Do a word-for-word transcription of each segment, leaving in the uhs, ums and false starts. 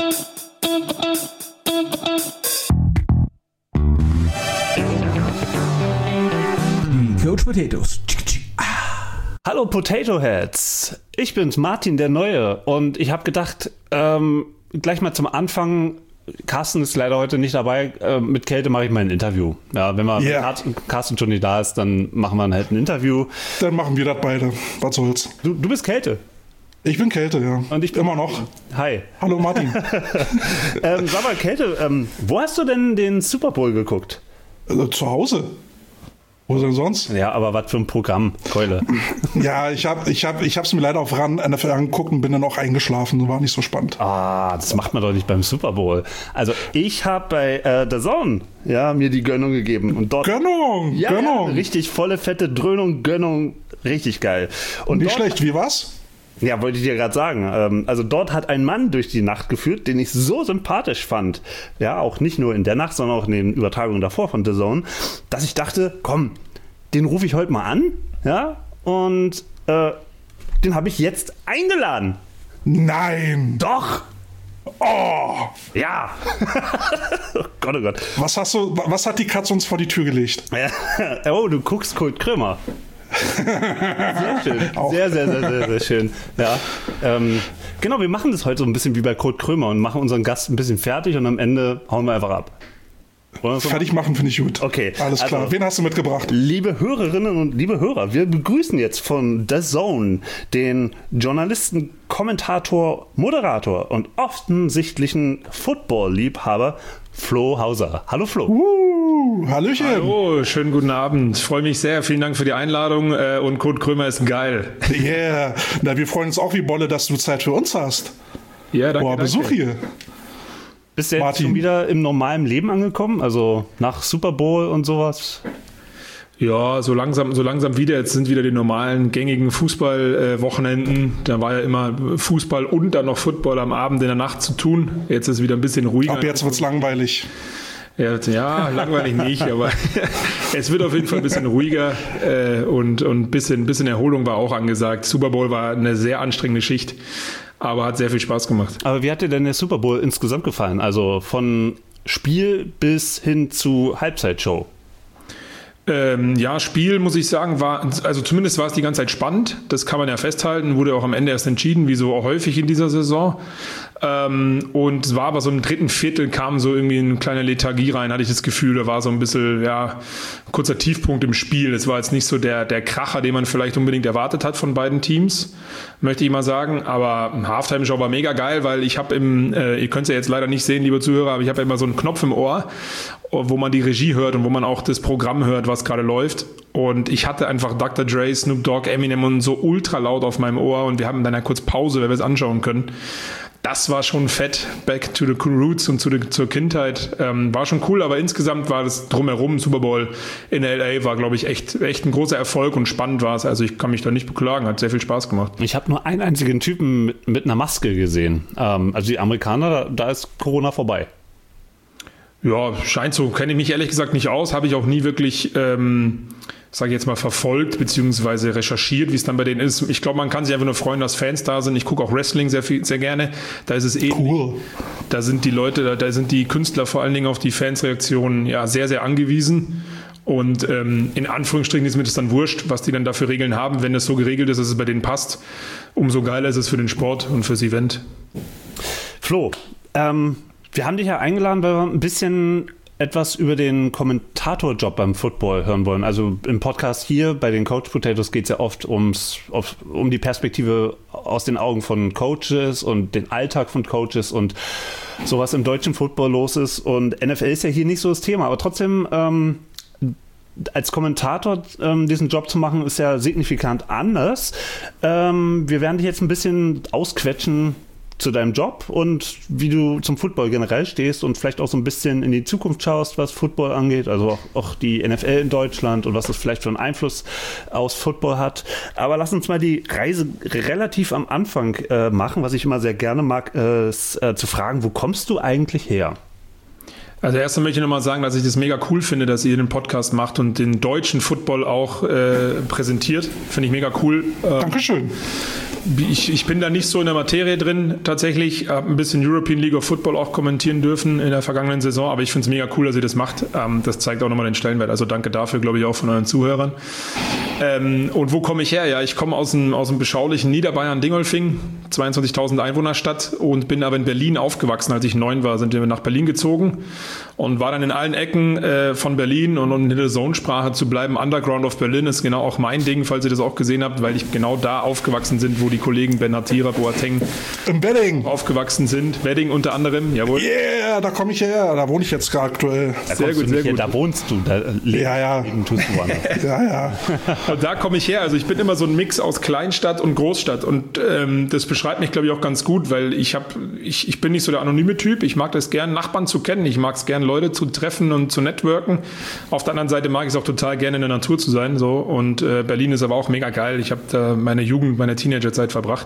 Die Coach Potatoes. Hallo Potato Heads, ich bin's, Martin der Neue, und ich habe gedacht, ähm, gleich mal zum Anfang, Carsten ist leider heute nicht dabei, äh, mit Kälte mache ich mal ein Interview. Ja, wenn man Yeah. Carsten schon nicht da ist, dann machen wir halt ein Interview. Dann machen wir das beide. Was soll's? Du, du bist Kälte. Ich bin Kälte, ja. Und ich bin immer noch. Hi. Hallo Martin. ähm, sag mal, Kälte, ähm, wo hast du denn den Super Bowl geguckt? Also, zu Hause. Wo denn sonst? Ja, aber was für ein Programm, Keule. Ja, ich habe ich hab, ich hab's mir leider auf RAN N F L angeguckt und bin dann auch eingeschlafen. War nicht so spannend. Ah, das macht man doch nicht beim Super Bowl. Also ich habe bei äh, The Zone ja, mir die Gönnung gegeben. Und dort, Gönnung, ja, Gönnung. Ja, richtig volle, fette Dröhnung, Gönnung, richtig geil. Und Nicht dort, schlecht, wie war's? Ja, wollte ich dir gerade sagen. Ähm, also dort hat ein Mann durch die Nacht geführt, den ich so sympathisch fand. Ja, auch nicht nur in der Nacht, sondern auch in den Übertragungen davor von The Zone, dass ich dachte, komm, den rufe ich heute mal an. Ja, und äh, den habe ich jetzt eingeladen. Nein. Doch. Oh. Ja. Oh Gott, oh Gott. Was hast du, was hat die Katze uns vor die Tür gelegt? Oh, du guckst Kurt Krömer. Sehr schön. Sehr, sehr, sehr, sehr, sehr schön. Ja. Ähm, genau, wir machen das heute so ein bisschen wie bei Kurt Krömer und machen unseren Gast ein bisschen fertig und am Ende hauen wir einfach ab. So fertig machen finde ich gut. Okay. Alles klar. Also, wen hast du mitgebracht? Liebe Hörerinnen und liebe Hörer, wir begrüßen jetzt von The Zone den Journalisten, Kommentator, Moderator und offensichtlichen Football-Liebhaber Flo Hauser. Hallo Flo. Uh, Hallöchen. Hallo, schönen guten Abend. Ich freue mich sehr. Vielen Dank für die Einladung und Kurt Krömer ist geil. Yeah. Na, wir freuen uns auch wie Bolle, dass du Zeit für uns hast. Ja, danke. Boah, Besuch danke. hier. Bist du jetzt Martin. schon wieder im normalen Leben angekommen? Also nach Super Bowl und sowas? Ja, so langsam, so langsam wieder. Jetzt sind wieder die normalen gängigen Fußballwochenenden. Äh, da war ja immer Fußball und dann noch Football am Abend in der Nacht zu tun. Jetzt ist es wieder ein bisschen ruhiger. Ab jetzt wird's langweilig. Ja, ja, langweilig nicht, aber es wird auf jeden Fall ein bisschen ruhiger äh, und ein bisschen, bisschen Erholung war auch angesagt. Super Bowl war eine sehr anstrengende Schicht, aber hat sehr viel Spaß gemacht. Aber wie hat dir denn der Super Bowl insgesamt gefallen? Also von Spiel bis hin zu Halbzeitshow? Ähm, ja, Spiel, muss ich sagen, war, also zumindest war es die ganze Zeit spannend. Das kann man ja festhalten. Wurde auch am Ende erst entschieden, wie so häufig in dieser Saison. Ähm, und es war aber so im dritten Viertel kam so irgendwie eine kleine Lethargie rein, hatte ich das Gefühl. Da war so ein bisschen, ja, ein kurzer Tiefpunkt im Spiel. Es war jetzt nicht so der, der Kracher, den man vielleicht unbedingt erwartet hat von beiden Teams, möchte ich mal sagen. Aber Halftime-Show war mega geil, weil ich habe im, äh, ihr könnt es ja jetzt leider nicht sehen, liebe Zuhörer, aber ich habe ja immer so einen Knopf im Ohr, wo man die Regie hört und wo man auch das Programm hört, was gerade läuft. Und ich hatte einfach Doktor Dre, Snoop Dogg, Eminem und so ultra laut auf meinem Ohr und wir haben dann ja kurz Pause, weil wir es anschauen können. Das war schon fett, back to the roots und zu the, zur Kindheit. Ähm, war schon cool, aber insgesamt war das drumherum, Super Bowl in L A war, glaube ich, echt, echt ein großer Erfolg und spannend war es. Also ich kann mich da nicht beklagen, hat sehr viel Spaß gemacht. Ich habe nur einen einzigen Typen mit, mit einer Maske gesehen. Ähm, also die Amerikaner, da, da ist Corona vorbei. Ja, scheint so. Kenne ich mich ehrlich gesagt nicht aus. Habe ich auch nie wirklich, ähm, sage ich jetzt mal, verfolgt bzw. recherchiert, wie es dann bei denen ist. Ich glaube, man kann sich einfach nur freuen, dass Fans da sind. Ich gucke auch Wrestling sehr viel, sehr gerne. Da ist es ähnlich. Cool. Da sind die Leute, da, da sind die Künstler vor allen Dingen auf die Fansreaktionen ja sehr, sehr angewiesen. Und ähm, in Anführungsstrichen ist mir das dann wurscht, was die dann da für Regeln haben. Wenn es so geregelt ist, dass es bei denen passt, umso geiler ist es für den Sport und fürs Event. Flo, ähm, wir haben dich ja eingeladen, weil wir ein bisschen etwas über den Kommentatorjob beim Football hören wollen. Also im Podcast hier bei den Coach Potatoes geht es ja oft ums, auf, um die Perspektive aus den Augen von Coaches und den Alltag von Coaches und sowas im deutschen Football los ist. Und N F L ist ja hier nicht so das Thema, aber trotzdem ähm, als Kommentator ähm, diesen Job zu machen, ist ja signifikant anders. Ähm, wir werden dich jetzt ein bisschen ausquetschen zu deinem Job und wie du zum Football generell stehst und vielleicht auch so ein bisschen in die Zukunft schaust, was Football angeht, also auch, auch die N F L in Deutschland und was das vielleicht für einen Einfluss aus Football hat. Aber lass uns mal die Reise relativ am Anfang äh, machen, was ich immer sehr gerne mag, äh, ist, äh, zu fragen, wo kommst du eigentlich her? Also erst einmal möchte ich nochmal sagen, dass ich das mega cool finde, dass ihr den Podcast macht und den deutschen Football auch äh, präsentiert. Finde ich mega cool. Dankeschön. ich, ich bin da nicht so in der Materie drin tatsächlich. Ich habe ein bisschen European League of Football auch kommentieren dürfen in der vergangenen Saison, aber ich finde es mega cool, dass ihr das macht. Ähm, das zeigt auch nochmal den Stellenwert. Also danke dafür, glaube ich, auch von euren Zuhörern. Ähm, und wo komme ich her? Ja, ich komme aus dem, aus dem beschaulichen Niederbayern Dingolfing, zweiundzwanzigtausend Einwohnerstadt, und bin aber in Berlin aufgewachsen. Als ich neun war, sind wir nach Berlin gezogen und war dann in allen Ecken äh, von Berlin, und um in der Zone-Sprache zu bleiben, Underground of Berlin ist genau auch mein Ding, falls ihr das auch gesehen habt, weil ich genau da aufgewachsen bin, wo die Kollegen Ben Hatira, Boateng im Wedding aufgewachsen sind. Wedding unter anderem, jawohl. Yeah, da komme ich her, da wohne ich jetzt gerade aktuell. Da sehr gut, sehr gut. Her, da wohnst du, da lebst ja, ja. tust du woanders. Ja, ja. Und da komme ich her, also ich bin immer so ein Mix aus Kleinstadt und Großstadt, und ähm, das beschreibt mich, glaube ich, auch ganz gut, weil ich habe, ich, ich bin nicht so der anonyme Typ, ich mag das gern, Nachbarn zu kennen, ich mag es gern, Leute zu treffen und zu networken. Auf der anderen Seite mag ich es auch total gerne, in der Natur zu sein, so, und äh, Berlin ist aber auch mega geil. Ich habe da meine Jugend, meine Teenagerzeit verbracht.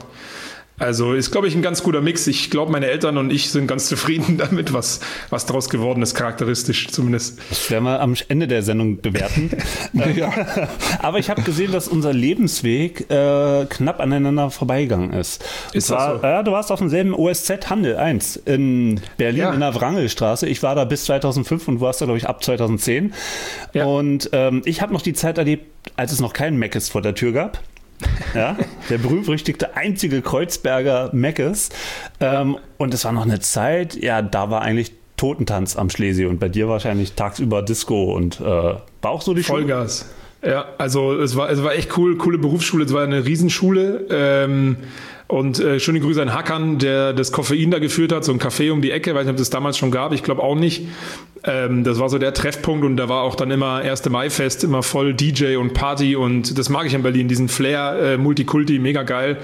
Also ist, glaube ich, ein ganz guter Mix. Ich glaube, meine Eltern und ich sind ganz zufrieden damit, was, was daraus geworden ist, charakteristisch zumindest. Das werden wir am Ende der Sendung bewerten. Ja. Aber ich habe gesehen, dass unser Lebensweg äh, knapp aneinander vorbeigegangen ist. Ist das war, so? Ja, du warst auf demselben O S Z Handel eins in Berlin, ja. in der Wrangelstraße. Ich war da bis zweitausendfünf und du warst da, glaube ich, ab zweitausendzehn. Ja. Und ähm, ich habe noch die Zeit erlebt, als es noch keinen Mc's vor der Tür gab. Ja, der berühmt-berüchtigte einzige Kreuzberger Mc's. Ähm, und es war noch eine Zeit, ja, da war eigentlich Totentanz am Schlesi, und bei dir wahrscheinlich tagsüber Disco, und äh, war auch so die Vollgas. Schule? Ja, also es war, es war echt cool, coole Berufsschule, es war eine Riesenschule. Ähm, Und äh, schöne Grüße an Hackern, der das Koffein da geführt hat, so ein Café um die Ecke, weiß nicht, ob das damals schon gab, ich glaube auch nicht. Ähm, das war so der Treffpunkt, und da war auch dann immer erste Mai-Fest, immer voll D J und Party, und das mag ich in Berlin, diesen Flair, äh, Multikulti, mega geil.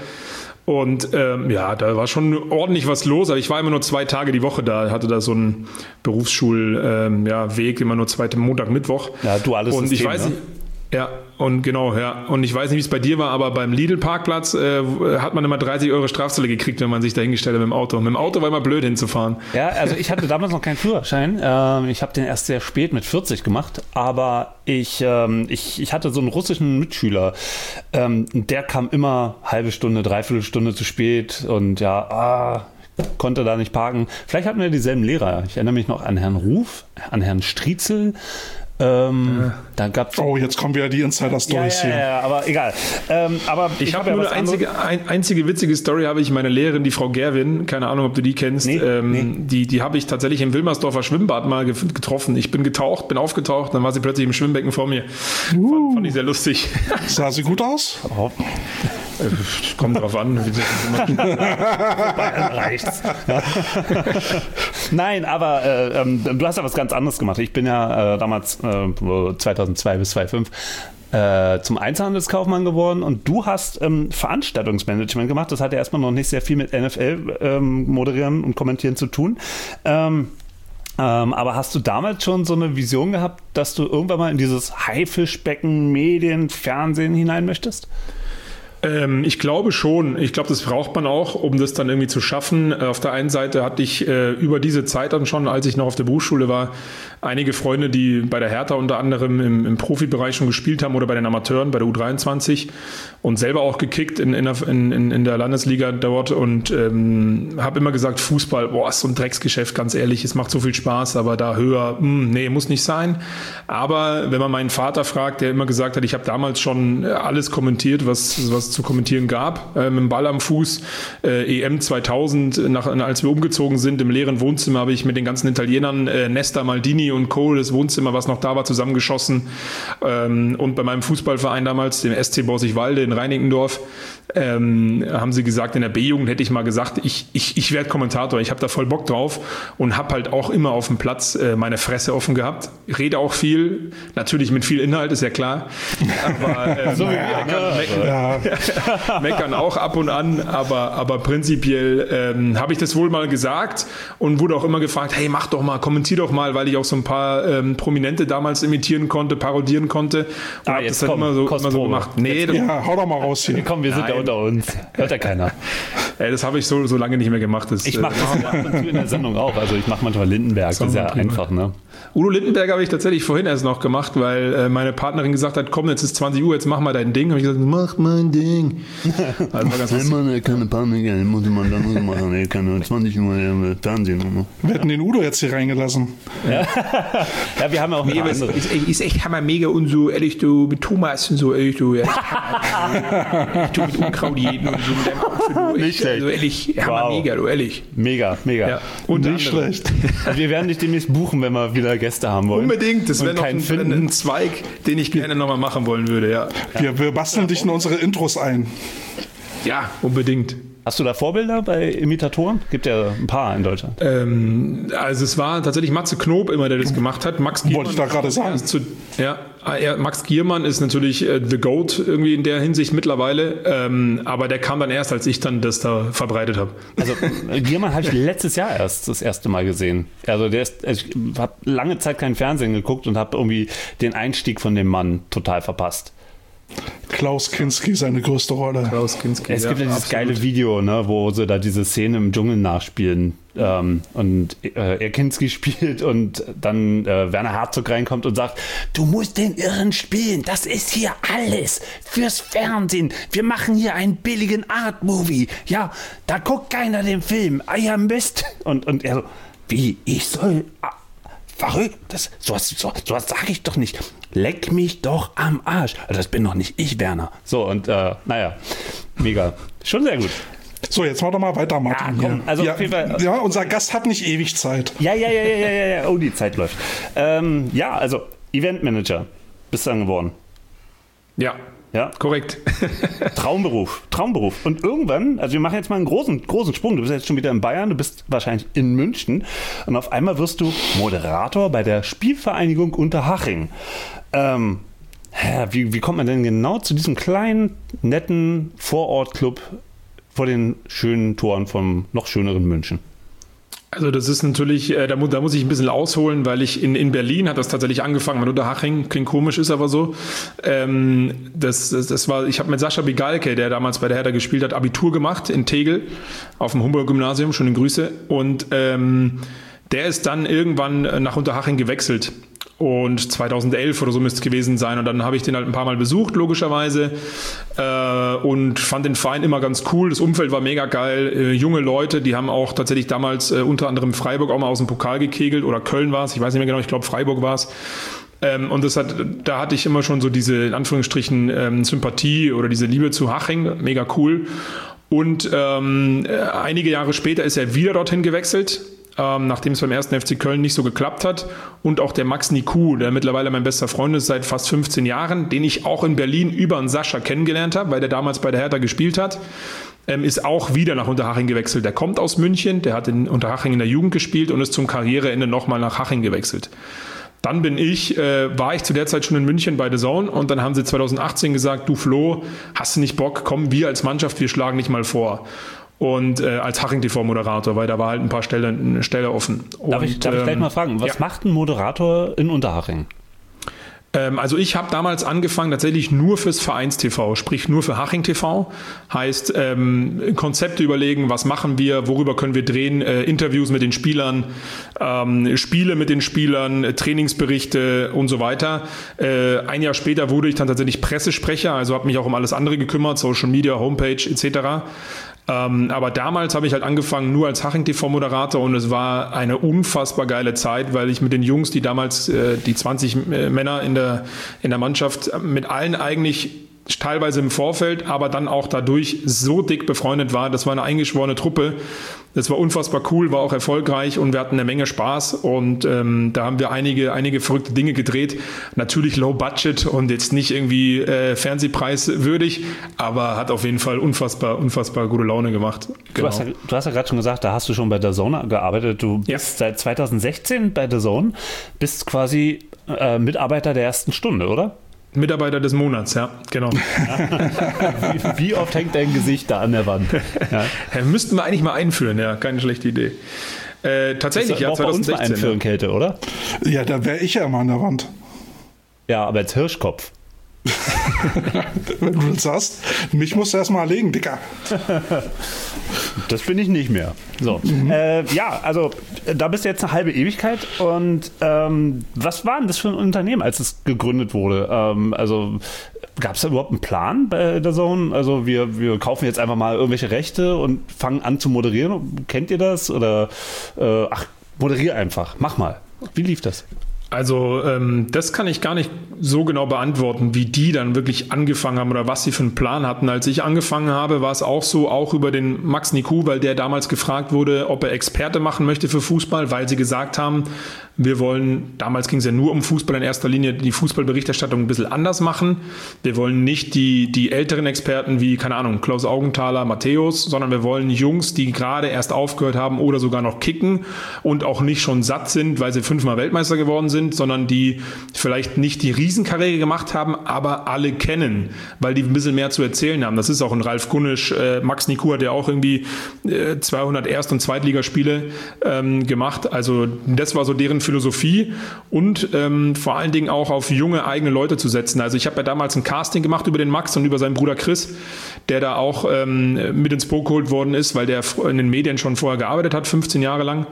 Und ähm, ja, da war schon ordentlich was los, aber ich war immer nur zwei Tage die Woche da, hatte da so einen Berufsschul-Weg, ähm, ja, immer nur zwei Montag, Mittwoch. Ja, du alles Und System, ich weiß ne? nicht, ja, und genau, ja. Und ich weiß nicht, wie es bei dir war, aber beim Lidl-Parkplatz äh, hat man immer dreißig Euro Strafzölle gekriegt, wenn man sich da hingestellt hat mit dem Auto. Mit dem Auto war immer blöd hinzufahren. Ja, also ich hatte damals noch keinen Führerschein. Ähm, ich habe den erst sehr spät mit vierzig gemacht, aber ich, ähm, ich, ich hatte so einen russischen Mitschüler. Ähm, der kam immer halbe Stunde, dreiviertel Stunde zu spät, und ja, ah, konnte da nicht parken. Vielleicht hatten wir dieselben Lehrer. Ich erinnere mich noch an Herrn Ruf, an Herrn Striezel. Ähm, ja. da gab's oh, jetzt kommen wieder die Insider-Stories ja, ja, ja, ja, aber egal. Ähm, aber ich, ich habe hab nur eine einzige, ein, einzige witzige Story, habe ich meine Lehrerin, die Frau Gerwin, keine Ahnung, ob du die kennst, nee, ähm, nee. die, die habe ich tatsächlich im Wilmersdorfer Schwimmbad mal getroffen. Ich bin getaucht, bin aufgetaucht, dann war sie plötzlich im Schwimmbecken vor mir. Uh. Fand, fand ich sehr lustig. Sah sie gut aus? Oh. Kommt drauf an. Bayern reicht's. Ja. Nein, aber äh, ähm, du hast ja was ganz anderes gemacht. Ich bin ja äh, damals äh, zweitausendzwei bis zweitausendfünf äh, zum Einzelhandelskaufmann geworden, und du hast ähm, Veranstaltungsmanagement gemacht. Das hat ja erstmal noch nicht sehr viel mit N F L ähm, moderieren und kommentieren zu tun. Ähm, Ähm, aber hast du damals schon so eine Vision gehabt, dass du irgendwann mal in dieses Haifischbecken, Medien, Fernsehen hinein möchtest? Ähm, ich glaube schon. Ich glaube, das braucht man auch, um das dann irgendwie zu schaffen. Auf der einen Seite hatte ich äh, über diese Zeit dann schon, als ich noch auf der Berufsschule war, einige Freunde, die bei der Hertha unter anderem im, im Profibereich schon gespielt haben oder bei den Amateuren, bei der U dreiundzwanzig, und selber auch gekickt in, in, in, in der Landesliga dort, und ähm, habe immer gesagt, Fußball, boah, ist so ein Drecksgeschäft, ganz ehrlich, es macht so viel Spaß, aber da höher, mh, nee, muss nicht sein. Aber wenn man meinen Vater fragt, der immer gesagt hat, ich habe damals schon alles kommentiert, was, was zu kommentieren gab, äh, mit dem Ball am Fuß, äh, E M zweitausend, nach, als wir umgezogen sind, im leeren Wohnzimmer habe ich mit den ganzen Italienern, äh, Nesta, Maldini und Co., das Wohnzimmer, was noch da war, zusammengeschossen, ähm, und bei meinem Fußballverein damals, dem S C Borsigwalde in Reinickendorf, ähm, haben sie gesagt, in der B-Jugend hätte ich mal gesagt, ich, ich, ich werde Kommentator, ich habe da voll Bock drauf, und habe halt auch immer auf dem Platz äh, meine Fresse offen gehabt, rede auch viel, natürlich mit viel Inhalt, ist ja klar, aber ähm, so meckern, meckern, ja. meckern auch ab und an, aber, aber prinzipiell ähm, habe ich das wohl mal gesagt und wurde auch immer gefragt, hey, mach doch mal, kommentier doch mal, weil ich auch so ein paar ähm, Prominente damals imitieren konnte, parodieren konnte, und ah, habe das dann komm, immer so, immer so gemacht. Nee, das, ja, hau doch mal raus hier. Komm, wir sind Nein, unter uns. Hört ja keiner. Ey, das habe ich so, so lange nicht mehr gemacht. Das, ich mache das ab und zu in der Sendung auch. Also ich mache manchmal Lindenberg. Das ist ja einfach, ne? Udo Lindenberg habe ich tatsächlich vorhin erst noch gemacht, weil äh, meine Partnerin gesagt hat, komm, jetzt ist zwanzig Uhr, jetzt mach mal dein Ding. Habe ich gesagt, mach mein Ding. Also war ganz lustig. Man keine Panik, muss man dann muss machen. Ich kann zwanzig Uhr im Fernsehen. Wir hätten den Udo jetzt hier reingelassen. Ja, ja wir haben ja auch nee, andere. Ist, ist, ist echt hammer mega und so, ehrlich, du mit Thomas und so, ehrlich, du, ja, echt, du mit Unkrautjäten und so mit deinem Outfit, du, echt, Nicht schlecht. Also, ehrlich, hammer Wow. mega, du, ehrlich. Mega, mega. Ja, Und nicht anderem. Schlecht. Also wir werden dich demnächst buchen, wenn wir wieder Gäste haben wollen. Unbedingt, das wäre noch keinen ein, finden. ein Zweig, den ich gerne nochmal machen wollen würde, ja. Wir, wir basteln dich in unsere Intros ein. Ja, unbedingt. Hast du da Vorbilder bei Imitatoren? Gibt ja ein paar in Deutschland. Ähm, also es war tatsächlich Matze Knob immer, der das gemacht hat. Max Giermann, Wollte ich da gerade sagen. Zu, ja, er, Max Giermann ist natürlich äh, the GOAT irgendwie in der Hinsicht mittlerweile, ähm, aber der kam dann erst, als ich dann das da verbreitet habe. Also Giermann habe ich letztes Jahr erst das erste Mal gesehen. Also der ist, also ich habe lange Zeit kein Fernsehen geguckt und habe irgendwie den Einstieg von dem Mann total verpasst. Klaus Kinski, seine größte Rolle. Klaus Kinski, Es gibt ja dieses absolut. geile Video, ne, wo sie da diese Szene im Dschungel nachspielen ähm, und äh, er Kinski spielt und dann äh, Werner Herzog reinkommt und sagt, du musst den Irren spielen, das ist hier alles fürs Fernsehen. Wir machen hier einen billigen Art-Movie. Ja, da guckt keiner den Film. Ah ja, Mist. Und, und er so, wie, ich soll... Ah, verrückt, das, sowas, so, sowas sage ich doch nicht. Leck mich doch am Arsch. Das bin doch nicht ich, Werner. So, und äh, naja, mega. Schon sehr gut. So, jetzt mach doch mal weiter, Martin. Ja, komm, hier. also ja, auf jeden Fall, ja, unser Gast hat nicht ewig Zeit. Ja, ja, ja, ja, ja, ja. Oh, die Zeit läuft. Ähm, ja, also Eventmanager bist du dann geworden. Ja, Ja, korrekt. Traumberuf, Traumberuf. Und irgendwann, also wir machen jetzt mal einen großen, großen Sprung. Du bist jetzt schon wieder in Bayern, du bist wahrscheinlich in München und auf einmal wirst du Moderator bei der Spielvereinigung Unterhaching. Ähm, ja, wie, wie kommt man denn genau zu diesem kleinen, netten Vorortclub vor den schönen Toren vom noch schöneren München? Also das ist natürlich, äh, da, mu- da muss ich ein bisschen ausholen, weil ich in, in Berlin hat das tatsächlich angefangen, mit Unterhaching, klingt komisch, ist aber so. Ähm, das, das, das war, ich habe mit Sascha Bigalke, der damals bei der Hertha gespielt hat, Abitur gemacht in Tegel auf dem Humboldt-Gymnasium, schon in Grüße. Und ähm, der ist dann irgendwann nach Unterhaching gewechselt. Und zweitausendelf oder so müsste es gewesen sein. Und dann habe ich den halt ein paar Mal besucht, logischerweise. Äh, und fand den Verein immer ganz cool. Das Umfeld war mega geil. Äh, junge Leute, die haben auch tatsächlich damals äh, unter anderem Freiburg auch mal aus dem Pokal gekegelt. Oder Köln war es, ich weiß nicht mehr genau, ich glaube Freiburg war es. Ähm, und das hat, da hatte ich immer schon so diese, in Anführungsstrichen, ähm, Sympathie oder diese Liebe zu Haching. Mega cool. Und ähm, äh, einige Jahre später ist er wieder dorthin gewechselt. Ähm, nachdem es beim ersten F C Köln nicht so geklappt hat. Und auch der Max Nikou, der mittlerweile mein bester Freund ist seit fast fünfzehn Jahren, den ich auch in Berlin über einen Sascha kennengelernt habe, weil der damals bei der Hertha gespielt hat, ähm, ist auch wieder nach Unterhaching gewechselt. Der kommt aus München, der hat in Unterhaching in der Jugend gespielt und ist zum Karriereende nochmal nach Haching gewechselt. Dann bin ich, äh, war ich zu der Zeit schon in München bei The Zone und dann haben sie zweitausendachtzehn gesagt, du Flo, hast du nicht Bock, komm, wir als Mannschaft, wir schlagen dich mal vor. Und äh, als Haching-T V-Moderator, weil da war halt ein paar Stellen, eine Stelle offen. Darf, und, ich, darf ich gleich ähm, mal fragen, was ja. macht ein Moderator in Unterhaching? Ähm, also ich habe damals angefangen tatsächlich nur fürs Vereins-T V, sprich nur für Haching-T V. Heißt, ähm, Konzepte überlegen, was machen wir, worüber können wir drehen, äh, Interviews mit den Spielern, ähm, Spiele mit den Spielern, äh, Trainingsberichte und so weiter. Äh, ein Jahr später wurde ich dann tatsächlich Pressesprecher, also habe mich auch um alles andere gekümmert, Social Media, Homepage et cetera. Ähm, aber damals habe ich halt angefangen nur als Haching-T V-Moderator und es war eine unfassbar geile Zeit, weil ich mit den Jungs, die damals, äh, die zwanzig äh, Männer in der, in der Mannschaft, mit allen eigentlich teilweise im Vorfeld, aber dann auch dadurch so dick befreundet war. Das war eine eingeschworene Truppe. Das war unfassbar cool, war auch erfolgreich und wir hatten eine Menge Spaß und ähm, da haben wir einige, einige verrückte Dinge gedreht. Natürlich low budget und jetzt nicht irgendwie äh, Fernsehpreiswürdig, aber hat auf jeden Fall unfassbar, unfassbar gute Laune gemacht. Du hast ja, du hast ja gerade schon gesagt, da hast du schon bei The Zone gearbeitet. Du bist Ja. seit zweitausendsechzehn bei The Zone, bist quasi äh, Mitarbeiter der ersten Stunde, oder? Mitarbeiter des Monats, ja, genau. Wie, wie oft hängt dein Gesicht da an der Wand? Ja. Ja, müssten wir eigentlich mal einführen, ja, keine schlechte Idee. Äh, tatsächlich, ja, auch bei uns mal zweitausendsechzehn. einführen, Kälte, oder? Ja, da wäre ich ja immer an der Wand. Ja, aber als Hirschkopf. Wenn du das sagst. Mich musst du erstmal erlegen, Dicker. Das bin ich nicht mehr. So. Mhm. Äh, ja, also da bist du jetzt eine halbe Ewigkeit. Und ähm, was war denn das für ein Unternehmen, als es gegründet wurde? Ähm, also gab es da überhaupt einen Plan bei der Zone? Also wir, wir kaufen jetzt einfach mal irgendwelche Rechte und fangen an zu moderieren. Kennt ihr das? Oder äh, ach, moderier einfach. Mach mal. Wie lief das? Also ähm, das kann ich gar nicht so genau beantworten, wie die dann wirklich angefangen haben oder was sie für einen Plan hatten. Als ich angefangen habe, war es auch so, auch über den Max Nicou, weil der damals gefragt wurde, ob er Experte machen möchte für Fußball, weil sie gesagt haben, wir wollen, damals ging es ja nur um Fußball in erster Linie, die Fußballberichterstattung ein bisschen anders machen. Wir wollen nicht die, die älteren Experten wie, keine Ahnung, Klaus Augenthaler, Matthäus, sondern wir wollen Jungs, die gerade erst aufgehört haben oder sogar noch kicken und auch nicht schon satt sind, weil sie fünfmal Weltmeister geworden sind, sondern die vielleicht nicht die Riesenkarriere gemacht haben, aber alle kennen, weil die ein bisschen mehr zu erzählen haben. Das ist auch ein Ralf Gunnisch, äh, Max Nicou hat ja auch irgendwie äh, zweihundert Erst- und Zweitligaspiele ähm, gemacht. Also das war so deren Philosophie und ähm, vor allen Dingen auch auf junge eigene Leute zu setzen. Also ich habe ja damals ein Casting gemacht über den Max und über seinen Bruder Chris, der da auch ähm, mit ins Boot geholt worden ist, weil der in den Medien schon vorher gearbeitet hat, fünfzehn Jahre lang.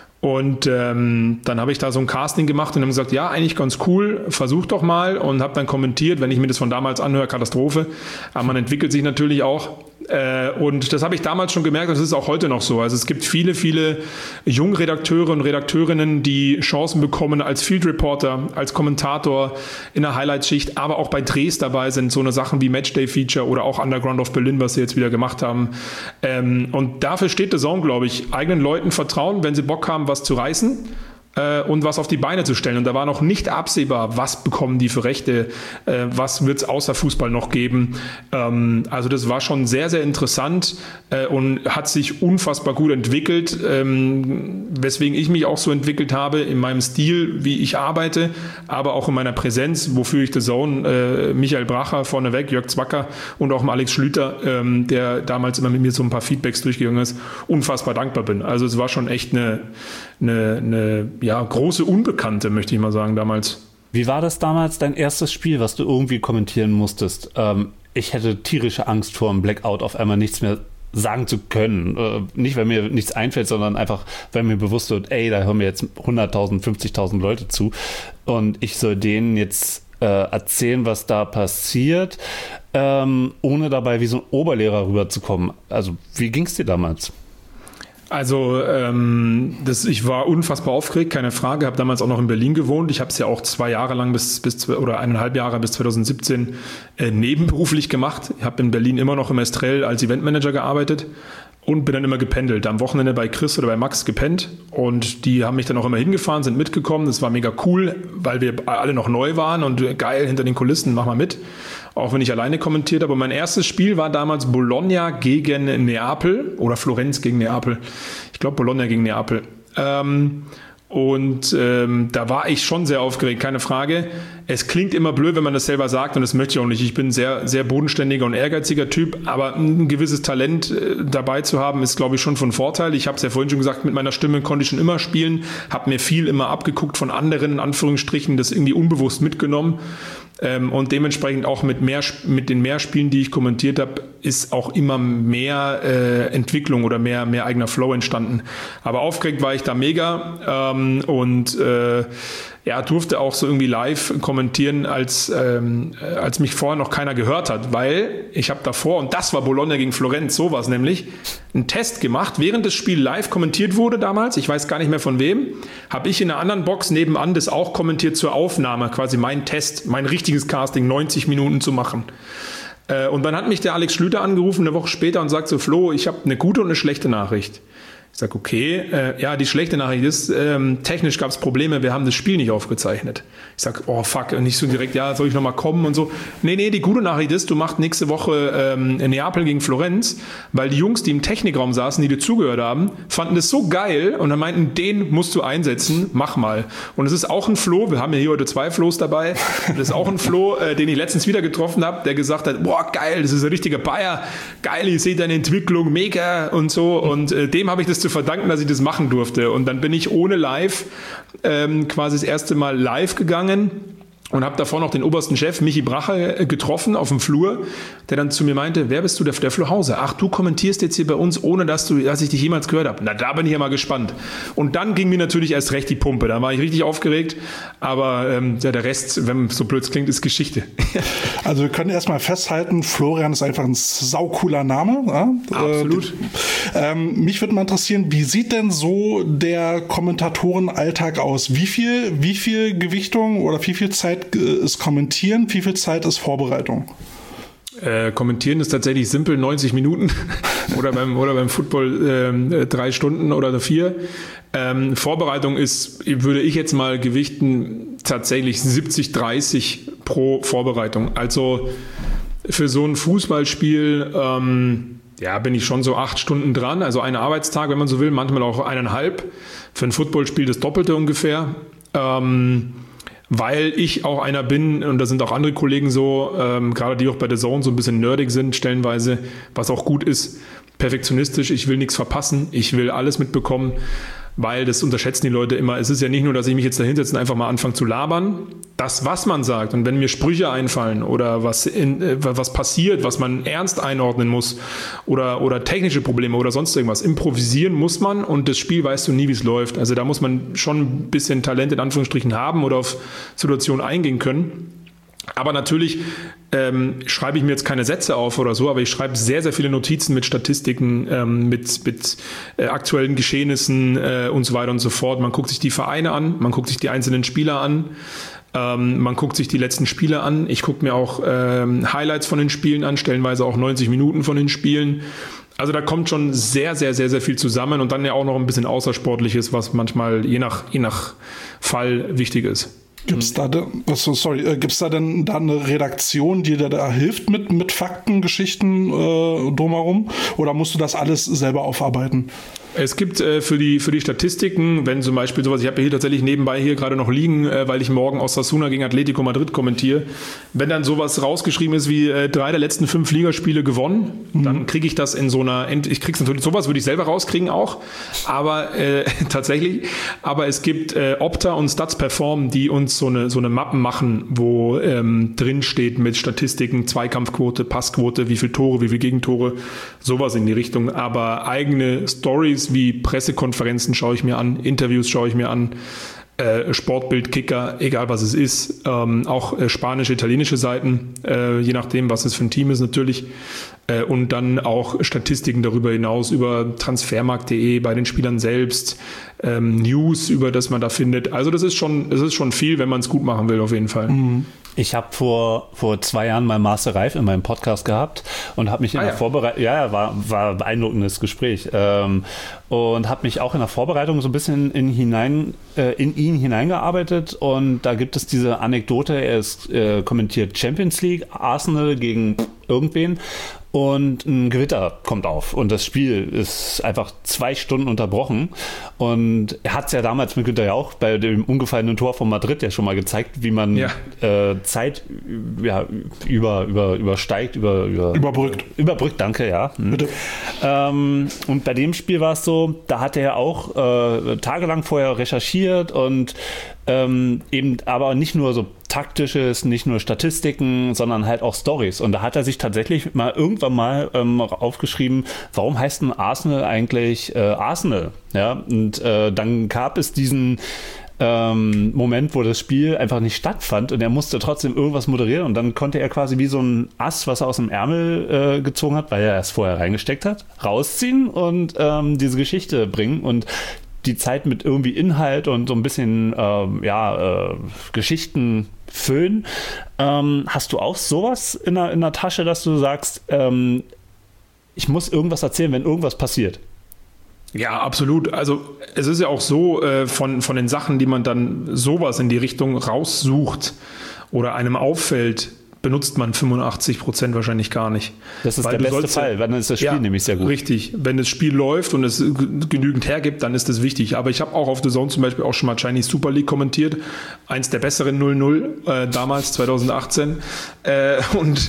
Und ähm, dann habe ich da so ein Casting gemacht und haben gesagt, ja, eigentlich ganz cool, versuch doch mal, und habe dann kommentiert, wenn ich mir das von damals anhöre, Katastrophe, aber man entwickelt sich natürlich auch. Äh, und das habe ich damals schon gemerkt, und das ist auch heute noch so. Also es gibt viele, viele Jungredakteure und Redakteurinnen, die Chancen bekommen als Field Reporter, als Kommentator in der Highlight-Schicht, aber auch bei Drehs dabei sind, so eine Sachen wie Matchday-Feature oder auch Underground of Berlin, was sie jetzt wieder gemacht haben. Ähm, und dafür steht The Zone, glaube ich, eigenen Leuten vertrauen, wenn sie Bock haben, was zu reißen und was auf die Beine zu stellen. Und da war noch nicht absehbar, was bekommen die für Rechte, äh, was wird es außer Fußball noch geben. Ähm, also das war schon sehr, sehr interessant äh, und hat sich unfassbar gut entwickelt, ähm, weswegen ich mich auch so entwickelt habe in meinem Stil, wie ich arbeite, aber auch in meiner Präsenz, wofür ich The Zone, äh, Michael Bracher vorneweg, Jörg Zwacker und auch Alex Schlüter, ähm, der damals immer mit mir so ein paar Feedbacks durchgegangen ist, unfassbar dankbar bin. Also es war schon echt eine, eine, eine ja, große Unbekannte, möchte ich mal sagen, damals. Wie war das damals, dein erstes Spiel, was du irgendwie kommentieren musstest? Ähm, ich hätte tierische Angst vor einem Blackout, auf einmal nichts mehr sagen zu können. Äh, nicht, weil mir nichts einfällt, sondern einfach, weil mir bewusst wird, ey, da hören mir jetzt hunderttausend, fünfzigtausend Leute zu und ich soll denen jetzt äh, erzählen, was da passiert, ähm, ohne dabei wie so ein Oberlehrer rüberzukommen. Also, wie ging es dir damals? Also ähm, das, ich war unfassbar aufgeregt, keine Frage. Habe damals auch noch in Berlin gewohnt. Ich habe es ja auch zwei Jahre lang bis, bis oder eineinhalb Jahre bis zwanzig siebzehn äh, nebenberuflich gemacht. Ich habe in Berlin immer noch im Estrell als Eventmanager gearbeitet und bin dann immer gependelt. Am Wochenende bei Chris oder bei Max gepennt und die haben mich dann auch immer hingefahren, sind mitgekommen. Das war mega cool, weil wir alle noch neu waren und geil hinter den Kulissen, mach mal mit. Auch wenn ich alleine kommentiert habe. Und mein erstes Spiel war damals Bologna gegen Neapel oder Florenz gegen Neapel. Ich glaube Bologna gegen Neapel. Ähm, und ähm, da war ich schon sehr aufgeregt, keine Frage. Es klingt immer blöd, wenn man das selber sagt, und das möchte ich auch nicht. Ich bin ein sehr, sehr bodenständiger und ehrgeiziger Typ, aber ein gewisses Talent äh, dabei zu haben, ist, glaube ich, schon von Vorteil. Ich habe es ja vorhin schon gesagt, mit meiner Stimme konnte ich schon immer spielen, habe mir viel immer abgeguckt von anderen, in Anführungsstrichen, das irgendwie unbewusst mitgenommen. Ähm, und dementsprechend auch mit mehr mit den Mehrspielen, die ich kommentiert habe, ist auch immer mehr äh, Entwicklung oder mehr mehr eigener Flow entstanden. Aber aufgeregt war ich da mega ähm, und äh, ja, durfte auch so irgendwie live kommentieren, als ähm, als mich vorher noch keiner gehört hat, weil ich habe davor, und das war Bologna gegen Florenz, sowas nämlich, einen Test gemacht, während das Spiel live kommentiert wurde damals, ich weiß gar nicht mehr von wem, habe ich in einer anderen Box nebenan das auch kommentiert zur Aufnahme, quasi mein Test, mein richtiges Casting, neunzig Minuten zu machen. Äh, und dann hat mich der Alex Schlüter angerufen, eine Woche später, und sagt so, Flo, ich habe eine gute und eine schlechte Nachricht. Ich sage, okay, äh, ja, die schlechte Nachricht ist, ähm, technisch gab es Probleme, wir haben das Spiel nicht aufgezeichnet. Ich sage, oh fuck, und nicht so direkt, ja, soll ich nochmal kommen und so. Nee, nee, die gute Nachricht ist, du machst nächste Woche ähm, in Neapel gegen Florenz, weil die Jungs, die im Technikraum saßen, die dir zugehört haben, fanden das so geil und dann meinten, den musst du einsetzen, mach mal. Und es ist auch ein Flo, wir haben ja hier heute zwei Flo's dabei, das ist auch ein Flo, äh, den ich letztens wieder getroffen habe, der gesagt hat, boah, geil, das ist ein richtiger Bayer, geil, ihr seht deine Entwicklung, mega und so, und äh, dem habe ich das zu verdanken, dass ich das machen durfte. Und dann bin ich ohne Live ähm, quasi das erste Mal live gegangen Und habe davor noch den obersten Chef, Michi Brache, getroffen auf dem Flur, der dann zu mir meinte, wer bist du, der, der Flo Hause? Ach, du kommentierst jetzt hier bei uns, ohne dass, du, dass ich dich jemals gehört habe. Na, da bin ich ja mal gespannt. Und dann ging mir natürlich erst recht die Pumpe. Da war ich richtig aufgeregt. Aber ähm, ja, der Rest, wenn so blöd es klingt, ist Geschichte. Also wir können erstmal festhalten, Florian ist einfach ein saucooler Name. Ja? Absolut. Äh, ähm, mich würde mal interessieren, wie sieht denn so der Kommentatorenalltag aus? Wie viel, wie viel Gewichtung oder wie viel Zeit ist Kommentieren, wie viel Zeit ist Vorbereitung? Äh, kommentieren ist tatsächlich simpel, neunzig Minuten oder beim, oder beim Football äh, drei Stunden oder vier. Ähm, Vorbereitung ist, würde ich jetzt mal gewichten, tatsächlich siebzig dreißig pro Vorbereitung. Also für so ein Fußballspiel ähm, ja, bin ich schon so acht Stunden dran, also ein Arbeitstag, wenn man so will, manchmal auch eineinhalb. Für ein Footballspiel das Doppelte ungefähr. Ähm, Weil ich auch einer bin, und da sind auch andere Kollegen so, ähm, gerade die auch bei der Zone so ein bisschen nerdig sind, stellenweise, was auch gut ist, perfektionistisch, ich will nichts verpassen, ich will alles mitbekommen, weil das unterschätzen die Leute immer. Es ist ja nicht nur, dass ich mich jetzt da hinsetze und einfach mal anfange zu labern. Das, was man sagt, und wenn mir Sprüche einfallen oder was, in, äh, was passiert, was man ernst einordnen muss oder, oder technische Probleme oder sonst irgendwas, improvisieren muss man, und das Spiel weißt du nie, wie es läuft. Also da muss man schon ein bisschen Talent in Anführungsstrichen haben oder auf Situationen eingehen können. Aber natürlich ähm, schreibe ich mir jetzt keine Sätze auf oder so, aber ich schreibe sehr, sehr viele Notizen mit Statistiken, ähm, mit, mit äh, aktuellen Geschehnissen äh, und so weiter und so fort. Man guckt sich die Vereine an, man guckt sich die einzelnen Spieler an, ähm, man guckt sich die letzten Spiele an. Ich gucke mir auch ähm, Highlights von den Spielen an, stellenweise auch neunzig Minuten von den Spielen. Also da kommt schon sehr, sehr, sehr, sehr viel zusammen, und dann ja auch noch ein bisschen Außersportliches, was manchmal je nach, je nach Fall wichtig ist. Gibt's da denn, also sorry, äh, gibt's da denn da eine Redaktion, die dir da hilft mit, mit Fakten, Geschichten äh, drumherum? Oder musst du das alles selber aufarbeiten? Es gibt äh, für die für die Statistiken, wenn zum Beispiel sowas, ich habe hier tatsächlich nebenbei hier gerade noch liegen, äh, weil ich morgen Osasuna gegen Atletico Madrid kommentiere, wenn dann sowas rausgeschrieben ist wie äh, drei der letzten fünf Ligaspiele gewonnen, mhm. dann kriege ich das in so einer, ich krieg's natürlich, sowas würde ich selber rauskriegen auch, aber äh, tatsächlich, aber es gibt äh, Opta und Stats Perform, die uns so eine so eine Mappen machen, wo ähm, drin steht mit Statistiken, Zweikampfquote, Passquote, wie viele Tore, wie viele Gegentore, sowas in die Richtung, aber eigene Stories wie Pressekonferenzen schaue ich mir an, Interviews schaue ich mir an, äh, Sportbild, Kicker, egal was es ist, ähm, auch äh, spanische, italienische Seiten, äh, je nachdem, was es für ein Team ist natürlich, äh, und dann auch Statistiken darüber hinaus über transfermarkt punkt de bei den Spielern selbst, ähm, News, über das man da findet. Also das ist schon, das ist schon viel, wenn man es gut machen will, auf jeden Fall. Mhm. Ich habe vor, vor zwei Jahren mal Marcel Reif in meinem Podcast gehabt und habe mich in ah, der ja. Vorbereitung, ja, war, war ein beeindruckendes Gespräch, ähm, und habe mich auch in der Vorbereitung so ein bisschen in, hinein, äh, in ihn hineingearbeitet, und da gibt es diese Anekdote, er ist, äh, kommentiert Champions League, Arsenal gegen irgendwen, und ein Gewitter kommt auf und das Spiel ist einfach zwei Stunden unterbrochen, und er hat es ja damals mit Günther Jauch bei dem umgefallenen Tor von Madrid ja schon mal gezeigt, wie man ja. äh, Zeit ja, über, über, übersteigt, über, über, überbrückt. Überbrückt, danke, ja. Bitte. Ähm, und bei dem Spiel war es so, da hat er auch äh, tagelang vorher recherchiert und ähm, eben aber nicht nur so taktisches, nicht nur Statistiken, sondern halt auch Storys. Und da hat er sich tatsächlich mal irgendwann mal ähm, aufgeschrieben, warum heißt denn Arsenal eigentlich äh, Arsenal? Ja, und äh, dann gab es diesen ähm, Moment, wo das Spiel einfach nicht stattfand, und er musste trotzdem irgendwas moderieren, und dann konnte er quasi wie so ein Ass, was er aus dem Ärmel äh, gezogen hat, weil er es vorher reingesteckt hat, rausziehen und ähm, diese Geschichte bringen und die Zeit mit irgendwie Inhalt und so ein bisschen ähm, ja, äh, Geschichten füllen. Ähm, hast du auch sowas in der, in der Tasche, dass du sagst, ähm, ich muss irgendwas erzählen, wenn irgendwas passiert? Ja, absolut. Also es ist ja auch so, äh, von, von den Sachen, die man dann sowas in die Richtung raussucht oder einem auffällt, benutzt man fünfundachtzig Prozent wahrscheinlich gar nicht. Das ist Weil der beste Fall, dann ist das Spiel ja, nämlich sehr gut. Richtig, wenn das Spiel läuft und es genügend hergibt, dann ist das wichtig. Aber ich habe auch auf The Zone zum Beispiel auch schon mal Chinese Super League kommentiert, eins der besseren null null, äh, damals zwanzig achtzehn. Äh, und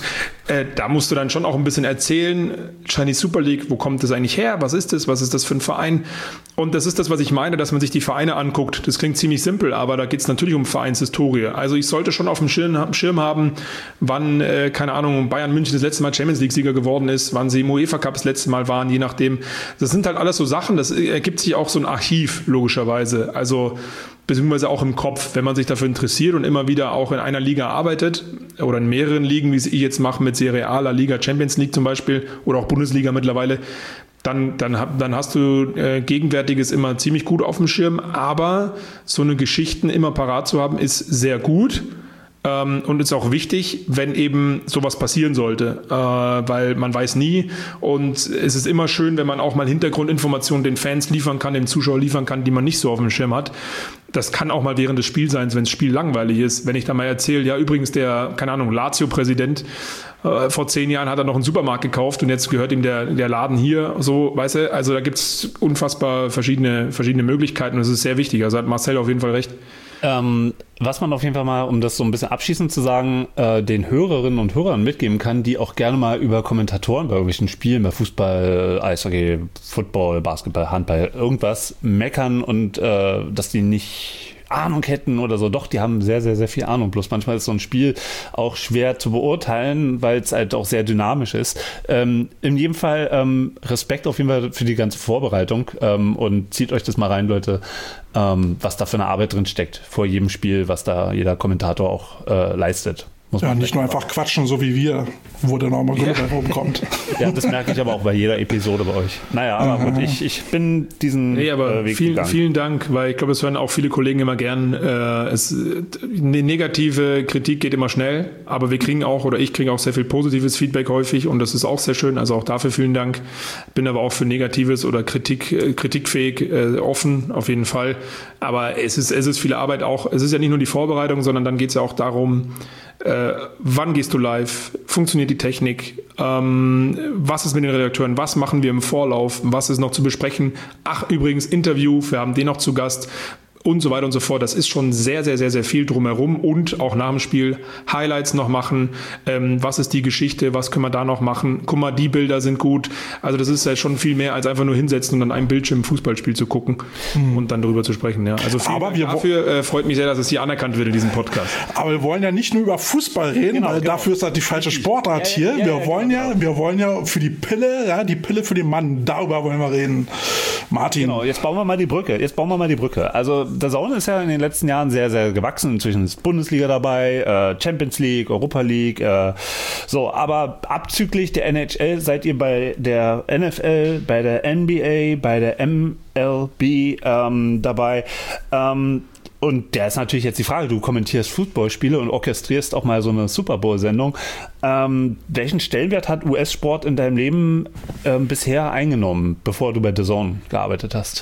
Äh, da musst du dann schon auch ein bisschen erzählen, Chinese Super League, wo kommt das eigentlich her? Was ist das? Was ist das für ein Verein? Und das ist das, was ich meine, dass man sich die Vereine anguckt. Das klingt ziemlich simpel, aber da geht es natürlich um Vereinshistorie. Also ich sollte schon auf dem Schirm, Schirm haben, wann, äh, keine Ahnung, Bayern München das letzte Mal Champions League-Sieger geworden ist, wann sie im UEFA Cup das letzte Mal waren, je nachdem. Das sind halt alles so Sachen, das ergibt sich auch so ein Archiv, logischerweise. Also beziehungsweise auch im Kopf, wenn man sich dafür interessiert und immer wieder auch in einer Liga arbeitet oder in mehreren Ligen, wie es ich jetzt mache mit Serie A, La Liga, Champions League zum Beispiel oder auch Bundesliga mittlerweile, dann, dann, dann hast du äh, Gegenwärtiges immer ziemlich gut auf dem Schirm, aber so eine Geschichten immer parat zu haben, ist sehr gut. Ähm, und ist auch wichtig, wenn eben sowas passieren sollte, äh, weil man weiß nie und es ist immer schön, wenn man auch mal Hintergrundinformationen den Fans liefern kann, den Zuschauern liefern kann, die man nicht so auf dem Schirm hat. Das kann auch mal während des Spiels sein, wenn das Spiel langweilig ist. Wenn ich da mal erzähle, ja übrigens der, keine Ahnung, Lazio-Präsident, äh, vor zehn Jahren hat er noch einen Supermarkt gekauft und jetzt gehört ihm der, der Laden hier, so, weißt du, also da gibt es unfassbar verschiedene, verschiedene Möglichkeiten und das ist sehr wichtig, also hat Marcel auf jeden Fall recht. Ähm, was man auf jeden Fall mal, um das so ein bisschen abschließend zu sagen, äh, den Hörerinnen und Hörern mitgeben kann, die auch gerne mal über Kommentatoren bei irgendwelchen Spielen, bei Fußball, Eishockey, Football, Basketball, Handball, irgendwas meckern und äh, dass die nicht Ahnung hätten oder so. Doch, die haben sehr, sehr, sehr viel Ahnung. Bloß manchmal ist so ein Spiel auch schwer zu beurteilen, weil es halt auch sehr dynamisch ist. Ähm, in jedem Fall ähm, Respekt auf jeden Fall für die ganze Vorbereitung ähm, und zieht euch das mal rein, Leute, ähm, was da für eine Arbeit drin steckt vor jedem Spiel, was da jeder Kommentator auch äh, leistet. Muss ja, man nicht nur einfach quatschen, so wie wir, wo der nochmal ja. rumkommt. Ja, das merke ich aber auch bei jeder Episode bei euch. Naja, aber gut, ich, ich bin diesen nee, aber äh, Weg vielen, gegangen. Vielen Dank, weil ich glaube, es hören auch viele Kollegen immer gern. Äh, es, eine negative Kritik geht immer schnell, aber wir kriegen auch, oder ich kriege auch sehr viel positives Feedback häufig und das ist auch sehr schön, also auch dafür vielen Dank. Bin aber auch für Negatives oder Kritik, äh, kritikfähig äh, offen, auf jeden Fall. Aber es ist, es ist viel Arbeit auch, es ist ja nicht nur die Vorbereitung, sondern dann geht es ja auch darum, Äh, wann gehst du live? Funktioniert die Technik? Ähm, was ist mit den Redakteuren? Was machen wir im Vorlauf? Was ist noch zu besprechen? Ach, übrigens Interview, wir haben den noch zu Gast. Und so weiter und so fort. Das ist schon sehr, sehr, sehr, sehr viel drumherum und auch nach dem Spiel Highlights noch machen. Ähm, was ist die Geschichte? Was können wir da noch machen? Guck mal, die Bilder sind gut. Also das ist ja schon viel mehr als einfach nur hinsetzen und an einem Bildschirm ein Fußballspiel zu gucken hm. und dann darüber zu sprechen. Ja. Also viel aber wir dafür äh, freut mich sehr, dass es hier anerkannt wird in diesem Podcast. Aber wir wollen ja nicht nur über Fußball reden, genau, weil genau. dafür ist das die falsche Sportart ja, hier. Ja, ja, wir, ja, wollen ja, ja, wir wollen ja für die Pille, ja, die Pille für den Mann, darüber wollen wir reden. Martin. Genau, jetzt bauen wir mal die Brücke. Jetzt bauen wir mal die Brücke. Also der Zone ist ja in den letzten Jahren sehr, sehr gewachsen. Inzwischen ist Bundesliga dabei, äh, Champions League, Europa League. Äh, so, aber abzüglich der N H L seid ihr bei der N F L, bei der N B A, bei der M L B ähm, dabei. Ähm, Und da ist natürlich jetzt die Frage, du kommentierst Footballspiele und orchestrierst auch mal so eine Super Bowl-Sendung. Ähm, welchen Stellenwert hat U S-Sport in deinem Leben ähm, bisher eingenommen, bevor du bei D A Z N gearbeitet hast?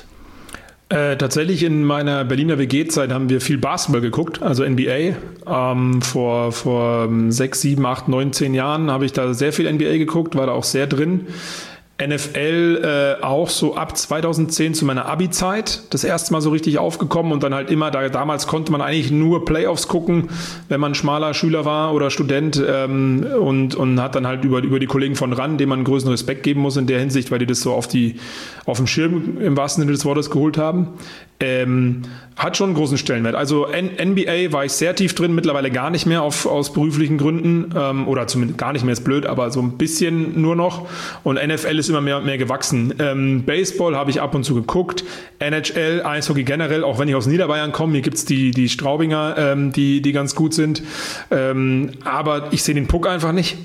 Äh, tatsächlich in meiner Berliner W G-Zeit haben wir viel Basketball geguckt, also N B A. Ähm, vor, vor sechs, sieben, acht, neun, zehn Jahren habe ich da sehr viel N B A geguckt, war da auch sehr drin. N F L äh, auch so ab zweitausendzehn zu meiner Abi-Zeit das erste Mal so richtig aufgekommen und dann halt immer, da damals konnte man eigentlich nur Playoffs gucken, wenn man schmaler Schüler war oder Student ähm, und, und hat dann halt über, über die Kollegen von R A N, denen man größten Respekt geben muss in der Hinsicht, weil die das so auf, die, auf dem Schirm im wahrsten Sinne des Wortes geholt haben. Ähm, hat schon einen großen Stellenwert. Also N B A war ich sehr tief drin, mittlerweile gar nicht mehr auf, aus beruflichen Gründen ähm, oder zumindest gar nicht mehr, ist blöd, aber so ein bisschen nur noch und N F L ist immer mehr und mehr gewachsen. Ähm, Baseball habe ich ab und zu geguckt, N H L, Eishockey generell, auch wenn ich aus Niederbayern komme, hier gibt's die, die Straubinger, ähm, die, die ganz gut sind, ähm, aber ich sehe den Puck einfach nicht.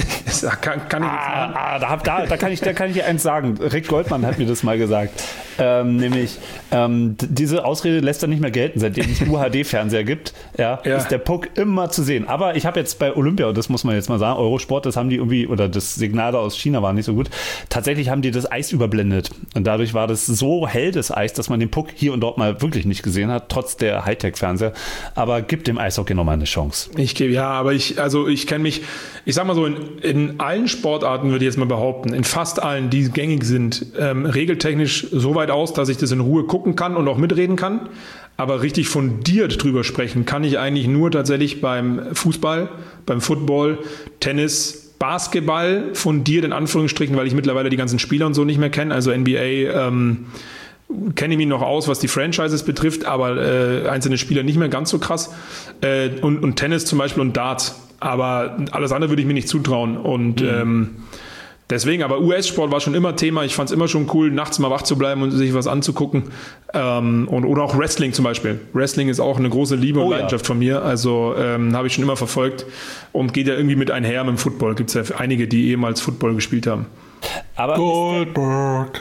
kann, kann ich ah, ah, da, da, da, kann ich, da kann ich dir eins sagen, Rick Goldmann hat mir das mal gesagt. Ähm, nämlich ähm, d- diese Ausrede lässt er nicht mehr gelten, seitdem es U H D-Fernseher gibt, ja, ja. ist der Puck immer zu sehen. Aber ich habe jetzt bei Olympia, und das muss man jetzt mal sagen, Eurosport, das haben die irgendwie, oder das Signal da aus China war nicht so gut, tatsächlich haben die das Eis überblendet. Und dadurch war das so hell, das Eis, dass man den Puck hier und dort mal wirklich nicht gesehen hat, trotz der Hightech-Fernseher. Aber gibt dem Eishockey nochmal eine Chance. Ich gebe, ja, aber ich, also ich kenne mich, ich sag mal so, in, in allen Sportarten würde ich jetzt mal behaupten, in fast allen, die gängig sind, ähm, regeltechnisch so weit aus, dass ich das in Ruhe gucken kann und auch mitreden kann. Aber richtig fundiert drüber sprechen kann ich eigentlich nur tatsächlich beim Fußball, beim Football, Tennis, Basketball fundiert, in Anführungsstrichen, weil ich mittlerweile die ganzen Spieler und so nicht mehr kenne. Also N B A ähm, kenne ich mich noch aus, was die Franchises betrifft, aber äh, einzelne Spieler nicht mehr ganz so krass. Äh, und, und Tennis zum Beispiel und Darts. Aber alles andere würde ich mir nicht zutrauen. Und mhm. ähm, deswegen, aber U S-Sport war schon immer Thema. Ich fand es immer schon cool, nachts mal wach zu bleiben und sich was anzugucken. Ähm, und, oder auch Wrestling zum Beispiel. Wrestling ist auch eine große Liebe und oh, Leidenschaft ja. von mir. Also ähm, habe ich schon immer verfolgt und geht ja irgendwie mit einher mit dem Football. Gibt es ja einige, die ehemals Football gespielt haben. Aber Goldberg.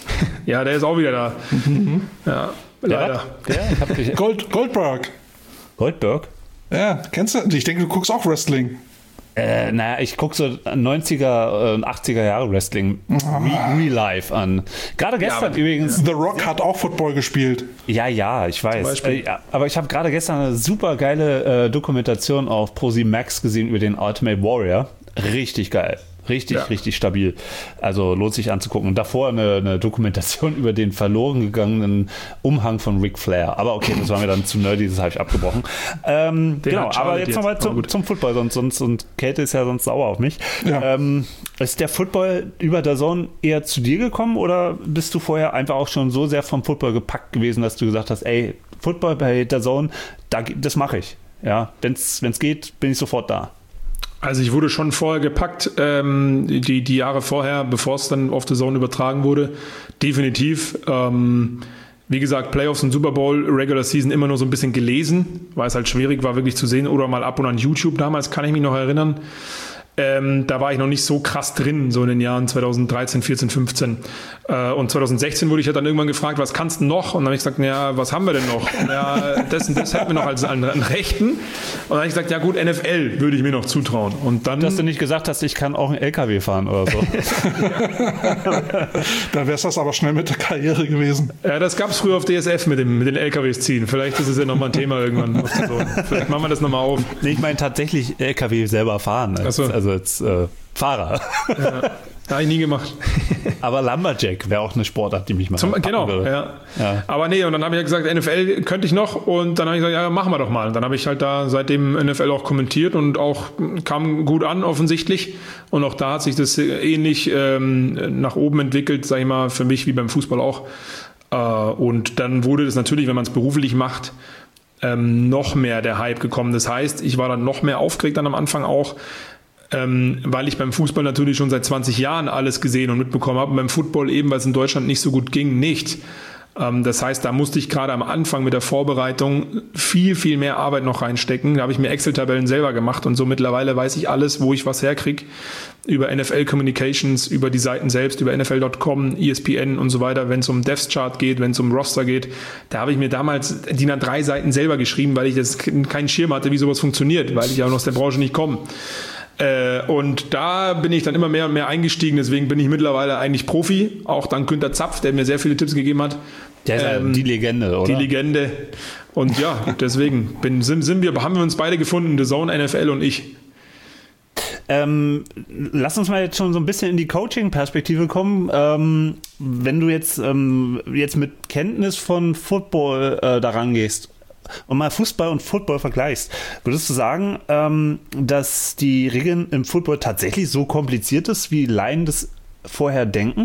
Ja, der ist auch wieder da. Mhm. Ja, leider. Der? Der? Ich hab dich... Gold, Goldberg. Goldberg? Ja, kennst du? Ich denke, du guckst auch Wrestling. Äh, naja, ich gucke so neunziger und achtziger Jahre Wrestling Re- Real Life an. Gerade gestern ja, übrigens. The Rock hat auch Football gespielt. Ja, ja, ich weiß. Äh, ja, aber ich habe gerade gestern eine super geile äh, Dokumentation auf ProSieben Max gesehen über den Ultimate Warrior. Richtig geil. Richtig, ja. richtig stabil. Also lohnt sich anzugucken. Und davor eine, eine Dokumentation über den verloren gegangenen Umhang von Ric Flair. Aber okay, das war mir dann zu nerdy, das habe ich abgebrochen. Ähm, genau, aber jetzt nochmal zum, zum Football. Sonst, sonst, und Käthe ist ja sonst sauer auf mich. Ja. Ähm, ist der Football über D A Z N eher zu dir gekommen oder bist du vorher einfach auch schon so sehr vom Football gepackt gewesen, dass du gesagt hast, ey, Football bei D A Z N, da, das mache ich. Ja, wenn es geht, bin ich sofort da. Also ich wurde schon vorher gepackt, ähm, die, die Jahre vorher, bevor es dann auf The Zone übertragen wurde. Definitiv. Ähm, wie gesagt, Playoffs und Super Bowl, Regular Season immer nur so ein bisschen gelesen, weil es halt schwierig war, wirklich zu sehen. Oder mal ab und an YouTube damals, kann ich mich noch erinnern. Ähm, da war ich noch nicht so krass drin, so in den Jahren zweitausenddreizehn, vierzehn, fünfzehn. Äh, und zweitausendsechzehn wurde ich ja dann irgendwann gefragt, was kannst du noch? Und dann habe ich gesagt, ja, was haben wir denn noch? Ja, das und das hätten wir noch als einen Rechten. Und dann habe ich gesagt, ja gut, N F L würde ich mir noch zutrauen. Und dann, dass du nicht gesagt hast, ich kann auch einen L K W fahren oder so. Da wäre es das aber schnell mit der Karriere gewesen. Ja, das gab es früher auf D S F mit, dem, mit den L K Ws ziehen. Vielleicht ist es ja nochmal ein Thema irgendwann. So. Vielleicht machen wir das nochmal auf. Nee, ich meine tatsächlich L K W selber fahren. Als, so. Also als äh, Fahrer. Ja. Habe ich nie gemacht. Aber Lumberjack wäre auch eine Sportart, die mich mal Zum, Genau, ja. ja. Aber nee, und dann habe ich ja gesagt, N F L könnte ich noch. Und dann habe ich gesagt, ja, machen wir doch mal. Und dann habe ich halt da seitdem N F L auch kommentiert und auch kam gut an offensichtlich. Und auch da hat sich das ähnlich ähm, nach oben entwickelt, sage ich mal, für mich wie beim Fußball auch. Äh, und dann wurde das natürlich, wenn man es beruflich macht, ähm, noch mehr der Hype gekommen. Das heißt, ich war dann noch mehr aufgeregt dann am Anfang auch, Ähm, weil ich beim Fußball natürlich schon seit zwanzig Jahren alles gesehen und mitbekommen habe und beim Football eben, weil es in Deutschland nicht so gut ging, nicht. Ähm, das heißt, da musste ich gerade am Anfang mit der Vorbereitung viel, viel mehr Arbeit noch reinstecken. Da habe ich mir Excel-Tabellen selber gemacht und so mittlerweile weiß ich alles, wo ich was herkriege. Über N F L Communications, über die Seiten selbst, über N F L Punkt com, E S P N und so weiter, wenn es um Depth Chart geht, wenn es um Roster geht. Da habe ich mir damals D I N A drei Seiten selber geschrieben, weil ich das keinen Schirm hatte, wie sowas funktioniert, weil ich ja aus der Branche nicht komme. Äh, und da bin ich dann immer mehr und mehr eingestiegen, deswegen bin ich mittlerweile eigentlich Profi, auch dank Günter Zapf, der mir sehr viele Tipps gegeben hat. Der ist ähm, die Legende, oder? Die Legende. Und ja, deswegen bin, sind, sind wir, haben wir uns beide gefunden, The Zone, N F L und ich. Ähm, lass uns mal jetzt schon so ein bisschen in die Coaching-Perspektive kommen. Ähm, wenn du jetzt, ähm, jetzt mit Kenntnis von Football äh, daran gehst und mal Fußball und Football vergleichst, würdest du sagen, ähm, dass die Regeln im Football tatsächlich so kompliziert ist, wie Laien das vorher denken?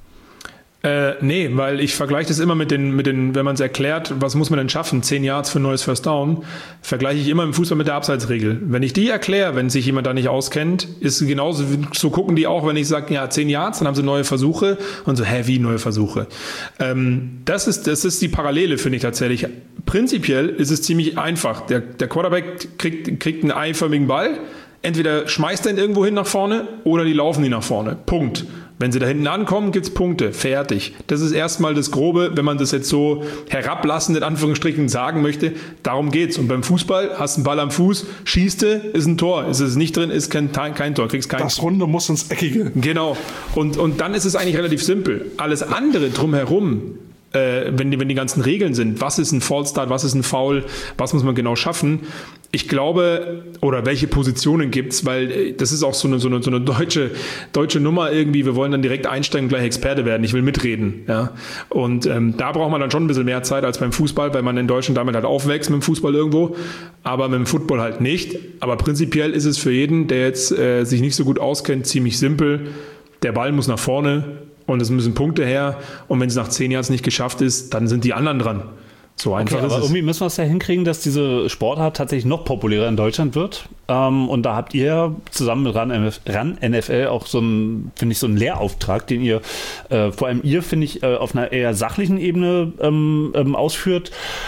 Äh, nee, weil ich vergleiche das immer mit den, mit den, wenn man es erklärt, was muss man denn schaffen, zehn Yards für ein neues First Down, vergleiche ich immer im Fußball mit der Abseitsregel. Wenn ich die erkläre, wenn sich jemand da nicht auskennt, ist genauso, so gucken die auch, wenn ich sage, ja, zehn Yards, dann haben sie neue Versuche und so, hä, wie neue Versuche? Ähm, das ist, das ist die Parallele, finde ich tatsächlich. Prinzipiell ist es ziemlich einfach. Der, der Quarterback kriegt, kriegt einen eiförmigen Ball, entweder schmeißt er ihn irgendwo hin nach vorne oder die laufen ihn nach vorne. Punkt. Wenn sie da hinten ankommen, gibt's Punkte. Fertig. Das ist erstmal das Grobe, wenn man das jetzt so herablassend in Anführungsstrichen sagen möchte. Darum geht's. Und beim Fußball hast du einen Ball am Fuß, schießt du, ist ein Tor. Ist es nicht drin, ist kein, kein Tor. Kriegst kein Das Runde muss ins Eckige. Genau. Und, und dann ist es eigentlich relativ simpel. Alles andere drumherum, äh, wenn, die, wenn die ganzen Regeln sind, was ist ein False Start, was ist ein Foul, was muss man genau schaffen, ich glaube, oder welche Positionen gibt's, weil das ist auch so eine, so eine, so eine deutsche, deutsche Nummer irgendwie, wir wollen dann direkt einsteigen und gleich Experte werden, ich will mitreden. Ja? Und ähm, da braucht man dann schon ein bisschen mehr Zeit als beim Fußball, weil man in Deutschland damit halt aufwächst mit dem Fußball irgendwo, aber mit dem Football halt nicht. Aber prinzipiell ist es für jeden, der jetzt äh, sich nicht so gut auskennt, ziemlich simpel. Der Ball muss nach vorne und es müssen Punkte her und wenn es nach zehn Jahren nicht geschafft ist, dann sind die anderen dran. So einfach okay, ist aber es. Irgendwie müssen wir es ja hinkriegen, dass diese Sportart tatsächlich noch populärer in Deutschland wird. Ähm, und da habt ihr zusammen mit RAN N F L auch so ein, finde ich, so einen Lehrauftrag, den ihr, äh, vor allem ihr, finde ich, äh, auf einer eher sachlichen Ebene ähm, ähm, ausführt.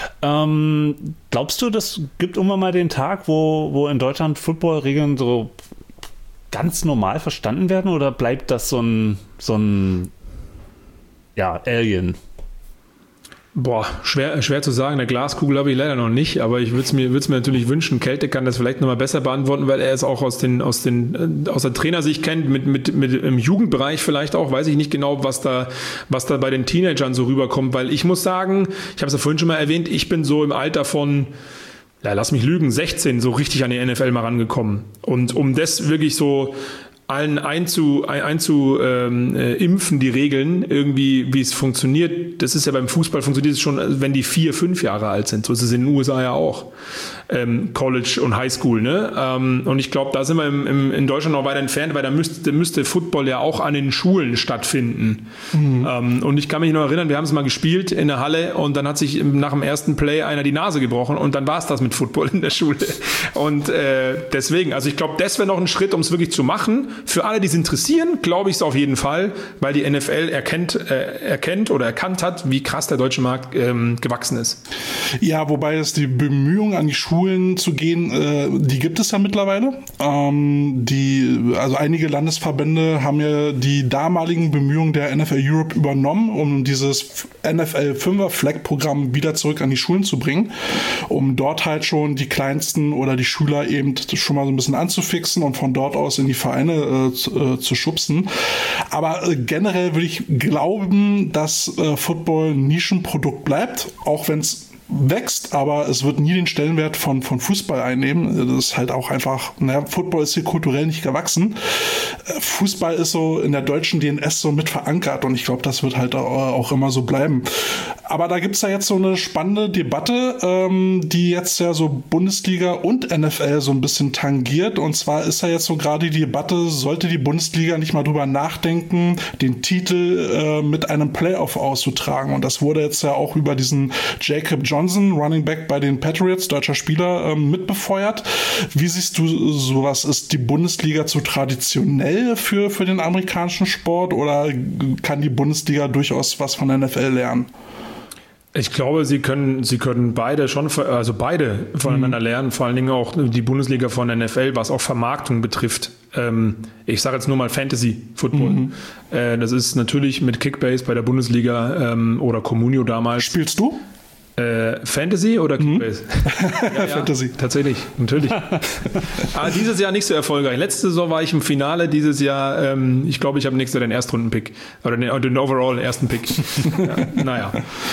Ähm, glaubst du, das gibt irgendwann mal den Tag, wo, wo in Deutschland Football-Regeln so ganz normal verstanden werden? Oder bleibt das so ein, so ein ja, Alien? Boah, schwer, schwer zu sagen. Eine Glaskugel habe ich leider noch nicht, aber ich würde es mir, würd's mir natürlich wünschen. Kälte kann das vielleicht nochmal besser beantworten, weil er es auch aus den, aus den, aus der Trainersicht kennt, mit, mit, mit im Jugendbereich vielleicht auch. Weiß ich nicht genau, was da, was da bei den Teenagern so rüberkommt, weil ich muss sagen, ich habe es ja vorhin schon mal erwähnt, ich bin so im Alter von, ja, lass mich lügen, sechzehn so richtig an die N F L mal rangekommen. Und um das wirklich so allen einzu, einzu ähm, äh, impfen, die Regeln, irgendwie, wie es funktioniert. Das ist ja beim Fußball funktioniert es schon, wenn die vier, fünf Jahre alt sind. So ist es in den U S A ja auch. Ähm, College und Highschool, ne? Ähm, und ich glaube, da sind wir im, im, in Deutschland noch weiter entfernt, weil da müsste, müsste Football ja auch an den Schulen stattfinden. Mhm. Ähm, und ich kann mich noch erinnern, wir haben es mal gespielt in der Halle und dann hat sich nach dem ersten Play einer die Nase gebrochen und dann war es das mit Football in der Schule. Und äh, deswegen, also ich glaube, das wäre noch ein Schritt, um es wirklich zu machen. Für alle, die es interessieren, glaube ich es auf jeden Fall, weil die N F L erkennt, äh, erkennt oder erkannt hat, wie krass der deutsche Markt ähm, gewachsen ist. Ja, wobei es die Bemühungen an die Schulen zu gehen, äh, die gibt es ja mittlerweile. Ähm, die, also einige Landesverbände haben ja die damaligen Bemühungen der N F L Europe übernommen, um dieses N F L fünfer Flag Programm wieder zurück an die Schulen zu bringen, um dort halt schon die Kleinsten oder die Schüler eben schon mal so ein bisschen anzufixen und von dort aus in die Vereine äh, zu, äh, zu schubsen. Aber äh, generell würde ich glauben, dass äh, Football ein Nischenprodukt bleibt, auch wenn es wächst, aber es wird nie den Stellenwert von, von Fußball einnehmen. Das ist halt auch einfach, naja, Football ist hier kulturell nicht gewachsen. Fußball ist so in der deutschen D N S so mit verankert und ich glaube, das wird halt auch immer so bleiben. Aber da gibt's ja jetzt so eine spannende Debatte, ähm, die jetzt ja so Bundesliga und N F L so ein bisschen tangiert. Und zwar ist ja jetzt so gerade die Debatte, sollte die Bundesliga nicht mal drüber nachdenken, den Titel äh, mit einem Playoff auszutragen. Und das wurde jetzt ja auch über diesen Jacob Johnson, Running Back bei den Patriots, deutscher Spieler, ähm, mitbefeuert. Wie siehst du sowas? Ist die Bundesliga zu traditionell für, für den amerikanischen Sport oder kann die Bundesliga durchaus was von der N F L lernen? Ich glaube, sie können, sie können beide schon, also beide voneinander mhm. lernen, vor allen Dingen auch die Bundesliga von der N F L, was auch Vermarktung betrifft. Ähm, ich sage jetzt nur mal Fantasy Football. Mhm. Äh, das ist natürlich mit Kickbase bei der Bundesliga ähm, oder Comunio damals. Spielst du? Äh, Fantasy oder Kickbase? Mhm. ja, ja, Fantasy. Tatsächlich, natürlich. Aber dieses Jahr nicht so erfolgreich. Letzte Saison war ich im Finale, dieses Jahr, ähm, ich glaube, ich habe nächstes Jahr den Erstrunden-Pick. Oder den, den overall ersten Pick. ja, naja.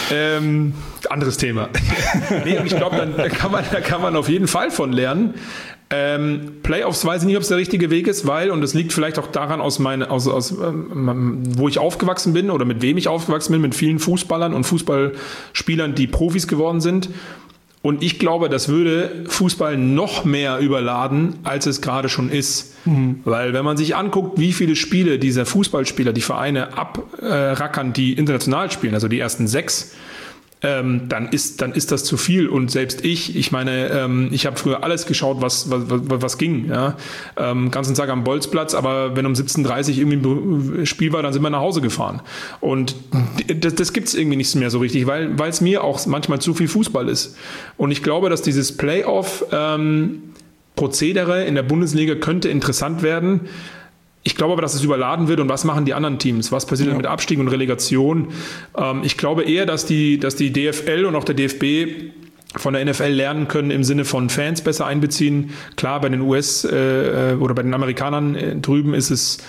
Ähm, anderes Thema. nee, und ich glaube, da kann man, da kann man auf jeden Fall von lernen. Ähm, Playoffs weiß ich nicht, ob es der richtige Weg ist, weil, und das liegt vielleicht auch daran, aus meine, aus, aus, ähm, wo ich aufgewachsen bin oder mit wem ich aufgewachsen bin, mit vielen Fußballern und Fußballspielern, die Profis geworden sind. Und ich glaube, das würde Fußball noch mehr überladen, als es gerade schon ist. Mhm. Weil wenn man sich anguckt, wie viele Spiele dieser Fußballspieler, die Vereine abrackern, die international spielen, also die ersten sechs, Ähm, dann ist dann ist das zu viel und selbst ich, ich meine, ähm, ich habe früher alles geschaut, was was, was, was ging, ja, ähm, ganzen Tag am Bolzplatz, aber wenn um siebzehn Uhr dreißig irgendwie ein Spiel war, dann sind wir nach Hause gefahren und das, das gibt's irgendwie nicht mehr so richtig, weil weil es mir auch manchmal zu viel Fußball ist und ich glaube, dass dieses Playoff ähm, Prozedere in der Bundesliga könnte interessant werden. Ich glaube aber, dass es überladen wird und was machen die anderen Teams? Was passiert ja. mit Abstieg und Relegation? Ähm, ich glaube eher, dass die, dass die D F L und auch der D F B von der N F L lernen können im Sinne von Fans besser einbeziehen. Klar, bei den U S äh, oder bei den Amerikanern äh, drüben ist es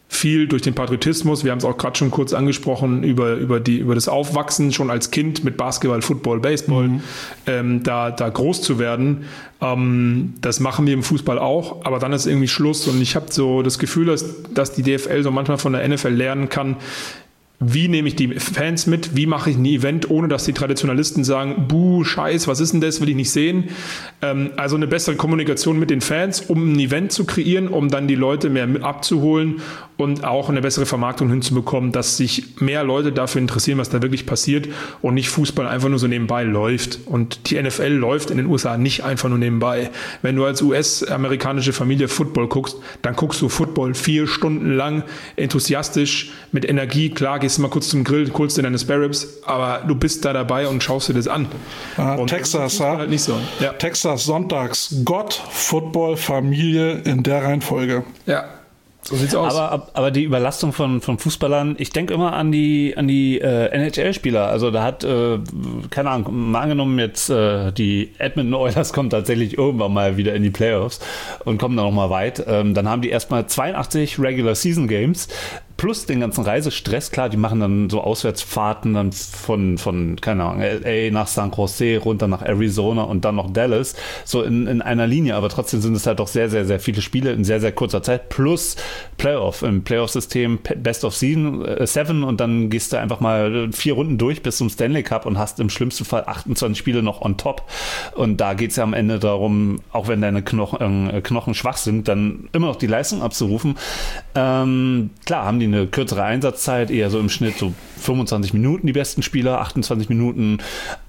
viel durch den Patriotismus. Wir haben es auch gerade schon kurz angesprochen, über, über, die, über das Aufwachsen schon als Kind mit Basketball, Football, Baseball, mhm. ähm, da, da groß zu werden. Ähm, das machen wir im Fußball auch, aber dann ist irgendwie Schluss. Und ich habe so das Gefühl, dass, dass die D F L so manchmal von der N F L lernen kann, wie nehme ich die Fans mit? Wie mache ich ein Event, ohne dass die Traditionalisten sagen, buh, scheiß, was ist denn das, will ich nicht sehen? Ähm, also eine bessere Kommunikation mit den Fans, um ein Event zu kreieren, um dann die Leute mehr mit abzuholen und auch eine bessere Vermarktung hinzubekommen, dass sich mehr Leute dafür interessieren, was da wirklich passiert und nicht Fußball einfach nur so nebenbei läuft. Und die N F L läuft in den U S A nicht einfach nur nebenbei. Wenn du als U S-amerikanische Familie Football guckst, dann guckst du Football vier Stunden lang, enthusiastisch, mit Energie. Klar, gehst du mal kurz zum Grill, holst dir deine Spare-Ribs, aber du bist da dabei und schaust dir das an. Ah, und Texas, das halt nicht so. Ja. Texas, sonntags, Gott, Football, Familie in der Reihenfolge. Ja. So sieht's aus. Aber, aber die Überlastung von, von Fußballern, ich denke immer an die, an die äh, N H L-Spieler. Also da hat, äh, keine Ahnung, mal angenommen jetzt, äh, die Edmonton Oilers kommen tatsächlich irgendwann mal wieder in die Playoffs und kommen dann noch mal weit. Ähm, dann haben die erstmal zweiundachtzig Regular Season Games plus den ganzen Reisestress. Klar, die machen dann so Auswärtsfahrten dann von, von keine Ahnung, L A nach San Jose, runter nach Arizona und dann noch Dallas, so in, in einer Linie. Aber trotzdem sind es halt doch sehr, sehr, sehr viele Spiele in sehr, sehr kurzer Zeit plus Playoff. Im Playoff-System Best of Season, äh, Seven und dann gehst du einfach mal vier Runden durch bis zum Stanley Cup und hast im schlimmsten Fall achtundzwanzig Spiele noch on top. Und da geht es ja am Ende darum, auch wenn deine Knochen, äh, Knochen schwach sind, dann immer noch die Leistung abzurufen. Ähm, klar haben die eine kürzere Einsatzzeit, eher so im Schnitt so fünfundzwanzig Minuten die besten Spieler, achtundzwanzig Minuten.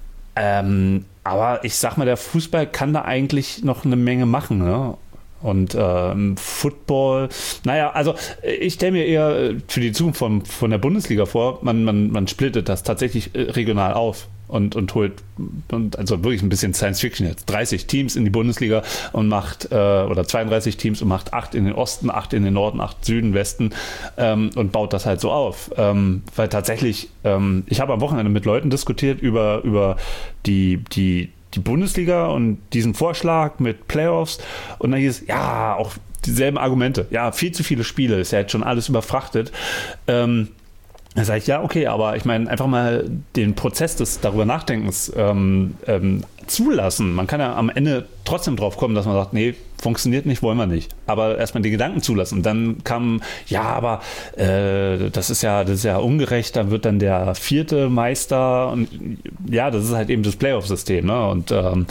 Ähm, aber ich sag mal, der Fußball kann da eigentlich noch eine Menge machen, ne? Und ähm, Football, naja, also ich stelle mir eher für die Zukunft von, von der Bundesliga vor, man, man, man splittet das tatsächlich regional auf und, und holt, und also wirklich ein bisschen Science Fiction jetzt, dreißig Teams in die Bundesliga und macht, äh, oder zweiunddreißig Teams und macht acht in den Osten, acht in den Norden, acht Süden, Westen ähm, und baut das halt so auf. Ähm, weil tatsächlich, ähm, ich habe am Wochenende mit Leuten diskutiert über, über die, die die Bundesliga und diesen Vorschlag mit Playoffs und dann hieß es, ja, auch dieselben Argumente. Ja, viel zu viele Spiele, ist ja jetzt schon alles überfrachtet. Ähm, da sage ich, ja, okay, aber ich meine, einfach mal den Prozess des darüber Nachdenkens ähm, ähm, zulassen. Man kann ja am Ende trotzdem drauf kommen, dass man sagt, nee, funktioniert nicht, wollen wir nicht. Aber erstmal die Gedanken zulassen. Und dann kam, ja, aber äh, das ist ja, das ist ja ungerecht, dann wird dann der vierte Meister und ja, das ist halt eben das Playoff-System, ne? Und ähm,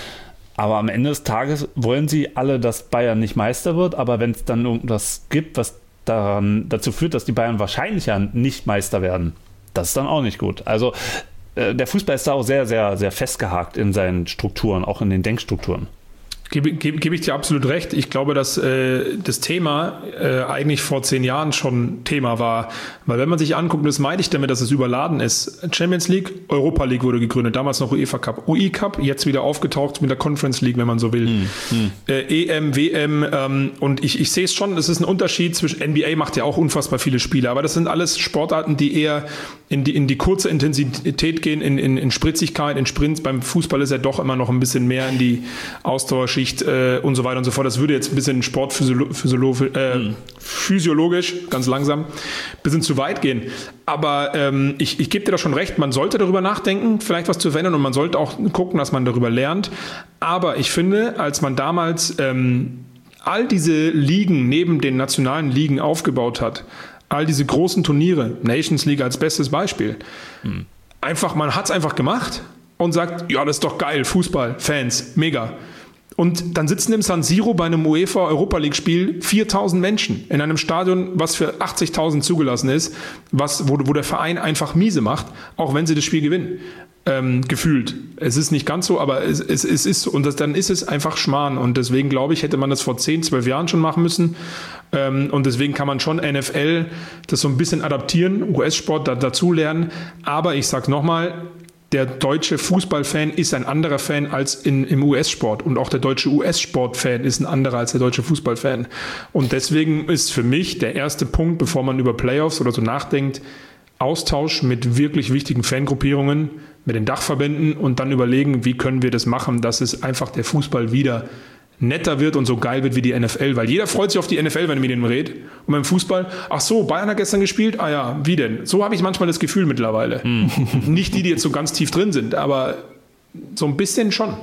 aber am Ende des Tages wollen sie alle, dass Bayern nicht Meister wird, aber wenn es dann irgendwas gibt, was daran dazu führt, dass die Bayern wahrscheinlich ja nicht Meister werden, das ist dann auch nicht gut. Also äh, der Fußball ist da auch sehr, sehr, sehr festgehakt in seinen Strukturen, auch in den Denkstrukturen. Gebe, gebe, gebe ich dir absolut recht. Ich glaube, dass äh, das Thema äh, eigentlich vor zehn Jahren schon Thema war. Weil wenn man sich anguckt, und das meine ich damit, dass es überladen ist. Champions League, Europa League wurde gegründet, damals noch UEFA Cup. U E Cup, jetzt wieder aufgetaucht mit der Conference League, wenn man so will. Hm, hm. Äh, E M, W M ähm, und ich, ich sehe es schon, es ist ein Unterschied zwischen, N B A macht ja auch unfassbar viele Spiele, aber das sind alles Sportarten, die eher in die, in die kurze Intensität gehen, in, in, in Spritzigkeit, in Sprints. Beim Fußball ist ja doch immer noch ein bisschen mehr in die Ausdauerschicht äh, und so weiter und so fort. Das würde jetzt ein bisschen sportphysiologisch, äh, hm. physiologisch, ganz langsam, ein bisschen zu weit gehen. Aber ähm, ich, ich gebe dir da schon recht, man sollte darüber nachdenken, vielleicht was zu verändern und man sollte auch gucken, dass man darüber lernt. Aber ich finde, als man damals ähm, all diese Ligen neben den nationalen Ligen aufgebaut hat, all diese großen Turniere, Nations League als bestes Beispiel, hm. einfach, man hat es einfach gemacht und sagt, ja, das ist doch geil, Fußball, Fans, mega. Und dann sitzen im San Siro bei einem UEFA Europa League Spiel viertausend Menschen in einem Stadion, was für achtzigtausend zugelassen ist, was, wo, wo der Verein einfach miese macht, auch wenn sie das Spiel gewinnen. Ähm, gefühlt. Es ist nicht ganz so, aber es, es, es ist so. Und das, dann ist es einfach Schmarrn. Und deswegen glaube ich, hätte man das vor zehn, zwölf Jahren schon machen müssen. Ähm, und deswegen kann man schon N F L das so ein bisschen adaptieren, U S-Sport da, dazu lernen. Aber ich sage nochmal, der deutsche Fußballfan ist ein anderer Fan als in, im U S-Sport. Und auch der deutsche U S-Sport-Fan ist ein anderer als der deutsche Fußballfan. Und deswegen ist für mich der erste Punkt, bevor man über Playoffs oder so nachdenkt, Austausch mit wirklich wichtigen Fangruppierungen, mit den Dachverbänden und dann überlegen, wie können wir das machen, dass es einfach der Fußball wieder netter wird und so geil wird wie die N F L, weil jeder freut sich auf die N F L, wenn er mit denen redet. Und beim Fußball, ach so, Bayern hat gestern gespielt, ah ja, wie denn? So habe ich manchmal das Gefühl mittlerweile. Mhm. Nicht die, die jetzt so ganz tief drin sind, aber so ein bisschen schon.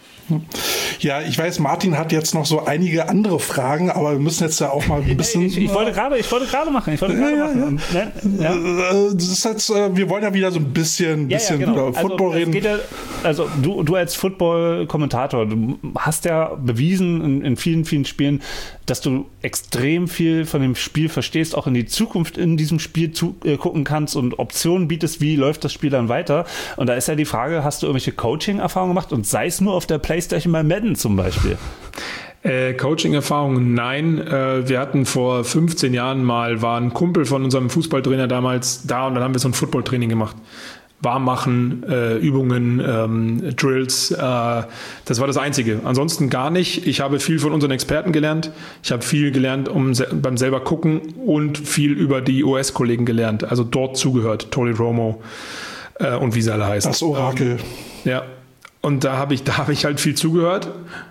Ja, ich weiß, Martin hat jetzt noch so einige andere Fragen, aber wir müssen jetzt ja auch mal ein bisschen... Ich, ich wollte gerade, ich wollte gerade machen, ich wollte gerade ja, machen. Ja. Ja. Das ist jetzt, wir wollen ja wieder so ein bisschen, ja, bisschen ja, genau. über Football also, reden. Geht ja, also du, du als Football-Kommentator, du hast ja bewiesen in, in vielen, vielen Spielen, dass du extrem viel von dem Spiel verstehst, auch in die Zukunft in diesem Spiel zu, äh, gucken kannst und Optionen bietest, wie läuft das Spiel dann weiter. Und da ist ja die Frage, hast du irgendwelche Coaching-Erfahrungen gemacht und sei es nur auf der Playstation bei Madden zum Beispiel? Äh, Coaching-Erfahrungen, nein. Äh, wir hatten vor fünfzehn Jahren mal, war ein Kumpel von unserem Fußballtrainer damals da und dann haben wir so ein Football-Training gemacht. Warm machen, äh, Übungen, ähm, Drills, äh, das war das Einzige. Ansonsten gar nicht. Ich habe viel von unseren Experten gelernt. Ich habe viel gelernt um se- beim selber gucken und viel über die U S-Kollegen gelernt. Also dort zugehört, Tony Romo äh, und wie sie alle heißen. Das Orakel. Ähm, ja, und da habe ich, da habe ich halt viel zugehört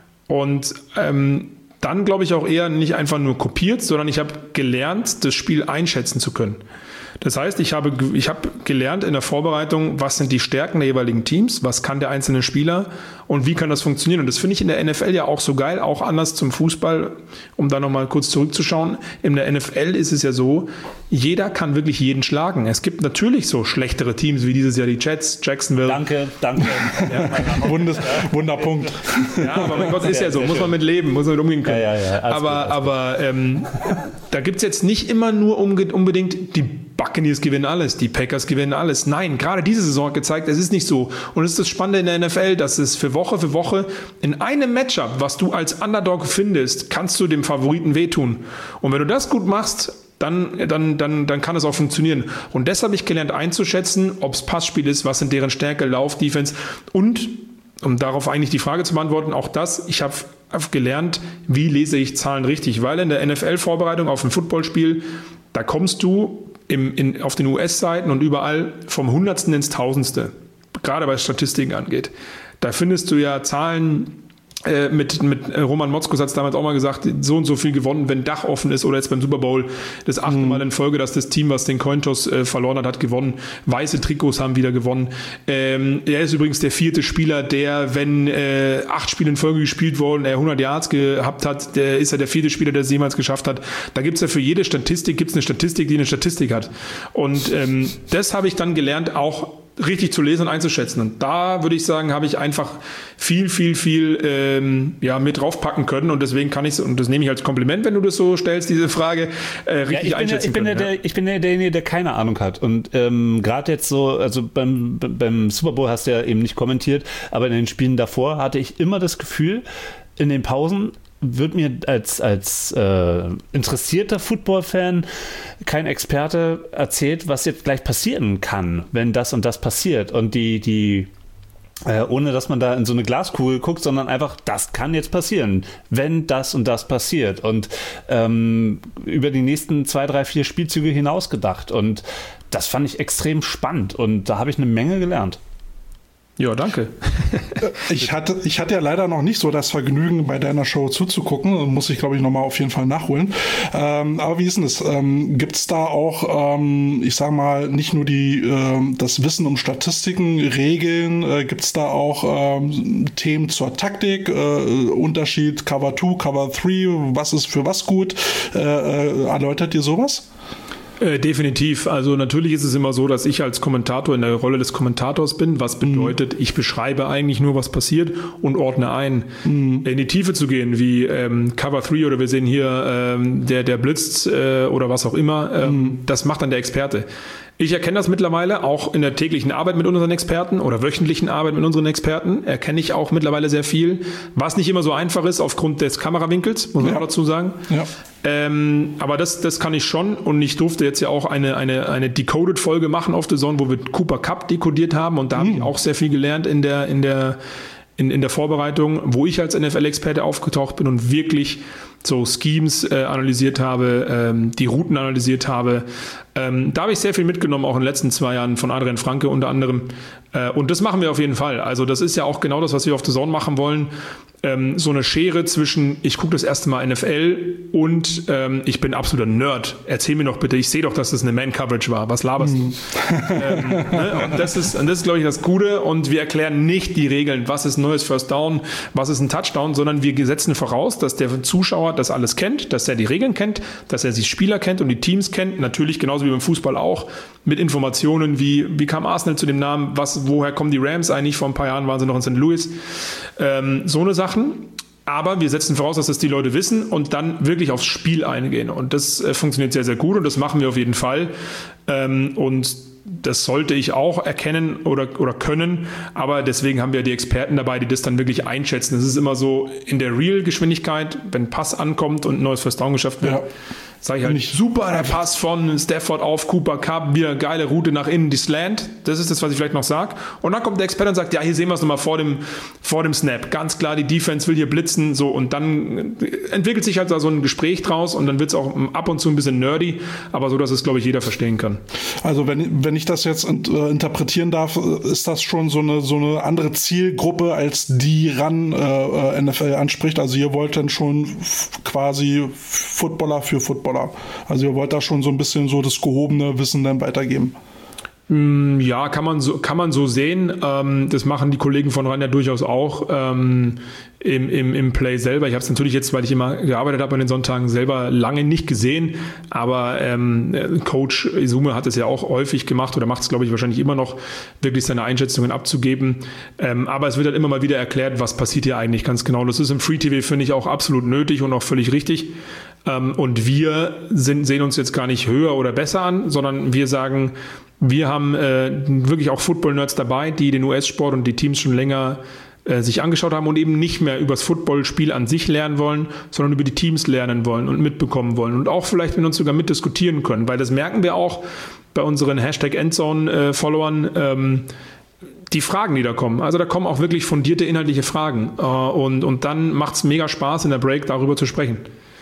und ähm, dann glaube ich auch eher nicht einfach nur kopiert, sondern ich habe gelernt, das Spiel einschätzen zu können. Das heißt, ich habe, ich habe gelernt in der Vorbereitung, was sind die Stärken der jeweiligen Teams, was kann der einzelne Spieler und wie kann das funktionieren. Und das finde ich in der N F L ja auch so geil, auch anders zum Fußball, um da nochmal kurz zurückzuschauen. In der N F L ist es ja so, jeder kann wirklich jeden schlagen. Es gibt natürlich so schlechtere Teams wie dieses Jahr die Jets, Jacksonville. Danke, danke. Ja. Bundes, Wunderpunkt. Ja, aber mein Gott, ist ja so, muss man mit leben, muss man mit umgehen können. Ja, ja, ja. Alles aber gut, alles aber ähm, da gibt es jetzt nicht immer nur unbedingt die Buccaneers gewinnen alles, die Packers gewinnen alles. Nein, gerade diese Saison hat gezeigt, es ist nicht so. Und es ist das Spannende in der N F L, dass es für Woche für Woche in einem Matchup, was du als Underdog findest, kannst du dem Favoriten wehtun. Und wenn du das gut machst, dann, dann, dann, dann kann es auch funktionieren. Und deshalb habe ich gelernt einzuschätzen, ob es Passspiel ist, was sind deren Stärke, Lauf, Defense und, um darauf eigentlich die Frage zu beantworten, auch das, ich habe gelernt, wie lese ich Zahlen richtig, weil in der N F L-Vorbereitung auf ein Footballspiel, da kommst du im, in, auf den U S-Seiten und überall vom Hundertsten ins Tausendste, gerade was Statistiken angeht. Da findest du ja Zahlen, äh, mit, mit Roman Motzkus hat es damals auch mal gesagt, so und so viel gewonnen, wenn Dach offen ist, oder jetzt beim Super Bowl das achte Mal in Folge, dass das Team, was den Cointoss äh, verloren hat, hat gewonnen. Weiße Trikots haben wieder gewonnen. Ähm, er ist übrigens der vierte Spieler, der, wenn äh, acht Spiele in Folge gespielt wurden, er hundert Yards gehabt hat, der ist er der vierte Spieler, der es jemals geschafft hat. Da gibt es ja für jede Statistik, gibt es eine Statistik, die eine Statistik hat. Und ähm, das habe ich dann gelernt, auch richtig zu lesen und einzuschätzen. Und da würde ich sagen, habe ich einfach viel, viel, viel ähm, ja, mit draufpacken können. Und deswegen kann ich es, und das nehme ich als Kompliment, wenn du das so stellst, diese Frage, äh, richtig ja, einschätzen ja, ich bin können. Ja der, ich bin ja derjenige, der keine Ahnung hat. Und ähm, gerade jetzt so, also beim, beim Super Bowl hast du ja eben nicht kommentiert, aber in den Spielen davor hatte ich immer das Gefühl, in den Pausen wird mir als, als äh, interessierter Football-Fan kein Experte erzählt, was jetzt gleich passieren kann, wenn das und das passiert. Und die, die äh, ohne dass man da in so eine Glaskugel guckt, sondern einfach, das kann jetzt passieren, wenn das und das passiert. Und ähm, über die nächsten zwei, drei, vier Spielzüge hinaus gedacht. Und das fand ich extrem spannend. Und da habe ich eine Menge gelernt. Ja, danke. Ich hatte, ich hatte ja leider noch nicht so das Vergnügen, bei deiner Show zuzugucken. Muss ich, glaube ich, nochmal auf jeden Fall nachholen. Ähm, aber wie ist denn das? Ähm, gibt es da auch, ähm, ich sag mal, nicht nur die, ähm, das Wissen um Statistiken, Regeln, äh, gibt es da auch ähm, Themen zur Taktik, äh, Unterschied Cover zwei, Cover drei, was ist für was gut? Äh, äh, erläutert ihr sowas? Äh, definitiv. Also natürlich ist es immer so, dass ich als Kommentator in der Rolle des Kommentators bin, was bedeutet, ich beschreibe eigentlich nur, was passiert und ordne ein. Mhm. In die Tiefe zu gehen, wie ähm, Cover drei oder wir sehen hier ähm, der, der blitzt äh, oder was auch immer, ähm, mhm. das macht dann der Experte. Ich erkenne das mittlerweile auch in der täglichen Arbeit mit unseren Experten oder wöchentlichen Arbeit mit unseren Experten. Erkenne ich auch mittlerweile sehr viel, was nicht immer so einfach ist aufgrund des Kamerawinkels, muss man ja. auch dazu sagen. Ja. Ähm, aber das, das kann ich schon, und ich durfte jetzt ja auch eine, eine, eine Decoded-Folge machen auf The Zone, wo wir Cooper Kupp dekodiert haben, und da mhm. habe ich auch sehr viel gelernt in der, in der, in, in der Vorbereitung, wo ich als N F L-Experte aufgetaucht bin und wirklich so Schemes äh, analysiert habe, ähm, die Routen analysiert habe. Ähm, da habe ich sehr viel mitgenommen, auch in den letzten zwei Jahren von Adrian Franke unter anderem. Äh, und das machen wir auf jeden Fall. Also das ist ja auch genau das, was wir auf The Zone machen wollen. ähm, so eine Schere zwischen, ich gucke das erste Mal N F L und ähm, ich bin absoluter Nerd. Erzähl mir doch bitte, ich sehe doch, dass das eine Man-Coverage war. Was laberst du? ähm, ne? Und das ist, und das ist, glaube ich, das Gute. Und wir erklären nicht die Regeln, was ist ein neues First Down, was ist ein Touchdown, sondern wir setzen voraus, dass der Zuschauer das alles kennt, dass er die Regeln kennt, dass er die Spieler kennt und die Teams kennt. Natürlich genauso wie beim Fußball auch, mit Informationen wie, wie kam Arsenal zu dem Namen, was, woher kommen die Rams eigentlich, vor ein paar Jahren waren sie noch in Sankt Louis, ähm, so eine Sachen. Aber wir setzen voraus, dass das die Leute wissen und dann wirklich aufs Spiel eingehen. Und das äh, funktioniert sehr, sehr gut und das machen wir auf jeden Fall. Ähm, und das sollte ich auch erkennen oder, oder können, aber deswegen haben wir die Experten dabei, die das dann wirklich einschätzen. Es ist immer so in der Real-Geschwindigkeit, wenn Pass ankommt und ein neues First Down geschafft wird, ja. Sage ich halt nicht, super, der Pass von Stafford auf Cooper Kupp, wieder geile Route nach innen, die Slant, das ist das, was ich vielleicht noch sage. Und dann kommt der Experte und sagt, ja, hier sehen wir es nochmal vor dem, vor dem Snap. Ganz klar, die Defense will hier blitzen, so, und dann entwickelt sich halt da so ein Gespräch draus und dann wird es auch ab und zu ein bisschen nerdy, aber so, dass es, glaube ich, jeder verstehen kann. Also wenn, wenn ich das jetzt äh, interpretieren darf, ist das schon so eine, so eine andere Zielgruppe, als die ran äh, N F L anspricht. Also ihr wollt dann schon f- quasi Footballer für Footballer. Also ihr wollt da schon so ein bisschen so das gehobene Wissen dann weitergeben. Ja, kann man so, kann man so sehen. Ähm, das machen die Kollegen von RAN ja durchaus auch ähm, im, im, im Play selber. Ich habe es natürlich jetzt, weil ich immer gearbeitet habe an den Sonntagen, selber lange nicht gesehen. Aber ähm, Coach Izume hat es ja auch häufig gemacht oder macht es, glaube ich, wahrscheinlich immer noch, wirklich seine Einschätzungen abzugeben. Ähm, aber es wird halt immer mal wieder erklärt, was passiert hier eigentlich ganz genau. Das ist im Free-T V, finde ich, auch absolut nötig und auch völlig richtig. Ähm, und wir sind, sehen uns jetzt gar nicht höher oder besser an, sondern wir sagen, wir haben äh, wirklich auch Football-Nerds dabei, die den U S-Sport und die Teams schon länger äh, sich angeschaut haben und eben nicht mehr über das Footballspiel an sich lernen wollen, sondern über die Teams lernen wollen und mitbekommen wollen und auch vielleicht mit uns sogar mitdiskutieren können, weil das merken wir auch bei unseren Hashtag Endzone-Followern, ähm, die Fragen, die da kommen. Also da kommen auch wirklich fundierte inhaltliche Fragen äh, und, und dann macht es mega Spaß, in der Break darüber zu sprechen.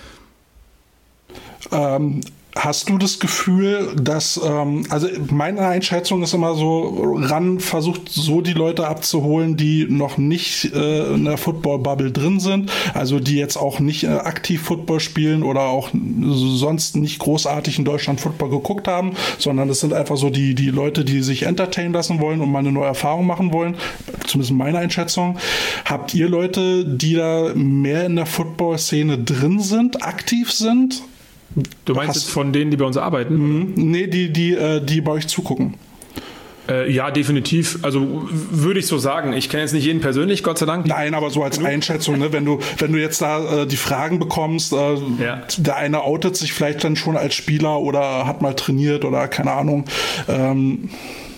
Ähm, hast du das Gefühl, dass, ähm, also meine Einschätzung ist immer so, RAN versucht so die Leute abzuholen, die noch nicht äh, in der Football-Bubble drin sind, also die jetzt auch nicht äh, aktiv Football spielen oder auch sonst nicht großartig in Deutschland Football geguckt haben, sondern das sind einfach so die, die Leute, die sich entertainen lassen wollen und mal eine neue Erfahrung machen wollen, zumindest meine Einschätzung. Habt ihr Leute, die da mehr in der Football-Szene drin sind, aktiv sind? Du meinst Hast, jetzt von denen, die bei uns arbeiten? Mhm. Nee, die, die, die bei euch zugucken. Äh, ja, definitiv. Also würde ich so sagen. Ich kenne jetzt nicht jeden persönlich, Gott sei Dank. Nein, aber so als Einschätzung, ne? wenn du wenn du jetzt da äh, die Fragen bekommst, äh, ja. Der eine outet sich vielleicht dann schon als Spieler oder hat mal trainiert oder keine Ahnung. Ähm,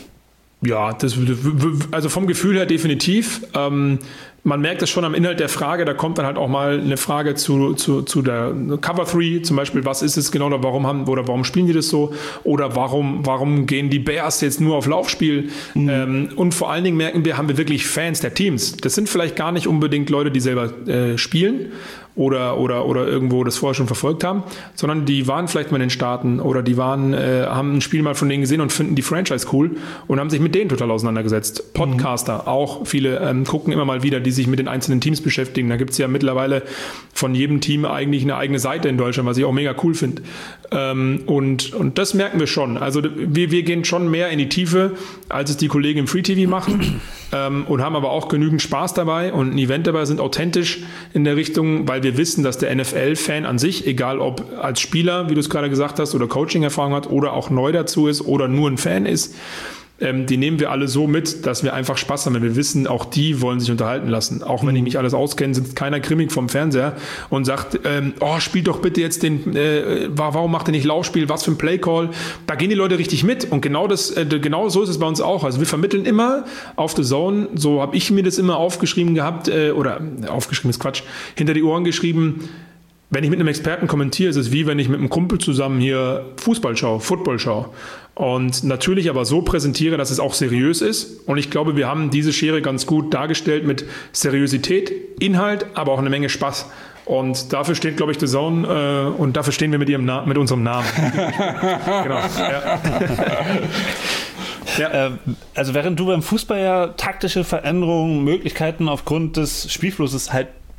ja, das, also vom Gefühl her definitiv. Ähm, Man merkt es schon am Inhalt der Frage, da kommt dann halt auch mal eine Frage zu, zu, zu der Cover drei, zum Beispiel, was ist es genau oder warum haben oder warum spielen die das so oder warum, warum gehen die Bears jetzt nur auf Laufspiel? Mhm. Ähm, und vor allen Dingen merken wir, haben wir wirklich Fans der Teams. Das sind vielleicht gar nicht unbedingt Leute, die selber äh, spielen oder, oder, oder irgendwo das vorher schon verfolgt haben, sondern die waren vielleicht mal in den Staaten oder die waren, äh, haben ein Spiel mal von denen gesehen und finden die Franchise cool und haben sich mit denen total auseinandergesetzt. Podcaster, mhm. auch viele ähm, gucken immer mal wieder, die sich mit den einzelnen Teams beschäftigen. Da gibt es ja mittlerweile von jedem Team eigentlich eine eigene Seite in Deutschland, was ich auch mega cool finde. Ähm, und, und das merken wir schon. Also wir, wir gehen schon mehr in die Tiefe, als es die Kollegen im Free-T V machen ähm, und haben aber auch genügend Spaß dabei und ein Event dabei, sind authentisch in der Richtung, weil wir wissen, dass der N F L-Fan an sich, egal ob als Spieler, wie du es gerade gesagt hast, oder Coaching-Erfahrung hat oder auch neu dazu ist oder nur ein Fan ist, ähm, die nehmen wir alle so mit, dass wir einfach Spaß haben. Wir wissen, auch die wollen sich unterhalten lassen. Auch wenn die nicht alles auskennen, sitzt keiner grimmig vom Fernseher und sagt, ähm, oh, spielt doch bitte jetzt den, äh, warum macht ihr nicht Laufspiel, was für ein Playcall? Da gehen die Leute richtig mit und genau das, äh, genau so ist es bei uns auch. Also wir vermitteln immer auf The Zone, so habe ich mir das immer aufgeschrieben gehabt, äh, oder aufgeschrieben ist Quatsch, hinter die Ohren geschrieben, wenn ich mit einem Experten kommentiere, ist es wie wenn ich mit einem Kumpel zusammen hier Fußball schaue, Football schaue. Und natürlich aber so präsentiere, dass es auch seriös ist. Und ich glaube, wir haben diese Schere ganz gut dargestellt mit Seriosität, Inhalt, aber auch eine Menge Spaß. Und dafür steht, glaube ich, The Zone äh, und dafür stehen wir mit, ihrem Na- mit unserem Namen. Genau. Ja. Ja. Also während du beim Fußball ja taktische Veränderungen, Möglichkeiten aufgrund des Spielflusses halt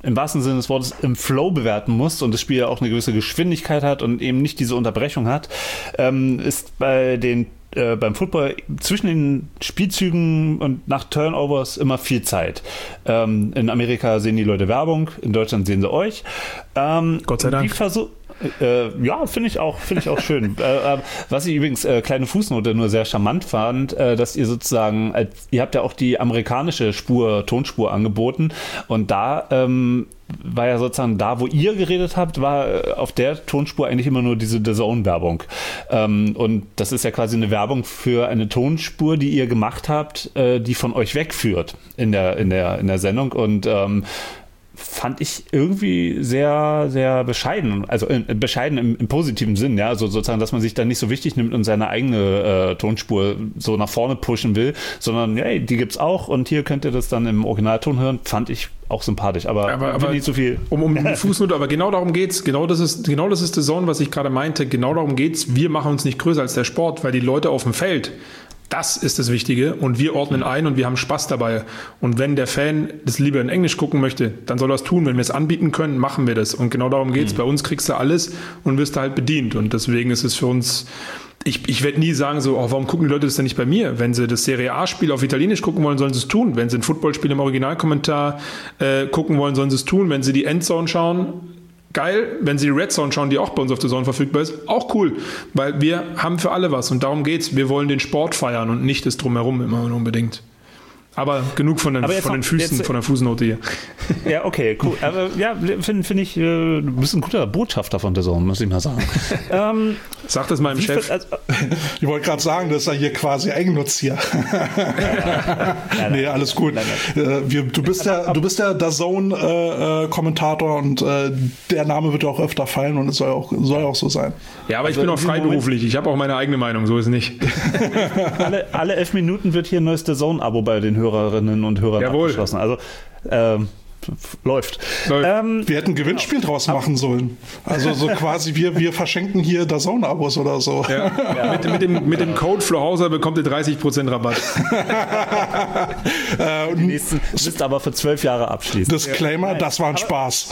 im wahrsten Sinne des Wortes im Flow bewerten musst und das Spiel ja auch eine gewisse Geschwindigkeit hat und eben nicht diese Unterbrechung hat, ähm, ist bei den äh, beim Football zwischen den Spielzügen und nach Turnovers immer viel Zeit. Ähm, in Amerika sehen die Leute Werbung, in Deutschland sehen sie euch. Ähm, Gott sei Dank. Wie versuch- Äh, ja, finde ich auch, finde ich auch schön. äh, was ich übrigens, äh, kleine Fußnote, nur sehr charmant fand, äh, dass ihr sozusagen, als, ihr habt ja auch die amerikanische Spur, Tonspur angeboten und da ähm, war ja sozusagen da, wo ihr geredet habt, war äh, auf der Tonspur eigentlich immer nur diese The Zone-Werbung. Ähm, und das ist ja quasi eine Werbung für eine Tonspur, die ihr gemacht habt, äh, die von euch wegführt in der, in der, in der Sendung und ähm, fand ich irgendwie sehr, sehr bescheiden, also äh, bescheiden im, im positiven Sinn, ja, also sozusagen, dass man sich dann nicht so wichtig nimmt und seine eigene äh, Tonspur so nach vorne pushen will, sondern, ja, die gibt's auch und hier könnt ihr das dann im Originalton hören, fand ich auch sympathisch, aber, aber, aber nicht so viel. Um, um die Fußnote, aber genau darum geht's, genau das ist, genau das ist The Zone, was ich gerade meinte, genau darum geht's, wir machen uns nicht größer als der Sport, weil die Leute auf dem Feld, das ist das Wichtige und wir ordnen ein und wir haben Spaß dabei. Und wenn der Fan das lieber in Englisch gucken möchte, dann soll er es tun. Wenn wir es anbieten können, machen wir das. Und genau darum geht es. Mhm. Bei uns kriegst du alles und wirst da halt bedient. Und deswegen ist es für uns, ich, ich werde nie sagen so, oh, warum gucken die Leute das denn nicht bei mir? Wenn sie das Serie A-Spiel auf Italienisch gucken wollen, sollen sie es tun. Wenn sie ein Footballspiel im Originalkommentar äh, gucken wollen, sollen sie es tun. Wenn sie die Endzone schauen, geil, wenn sie die Red Zone schauen, die auch bei uns auf der Zone verfügbar ist, auch cool, weil wir haben für alle was und darum geht's. Wir wollen den Sport feiern und nicht das Drumherum immer unbedingt. Aber genug von den, von den Füßen, jetzt, von der Fußnote hier. Ja, okay, cool. Aber ja, finde find ich, du bist ein guter Botschafter von der Zone, muss ich mal sagen. ähm, Sag das meinem Chef. Also, ich wollte gerade sagen, das ist ja hier quasi Eigennutz hier. Nein, nein, nee, alles gut. Nein, nein. Wir, du bist der, du bist der D A Z N-Kommentator äh, und äh, der Name wird auch öfter fallen und es soll auch, soll auch so sein. Ja, aber ich also bin auch freiberuflich. Moment, ich habe auch meine eigene Meinung, so ist es nicht. alle, alle elf Minuten wird hier ein neues D A Z N-Abo bei den Hörerinnen und Hörern Jawohl. abgeschlossen. Also ähm, läuft. läuft. Ähm, wir hätten ein Gewinnspiel genau. draus machen sollen. Also so quasi wir, wir verschenken hier D A Z N-Abos oder so. Ja. Ja. Mit, mit, dem, mit dem Code Flohhauser bekommt ihr dreißig Prozent Rabatt. äh, Die nächsten müsst aber für zwölf Jahre abschließen. Disclaimer, ja. Das war ein Spaß.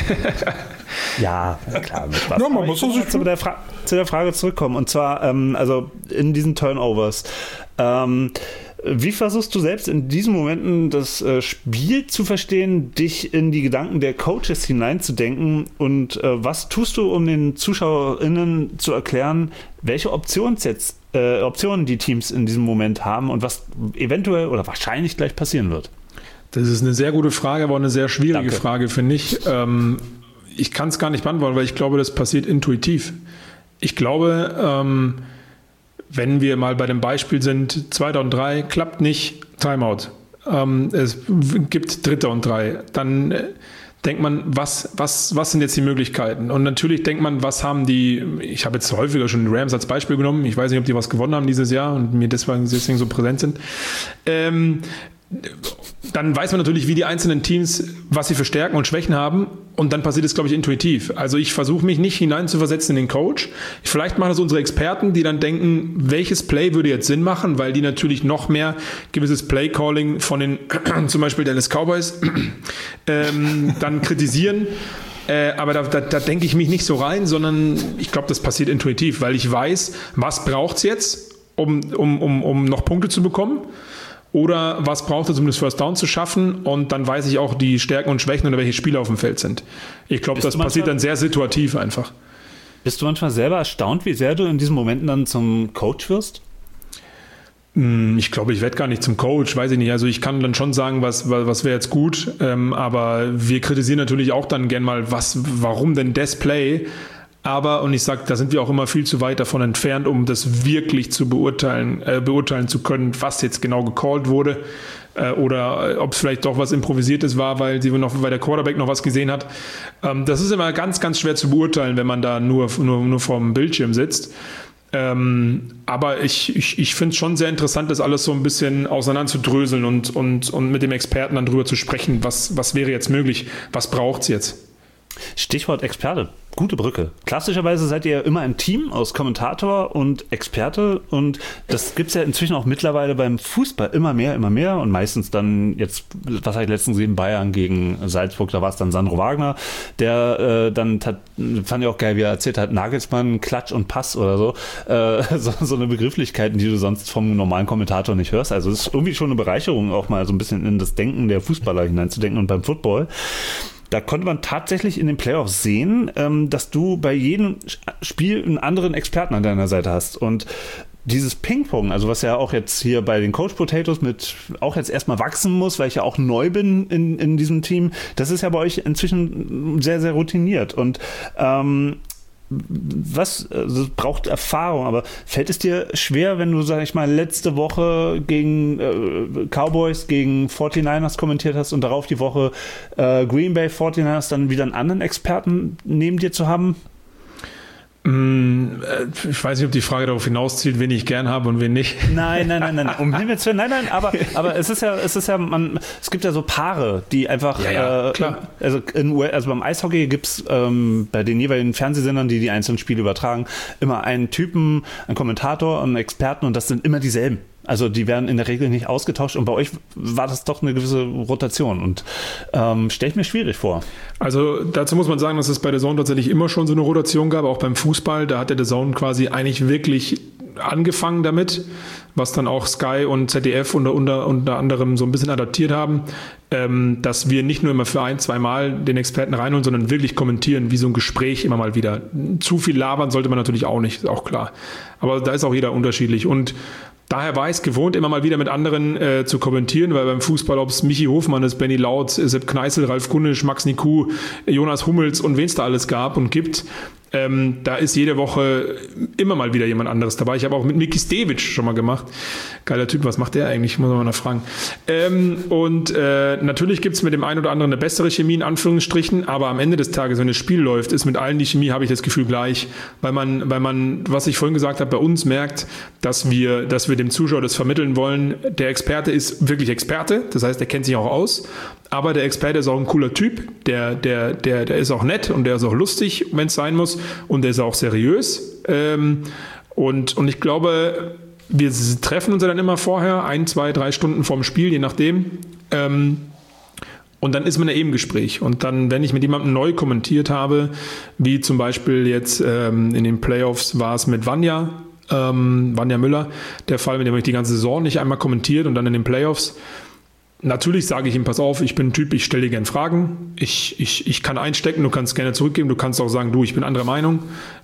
Ja, klar. Mit Spaß. Ja, man muss also zu, der Fra- zu der Frage zurückkommen. Und zwar, ähm, also in diesen Turnovers, ähm, wie versuchst du selbst in diesen Momenten das äh, Spiel zu verstehen, dich in die Gedanken der Coaches hineinzudenken und äh, was tust du, um den ZuschauerInnen zu erklären, welche Optionssets, äh, Optionen die Teams in diesem Moment haben und was eventuell oder wahrscheinlich gleich passieren wird? Das ist eine sehr gute Frage, aber auch eine sehr schwierige Danke. Frage, finde ich. Ähm, ich kann es gar nicht beantworten, weil ich glaube, das passiert intuitiv. Ich glaube, ähm, wenn wir mal bei dem Beispiel sind, zweiter und drei, klappt nicht, Timeout. Ähm, es gibt dritter und drei. Dann äh, denkt man, was, was, was sind jetzt die Möglichkeiten? Und natürlich denkt man, was haben die, ich habe jetzt häufiger schon die Rams als Beispiel genommen, ich weiß nicht, ob die was gewonnen haben dieses Jahr und mir deswegen, deswegen so präsent sind. Ähm, dann weiß man natürlich, wie die einzelnen Teams, was sie für Stärken und Schwächen haben und dann passiert es, glaube ich, intuitiv. Also ich versuche mich nicht hineinzuversetzen in den Coach. Vielleicht machen das unsere Experten, die dann denken, welches Play würde jetzt Sinn machen, weil die natürlich noch mehr gewisses Play-Calling von den zum Beispiel Dallas Cowboys ähm, dann kritisieren. Äh, aber da, da, da denke ich mich nicht so rein, sondern ich glaube, das passiert intuitiv, weil ich weiß, was braucht es jetzt, um, um, um, um noch Punkte zu bekommen. Oder was braucht es, um das First Down zu schaffen? Und dann weiß ich auch die Stärken und Schwächen oder welche Spieler auf dem Feld sind. Ich glaube, das passiert dann sehr situativ einfach. Bist du manchmal selber erstaunt, wie sehr du in diesen Momenten dann zum Coach wirst? Ich glaube, ich werde gar nicht zum Coach, weiß ich nicht. Also ich kann dann schon sagen, was, was wäre jetzt gut. Aber wir kritisieren natürlich auch dann gern mal, was, warum denn das Play? Aber, und ich sage, da sind wir auch immer viel zu weit davon entfernt, um das wirklich zu beurteilen, äh, beurteilen zu können, was jetzt genau gecallt wurde äh, oder äh, ob es vielleicht doch was Improvisiertes war, weil, sie noch, weil der Quarterback noch was gesehen hat. Ähm, das ist immer ganz, ganz schwer zu beurteilen, wenn man da nur, nur, nur vorm Bildschirm sitzt. Ähm, aber ich, ich, ich finde es schon sehr interessant, das alles so ein bisschen auseinander zu dröseln und, und, und mit dem Experten dann drüber zu sprechen, was, was wäre jetzt möglich, was braucht es jetzt. Stichwort Experte. Gute Brücke. Klassischerweise seid ihr ja immer ein Team aus Kommentator und Experte und das gibt es ja inzwischen auch mittlerweile beim Fußball immer mehr, immer mehr und meistens dann jetzt, was habe ich letztens gesehen, Bayern gegen Salzburg, da war es dann Sandro Wagner, der äh, dann, tat, fand ich auch geil, wie er erzählt hat, Nagelsmann, Klatsch und Pass oder so, äh, so, so eine Begrifflichkeiten, die du sonst vom normalen Kommentator nicht hörst. Also es ist irgendwie schon eine Bereicherung, auch mal so ein bisschen in das Denken der Fußballer hineinzudenken und beim Football. Da konnte man tatsächlich in den Playoffs sehen, ähm, dass du bei jedem Spiel einen anderen Experten an deiner Seite hast. Und dieses Ping-Pong, also was ja auch jetzt hier bei den Coach Potatoes mit auch jetzt erstmal wachsen muss, weil ich ja auch neu bin in, in diesem Team, das ist ja bei euch inzwischen sehr, sehr routiniert. Und ähm, was, also braucht Erfahrung, aber fällt es dir schwer, wenn du, sag ich mal, letzte Woche gegen äh, Cowboys, gegen forty-niners kommentiert hast und darauf die Woche äh, Green Bay forty-niners dann wieder einen anderen Experten neben dir zu haben? Ich weiß nicht, ob die Frage darauf hinauszielt, wen ich gern habe und wen nicht. Nein, nein, nein, nein. Um Himmels Willen, nein, nein, aber, aber es ist ja, es ist ja, man, es gibt ja so Paare, die einfach, ja, ja, äh, klar. Also, in, also beim Eishockey gibt es ähm, bei den jeweiligen Fernsehsendern, die die einzelnen Spiele übertragen, immer einen Typen, einen Kommentator, einen Experten und das sind immer dieselben. Also die werden in der Regel nicht ausgetauscht und bei euch war das doch eine gewisse Rotation und ähm, stelle ich mir schwierig vor. Also dazu muss man sagen, dass es bei der D A Z N tatsächlich immer schon so eine Rotation gab, auch beim Fußball. Da hat der D A Z N quasi eigentlich wirklich angefangen damit, was dann auch Sky und Z D F unter, unter, unter anderem so ein bisschen adaptiert haben, ähm, dass wir nicht nur immer für ein, zwei Mal den Experten reinholen, sondern wirklich kommentieren, wie so ein Gespräch immer mal wieder. Zu viel labern sollte man natürlich auch nicht, ist auch klar. Aber da ist auch jeder unterschiedlich und daher war ich es gewohnt, immer mal wieder mit anderen äh, zu kommentieren, weil beim Fußball, ob es Michi Hofmann ist, Benny Lautz, Sepp Kneißl, Ralf Gunnisch, Max Niku, Jonas Hummels und wen es da alles gab und gibt, ähm, da ist jede Woche immer mal wieder jemand anderes dabei. Ich habe auch mit Miki Stevic schon mal gemacht. Geiler Typ, was macht der eigentlich? Muss man mal nachfragen. Ähm, und äh, natürlich gibt es mit dem einen oder anderen eine bessere Chemie, in Anführungsstrichen, aber am Ende des Tages, wenn das Spiel läuft, ist mit allen die Chemie, habe ich das Gefühl, gleich, weil man, weil man, was ich vorhin gesagt habe, bei uns merkt, dass wir, dass wir dem Zuschauer das vermitteln wollen. Der Experte ist wirklich Experte, das heißt, er kennt sich auch aus, aber der Experte ist auch ein cooler Typ, der, der, der, der ist auch nett und der ist auch lustig, wenn es sein muss, und der ist auch seriös. Ähm, und, und ich glaube, wir treffen uns ja dann immer vorher, ein, zwei, drei Stunden vorm Spiel, je nachdem. Ähm, und dann ist man ja eben im Gespräch. Und dann, wenn ich mit jemandem neu kommentiert habe, wie zum Beispiel jetzt ähm, in den Playoffs war es mit Vanja, ähm, Vanja Müller, der Fall, mit dem habe ich die ganze Saison nicht einmal kommentiert und dann in den Playoffs. Natürlich sage ich ihm, pass auf, ich bin ein Typ, ich stelle dir gerne Fragen, ich, ich, ich kann einstecken, du kannst gerne zurückgeben, du kannst auch sagen, du, ich bin anderer Meinung.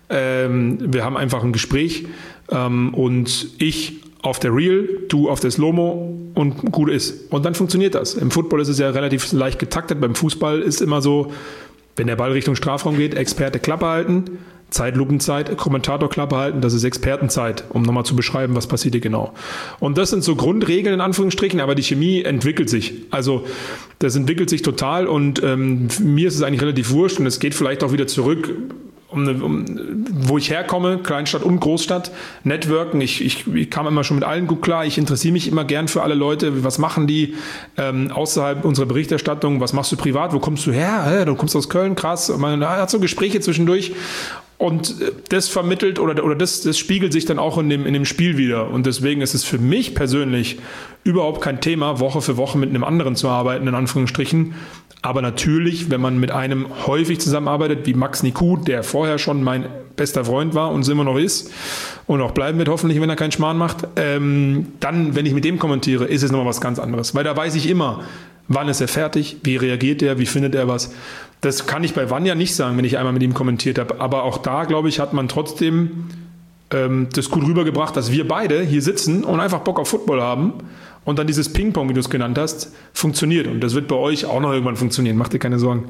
Ähm, wir haben einfach ein Gespräch ähm, und ich auf der Real, du auf der Slow-Mo und gut ist. Und dann funktioniert das. Im Football ist es ja relativ leicht getaktet, beim Fußball ist immer so, wenn der Ball Richtung Strafraum geht, Experte Klappe halten, Zeitlupenzeit, Kommentator Klappe halten, das ist Expertenzeit, um nochmal zu beschreiben, was passiert hier genau. Und das sind so Grundregeln in Anführungsstrichen, aber die Chemie entwickelt sich. Also das entwickelt sich total und ähm, mir ist es eigentlich relativ wurscht und es geht vielleicht auch wieder zurück, um, um, wo ich herkomme, Kleinstadt und Großstadt, Networken. Ich, ich, ich kam immer schon mit allen gut klar. Ich interessiere mich immer gern für alle Leute. Was machen die ähm, außerhalb unserer Berichterstattung? Was machst du privat? Wo kommst du her? Hä? Du kommst aus Köln, krass. Man hat so Gespräche zwischendurch. Und das vermittelt oder, oder das, das spiegelt sich dann auch in dem, in dem Spiel wieder. Und deswegen ist es für mich persönlich überhaupt kein Thema, Woche für Woche mit einem anderen zu arbeiten, in Anführungsstrichen. Aber natürlich, wenn man mit einem häufig zusammenarbeitet, wie Max Niku, der vorher schon mein bester Freund war und immer noch ist und auch bleiben wird hoffentlich, wenn er keinen Schmarrn macht, ähm, dann, wenn ich mit dem kommentiere, ist es nochmal was ganz anderes. Weil da weiß ich immer, wann ist er fertig, wie reagiert er, wie findet er was. Das kann ich bei Vanja nicht sagen, wenn ich einmal mit ihm kommentiert habe. Aber auch da, glaube ich, hat man trotzdem ähm, das gut rübergebracht, dass wir beide hier sitzen und einfach Bock auf Football haben. Und dann dieses Ping-Pong, wie du es genannt hast, funktioniert. Und das wird bei euch auch noch irgendwann funktionieren. Mach dir keine Sorgen.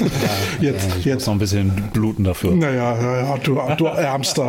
Ja, jetzt, ja, ich jetzt muss noch ein bisschen bluten dafür. Naja, ja, ja, du, du Ärmster.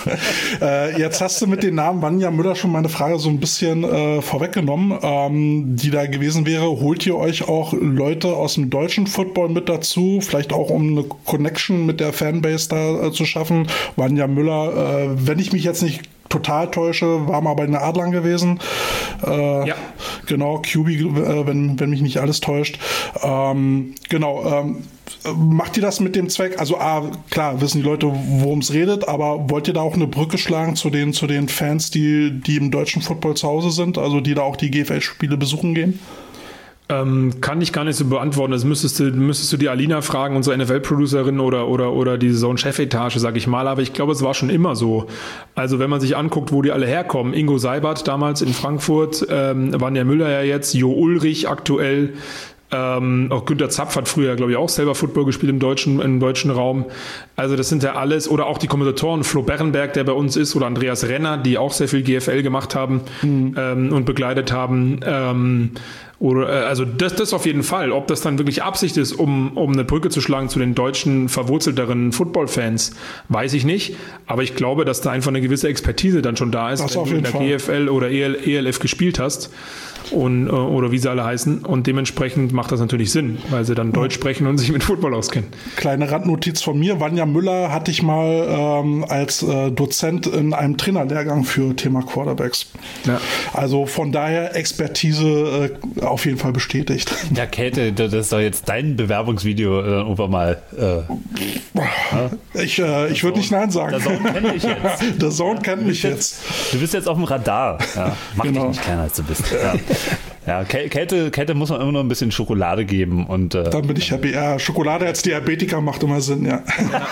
äh, jetzt hast du mit dem Namen Vanja Müller schon meine Frage so ein bisschen äh, vorweggenommen, ähm, die da gewesen wäre. Holt ihr euch auch Leute aus dem deutschen Football mit dazu? Vielleicht auch, um eine Connection mit der Fanbase da äh, zu schaffen? Vanja Müller, äh, wenn ich mich jetzt nicht total täusche, war mal bei den Adlern gewesen. Äh, ja. Genau, Q B, äh, wenn, wenn mich nicht alles täuscht. Ähm, genau, ähm, Macht ihr das mit dem Zweck? Also ah, klar, wissen die Leute, worum es redet, aber wollt ihr da auch eine Brücke schlagen zu den, zu den Fans, die, die im deutschen Football zu Hause sind, also die da auch die G F L-Spiele besuchen gehen? Ähm, kann ich gar nicht so beantworten. Das müsstest du, müsstest du die Alina fragen, unsere N F L-Producerin oder, oder, oder die Zone-Chefetage, sag ich mal. Aber ich glaube, es war schon immer so. Also wenn man sich anguckt, wo die alle herkommen. Ingo Seibert damals in Frankfurt, ähm, Vanja Müller ja jetzt, Jo Ulrich aktuell, Ähm, auch Günter Zapf hat früher, glaube ich, auch selber Football gespielt im deutschen, im deutschen Raum. Also das sind ja alles, oder auch die Kommentatoren, Flo Berrenberg, der bei uns ist, oder Andreas Renner, die auch sehr viel G F L gemacht haben mhm. ähm, und begleitet haben. Ähm, oder, äh, also das, das auf jeden Fall. Ob das dann wirklich Absicht ist, um, um eine Brücke zu schlagen zu den deutschen verwurzelteren Football-Fans, weiß ich nicht. Aber ich glaube, dass da einfach eine gewisse Expertise dann schon da ist, das wenn du in der Fall. G F L oder E L F gespielt hast. Und, oder wie sie alle heißen. Und dementsprechend macht das natürlich Sinn, weil sie dann Deutsch sprechen und sich mit Football auskennen. Kleine Randnotiz von mir. Vanja Müller hatte ich mal ähm, als äh, Dozent in einem Trainerlehrgang für Thema Quarterbacks. Ja. Also von daher Expertise äh, auf jeden Fall bestätigt. Ja, Käthe, das ist doch jetzt dein Bewerbungsvideo äh, irgendwann mal. Äh, ich äh, ich würde nicht Nein sagen. Der Sohn kennt mich jetzt. Der Sohn kennt mich jetzt. Du bist jetzt auf dem Radar. Ja, mach genau. dich nicht kleiner, als du bist. Ja. Ja, Kälte, Kälte muss man immer noch ein bisschen Schokolade geben. Und, äh, dann bin ich happy. Ja, Schokolade als Diabetiker macht immer Sinn, ja.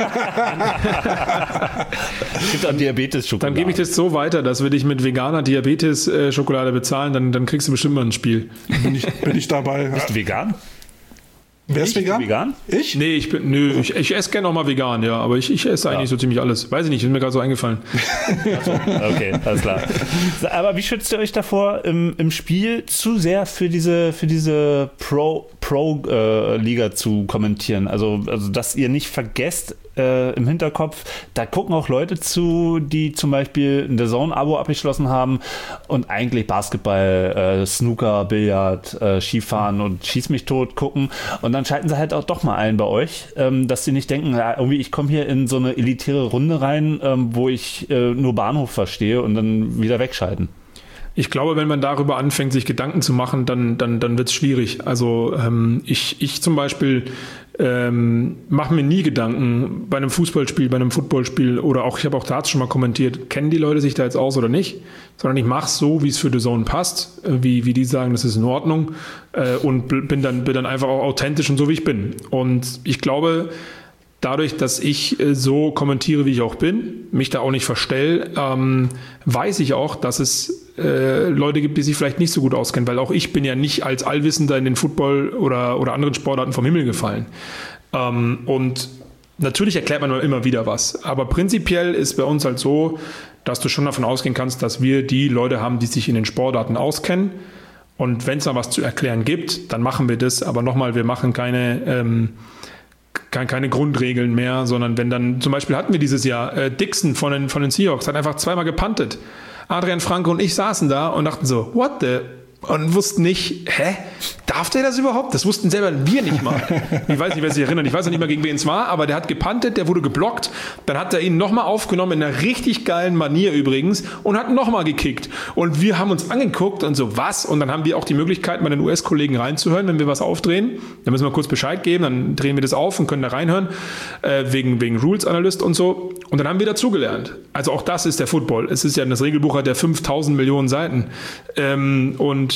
Es gibt auch Diabetes-Schokolade. Dann gebe ich das so weiter, dass wir dich mit veganer Diabetes-Schokolade bezahlen, dann, dann kriegst du bestimmt mal ein Spiel. Bin ich, bin ich dabei. Bist du vegan? Wer ist vegan? vegan? Ich? Nee, ich bin, nö, ich, ich esse gerne auch mal vegan, ja, aber ich, ich esse eigentlich ja. so ziemlich alles. Weiß ich nicht, ist mir gerade so eingefallen. Also, okay, alles klar. Aber wie schützt ihr euch davor, im, im Spiel zu sehr für diese, für diese Pro, Pro-Liga äh, zu kommentieren? Also, also, dass ihr nicht vergesst, äh, im Hinterkopf, da gucken auch Leute zu, die zum Beispiel ein D A Z N-Abo abgeschlossen haben und eigentlich Basketball, äh, Snooker, Billard, äh, Skifahren und Schieß mich tot gucken und dann schalten sie halt auch doch mal ein bei euch, ähm, dass sie nicht denken, ja, irgendwie ich komme hier in so eine elitäre Runde rein, ähm, wo ich äh, nur Bahnhof verstehe und dann wieder wegschalten. Ich glaube, wenn man darüber anfängt, sich Gedanken zu machen, dann, dann, dann wird es schwierig. Also ähm, ich, ich zum Beispiel ähm, mache mir nie Gedanken bei einem Fußballspiel, bei einem Footballspiel oder auch, ich habe auch Darts schon mal kommentiert, kennen die Leute sich da jetzt aus oder nicht, sondern ich mache es so, wie es für D A Z N passt, wie, wie die sagen, das ist in Ordnung äh, und bin dann, bin dann einfach auch authentisch und so, wie ich bin. Und ich glaube, dadurch, dass ich äh, so kommentiere, wie ich auch bin, mich da auch nicht verstelle, ähm, weiß ich auch, dass es äh, Leute gibt, die sich vielleicht nicht so gut auskennen, weil auch ich bin ja nicht als Allwissender in den Football oder, oder anderen Sportarten vom Himmel gefallen. Ähm, und natürlich erklärt man immer wieder was, aber prinzipiell ist bei uns halt so, dass du schon davon ausgehen kannst, dass wir die Leute haben, die sich in den Sportarten auskennen. Und wenn es da was zu erklären gibt, dann machen wir das. Aber nochmal, wir machen keine... Ähm, keine Grundregeln mehr, sondern wenn dann, zum Beispiel hatten wir dieses Jahr, äh, Dixon von den, von den Seahawks hat einfach zweimal gepuntet. Adrian Franke und ich saßen da und dachten so, what the... Und wussten nicht, hä, darf der das überhaupt? Das wussten selber wir nicht mal. Ich weiß nicht, wer sich erinnert. Ich weiß noch nicht mal, gegen wen es war, aber der hat gepuntet, der wurde geblockt. Dann hat er ihn nochmal aufgenommen, in einer richtig geilen Manier übrigens, und hat nochmal gekickt. Und wir haben uns angeguckt und so, was? Und dann haben wir auch die Möglichkeit, bei den U S-Kollegen reinzuhören, wenn wir was aufdrehen. Dann müssen wir kurz Bescheid geben, dann drehen wir das auf und können da reinhören, äh, wegen, wegen Rules Analyst und so. Und dann haben wir dazugelernt. Also auch das ist der Football. Es ist ja, das Regelbuch hat ja fünftausend Millionen Seiten. Ähm, und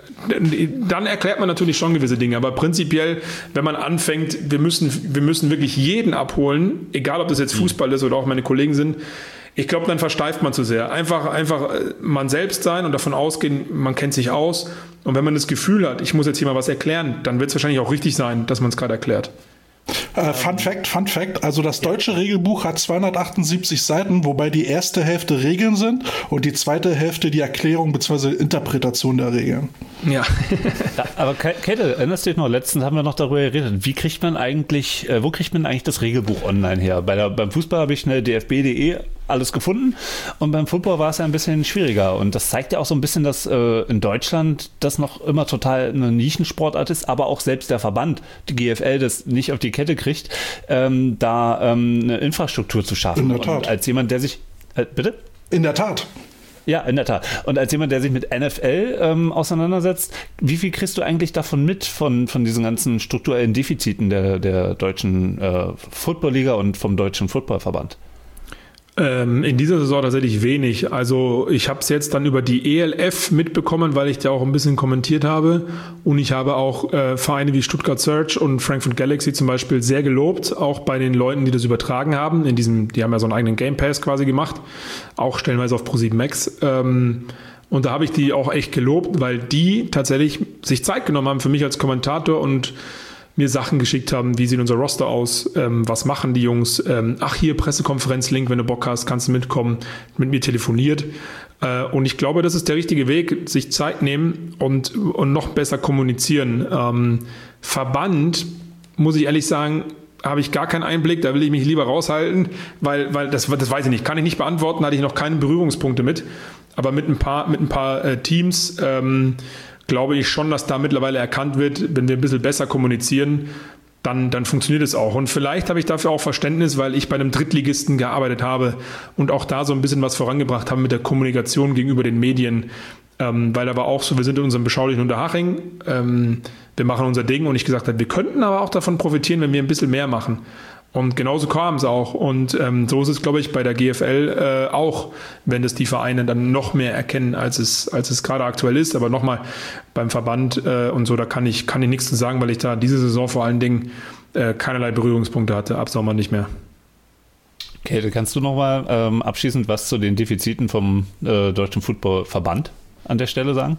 dann erklärt man natürlich schon gewisse Dinge, aber prinzipiell, wenn man anfängt, wir müssen, wir müssen wirklich jeden abholen, egal ob das jetzt Fußball ist oder auch meine Kollegen sind, ich glaube, dann versteift man zu sehr. Einfach, einfach man selbst sein und davon ausgehen, man kennt sich aus, und wenn man das Gefühl hat, ich muss jetzt hier mal was erklären, dann wird es wahrscheinlich auch richtig sein, dass man es gerade erklärt. Äh, Fun Fact, Fun Fact, also das deutsche Regelbuch hat zweihundertachtundsiebzig Seiten, wobei die erste Hälfte Regeln sind und die zweite Hälfte die Erklärung bzw. Interpretation der Regeln. Ja. Ja, aber Käthe, erinnerst du dich noch, letztens haben wir noch darüber geredet, wie kriegt man eigentlich, äh, wo kriegt man eigentlich das Regelbuch online her? Bei der, beim Fußball habe ich eine d f b punkt de alles gefunden und beim Football war es ja ein bisschen schwieriger und das zeigt ja auch so ein bisschen, dass äh, in Deutschland das noch immer total eine Nischensportart ist, aber auch selbst der Verband, die G F L, das nicht auf die Kette kriegt, ähm, da ähm, eine Infrastruktur zu schaffen. In der Tat. Und als jemand, der sich... Äh, bitte? In der Tat. Ja, in der Tat. Und als jemand, der sich mit N F L ähm, auseinandersetzt, wie viel kriegst du eigentlich davon mit, von, von diesen ganzen strukturellen Defiziten der, der deutschen äh, Football-Liga und vom Deutschen Footballverband? Ähm, in dieser Saison tatsächlich wenig. Also ich habe es jetzt dann über die E L F mitbekommen, weil ich da auch ein bisschen kommentiert habe. Und ich habe auch äh, Vereine wie Stuttgart Surge und Frankfurt Galaxy zum Beispiel sehr gelobt, auch bei den Leuten, die das übertragen haben. In diesem, die haben ja so einen eigenen Game Pass quasi gemacht, auch stellenweise auf ProSieben Max. Ähm, und da habe ich die auch echt gelobt, weil die tatsächlich sich Zeit genommen haben für mich als Kommentator und mir Sachen geschickt haben, wie sieht unser Roster aus, ähm, was machen die Jungs, ähm, ach hier Pressekonferenz-Link, wenn du Bock hast, kannst du mitkommen, mit mir telefoniert. Äh, und ich glaube, das ist der richtige Weg, sich Zeit nehmen und, und noch besser kommunizieren. Ähm, Verband, muss ich ehrlich sagen, habe ich gar keinen Einblick, da will ich mich lieber raushalten, weil, weil das, das weiß ich nicht, kann ich nicht beantworten, hatte ich noch keine Berührungspunkte mit, aber mit ein paar, mit ein paar äh, Teams, ähm, glaube ich schon, dass da mittlerweile erkannt wird, wenn wir ein bisschen besser kommunizieren, dann, dann funktioniert es auch. Und vielleicht habe ich dafür auch Verständnis, weil ich bei einem Drittligisten gearbeitet habe und auch da so ein bisschen was vorangebracht habe mit der Kommunikation gegenüber den Medien. Ähm, weil da war auch so, wir sind in unserem beschaulichen Unterhaching, ähm, wir machen unser Ding und ich gesagt habe, wir könnten aber auch davon profitieren, wenn wir ein bisschen mehr machen. Und genauso kam es auch. Und ähm, so ist es, glaube ich, bei der G F L äh, auch, wenn das die Vereine dann noch mehr erkennen, als es, als es gerade aktuell ist. Aber nochmal, beim Verband äh, und so, da kann ich, kann ich nichts zu sagen, weil ich da diese Saison vor allen Dingen äh, keinerlei Berührungspunkte hatte, ab Sommer nicht mehr. Okay, dann kannst du nochmal ähm, abschließend was zu den Defiziten vom äh, Deutschen Footballverband an der Stelle sagen?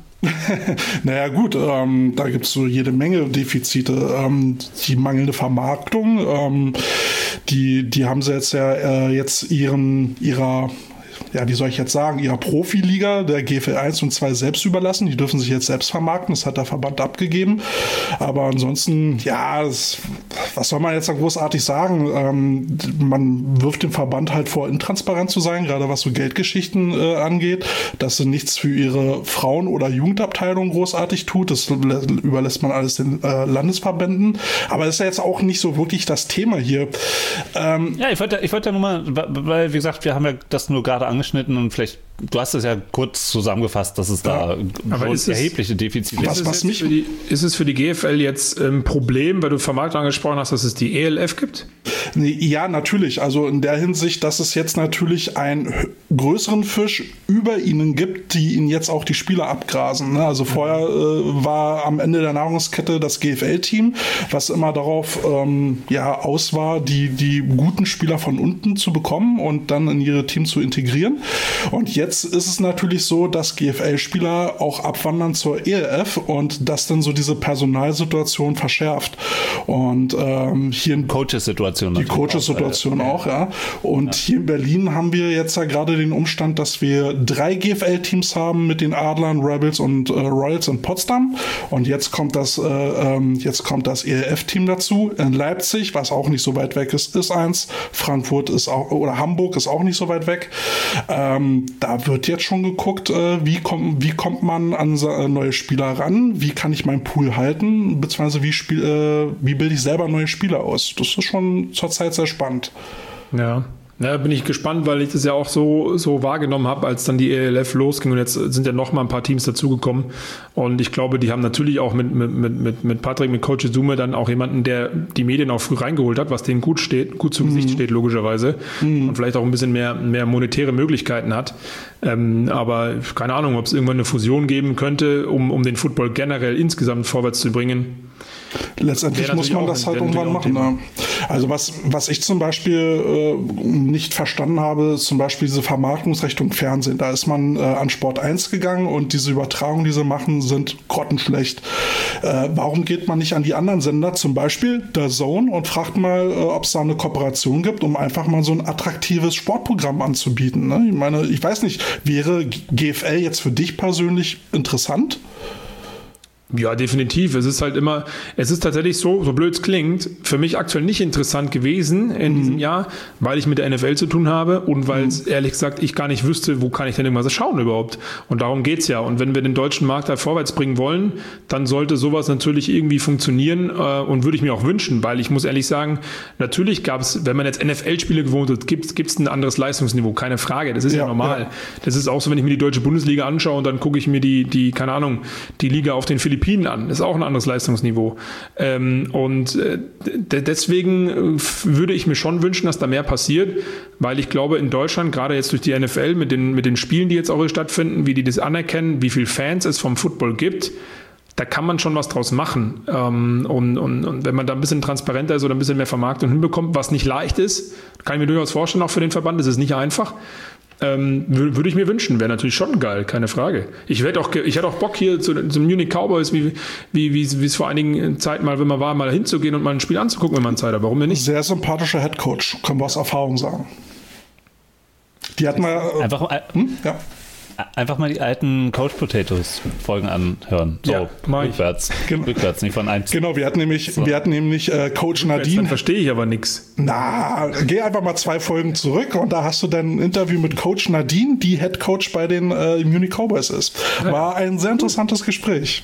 Naja gut, ähm, da gibt es so jede Menge Defizite. Ähm, die mangelnde Vermarktung, ähm, die, die haben sie jetzt ja äh, jetzt ihren, ihrer, ja, wie soll ich jetzt sagen, ihrer Profiliga, der G F L eins und zwei selbst überlassen. Die dürfen sich jetzt selbst vermarkten, das hat der Verband abgegeben. Aber ansonsten, ja, das, was soll man jetzt da großartig sagen? Ähm, man wirft dem Verband halt vor, intransparent zu sein, gerade was so Geldgeschichten äh, angeht, dass sie nichts für ihre Frauen- oder Jugendabteilung großartig tut. Das überlässt man alles den äh, Landesverbänden. Aber das ist ja jetzt auch nicht so wirklich das Thema hier. Ähm, ja, ich wollte, ich wollte ja nur mal, weil, wie gesagt, wir haben ja das nur gerade angeschnitten und vielleicht, du hast es ja kurz zusammengefasst, dass es da aber ist erhebliche Defizite was, gibt. was mich für die, ist es für die G F L jetzt ein Problem, weil du Vermarktung angesprochen hast, dass es die E L F gibt? Nee, ja, natürlich. Also in der Hinsicht, dass es jetzt natürlich einen größeren Fisch über ihnen gibt, die ihnen jetzt auch die Spieler abgrasen. Ne? Also vorher äh, war am Ende der Nahrungskette das G F L-Team, was immer darauf ähm, ja, aus war, die, die guten Spieler von unten zu bekommen und dann in ihre Team zu integrieren. Und jetzt ist es natürlich so, dass G F L-Spieler auch abwandern zur E L F und das dann so diese Personalsituation verschärft. Und ähm, hier in Coaches-Situation. Die Coaches-Situation auch, ja. Und ja. Hier in Berlin haben wir jetzt ja gerade den Umstand, dass wir drei G F L-Teams haben mit den Adlern, Rebels und äh, Royals in Potsdam. Und jetzt kommt das, äh, ähm, jetzt kommt das E L F-Team dazu. In Leipzig, was auch nicht so weit weg ist, ist eins. Frankfurt ist auch, oder Hamburg ist auch nicht so weit weg. Ähm, da wird jetzt schon geguckt, äh, wie, kommt, wie kommt man an äh, neue Spieler ran? Wie kann ich meinen Pool halten? Beziehungsweise wie, spiel, äh, wie bilde ich selber neue Spieler aus? Das ist schon zurzeit sehr spannend. Ja. Ja, bin ich gespannt, weil ich das ja auch so, so wahrgenommen habe, als dann die E L F losging und jetzt sind ja noch mal ein paar Teams dazugekommen und ich glaube, die haben natürlich auch mit, mit, mit, mit Patrick, mit Coach Izume dann auch jemanden, der die Medien auch früh reingeholt hat, was denen gut steht, gut zu Gesicht mhm. steht, logischerweise mhm. und vielleicht auch ein bisschen mehr, mehr monetäre Möglichkeiten hat. Ähm, aber keine Ahnung, ob es irgendwann eine Fusion geben könnte, um, um den Football generell insgesamt vorwärts zu bringen. Letztendlich muss man das halt irgendwann machen. Ne? Also was, was ich zum Beispiel äh, nicht verstanden habe, ist zum Beispiel diese Vermarktungsrichtung Fernsehen. Da ist man äh, an Sport eins gegangen und diese Übertragungen, die sie machen, sind grottenschlecht. Äh, warum geht man nicht an die anderen Sender, zum Beispiel der Zone, und fragt mal, äh, ob es da eine Kooperation gibt, um einfach mal so ein attraktives Sportprogramm anzubieten. Ne? Ich meine, ich weiß nicht, wäre G F L jetzt für dich persönlich interessant? Ja, definitiv. Es ist halt immer, es ist tatsächlich so, so blöd es klingt, für mich aktuell nicht interessant gewesen in mhm. diesem Jahr, weil ich mit der N F L zu tun habe und weil es, mhm. ehrlich gesagt, ich gar nicht wüsste, wo kann ich denn irgendwas schauen überhaupt. Und darum geht's ja. Und wenn wir den deutschen Markt da vorwärts bringen wollen, dann sollte sowas natürlich irgendwie funktionieren äh, und würde ich mir auch wünschen, weil ich muss ehrlich sagen, natürlich gab es, wenn man jetzt N F L-Spiele gewohnt hat, gibt es ein anderes Leistungsniveau, keine Frage. Das ist ja, ja normal. Ja. Das ist auch so, wenn ich mir die deutsche Bundesliga anschaue und dann gucke ich mir die, die, keine Ahnung, die Liga auf den Philippinen an. Das ist auch ein anderes Leistungsniveau. Ähm, und äh, d- deswegen würde ich mir schon wünschen, dass da mehr passiert, weil ich glaube, in Deutschland, gerade jetzt durch die N F L, mit den, mit den Spielen, die jetzt auch hier stattfinden, wie die das anerkennen, wie viele Fans es vom Football gibt, da kann man schon was draus machen. Ähm, und, und, und wenn man da ein bisschen transparenter ist oder ein bisschen mehr Vermarktung hinbekommt, was nicht leicht ist, kann ich mir durchaus vorstellen, auch für den Verband, das ist nicht einfach. Ähm, würde ich mir wünschen, wäre natürlich schon geil, keine Frage. Ich hätte auch, ich hätte auch Bock hier zu, zu Munich Cowboys, wie, wie, wie, wie es vor einigen Zeiten mal, wenn man war, mal hinzugehen und mal ein Spiel anzugucken, wenn man Zeit hat. Warum denn nicht? Sehr sympathischer Headcoach, können wir aus Erfahrung sagen. Die hatten wir. Äh, einfach, hm? ja. einfach mal die alten Couch Potatoes Folgen anhören. So, ja, rückwärts. Genau. Rückwärts, nicht von eins. Genau, wir hatten nämlich, so. wir hatten nämlich äh, Coach Nadine. Dann verstehe ich aber nichts. Na, geh einfach mal zwei Folgen zurück und da hast du dann ein Interview mit Coach Nadine, die Head Coach bei den äh, Munich Cowboys ist. War ein sehr interessantes Gespräch.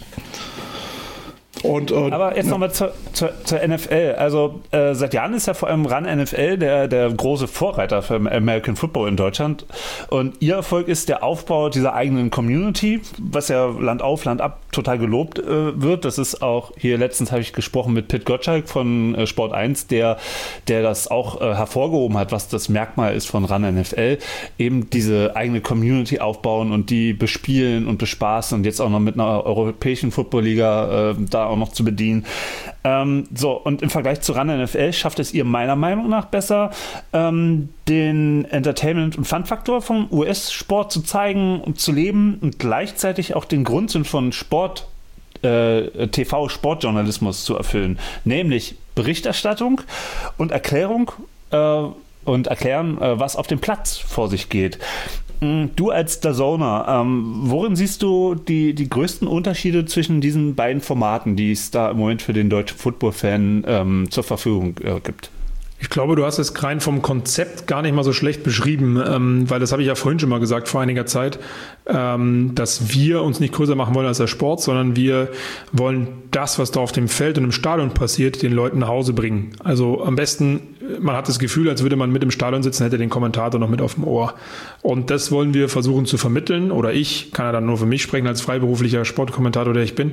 Und, äh, Aber jetzt ja. nochmal zur, zur, zur N F L. Also äh, seit Jahren ist ja vor allem Run N F L der, der große Vorreiter für American Football in Deutschland. Und ihr Erfolg ist der Aufbau dieser eigenen Community, was ja Land auf, Land ab total gelobt äh, wird. Das ist auch, hier letztens habe ich gesprochen mit Pit Gottschalk von äh, Sport eins, der, der das auch äh, hervorgehoben hat, was das Merkmal ist von Run N F L. Eben diese eigene Community aufbauen und die bespielen und bespaßen und jetzt auch noch mit einer europäischen Football-Liga äh, da auch noch zu bedienen. Ähm, so, und im Vergleich zu Run N F L schafft es ihr meiner Meinung nach besser, ähm, den Entertainment- und Fun-Faktor vom U S-Sport zu zeigen und zu leben und gleichzeitig auch den Grundsinn von Sport, äh, T V-Sportjournalismus zu erfüllen, nämlich Berichterstattung und Erklärung äh, und erklären, äh, was auf dem Platz vor sich geht. Du als DAZNer, ähm, worin siehst du die, die größten Unterschiede zwischen diesen beiden Formaten, die es da im Moment für den deutschen Football-Fan ähm, zur Verfügung äh, gibt? Ich glaube, du hast es rein vom Konzept gar nicht mal so schlecht beschrieben, ähm, weil das habe ich ja vorhin schon mal gesagt, vor einiger Zeit, ähm, dass wir uns nicht größer machen wollen als der Sport, sondern wir wollen das, was da auf dem Feld und im Stadion passiert, den Leuten nach Hause bringen. Also am besten, man hat das Gefühl, als würde man mit im Stadion sitzen, hätte den Kommentator noch mit auf dem Ohr. Und das wollen wir versuchen zu vermitteln, oder ich kann ja dann nur für mich sprechen, als freiberuflicher Sportkommentator, der ich bin.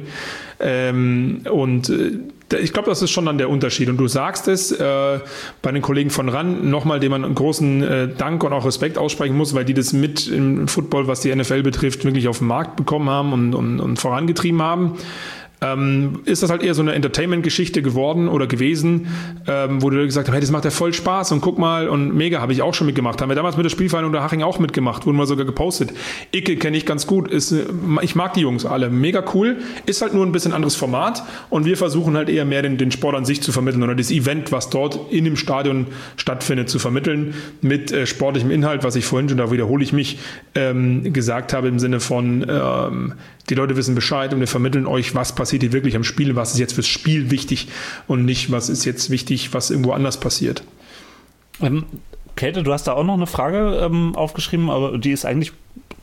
Ähm, und äh, ich glaube, das ist schon dann der Unterschied. Und du sagst es äh, bei den Kollegen von RAN nochmal, dem man einen großen äh, Dank und auch Respekt aussprechen muss, weil die das mit im Football, was die N F L betrifft, wirklich auf den Markt bekommen haben und, und, und vorangetrieben haben. Ähm, ist das halt eher so eine Entertainment-Geschichte geworden oder gewesen, ähm, wo du gesagt hast, hey, das macht ja voll Spaß und guck mal, und mega, habe ich auch schon mitgemacht. Haben wir damals mit der Spielvereinigung der Haching auch mitgemacht, wurden wir sogar gepostet. Icke kenne ich ganz gut, ist, ich mag die Jungs alle, mega cool, ist halt nur ein bisschen anderes Format und wir versuchen halt eher mehr den, den Sport an sich zu vermitteln oder das Event, was dort in dem Stadion stattfindet, zu vermitteln mit äh, sportlichem Inhalt, was ich vorhin schon, da wiederhole ich mich, ähm, gesagt habe im Sinne von, ähm, die Leute wissen Bescheid und wir vermitteln euch, was passiert hier wirklich am Spiel, was ist jetzt fürs Spiel wichtig und nicht, was ist jetzt wichtig, was irgendwo anders passiert. Ähm, Käthe, du hast da auch noch eine Frage ähm, aufgeschrieben, aber die ist eigentlich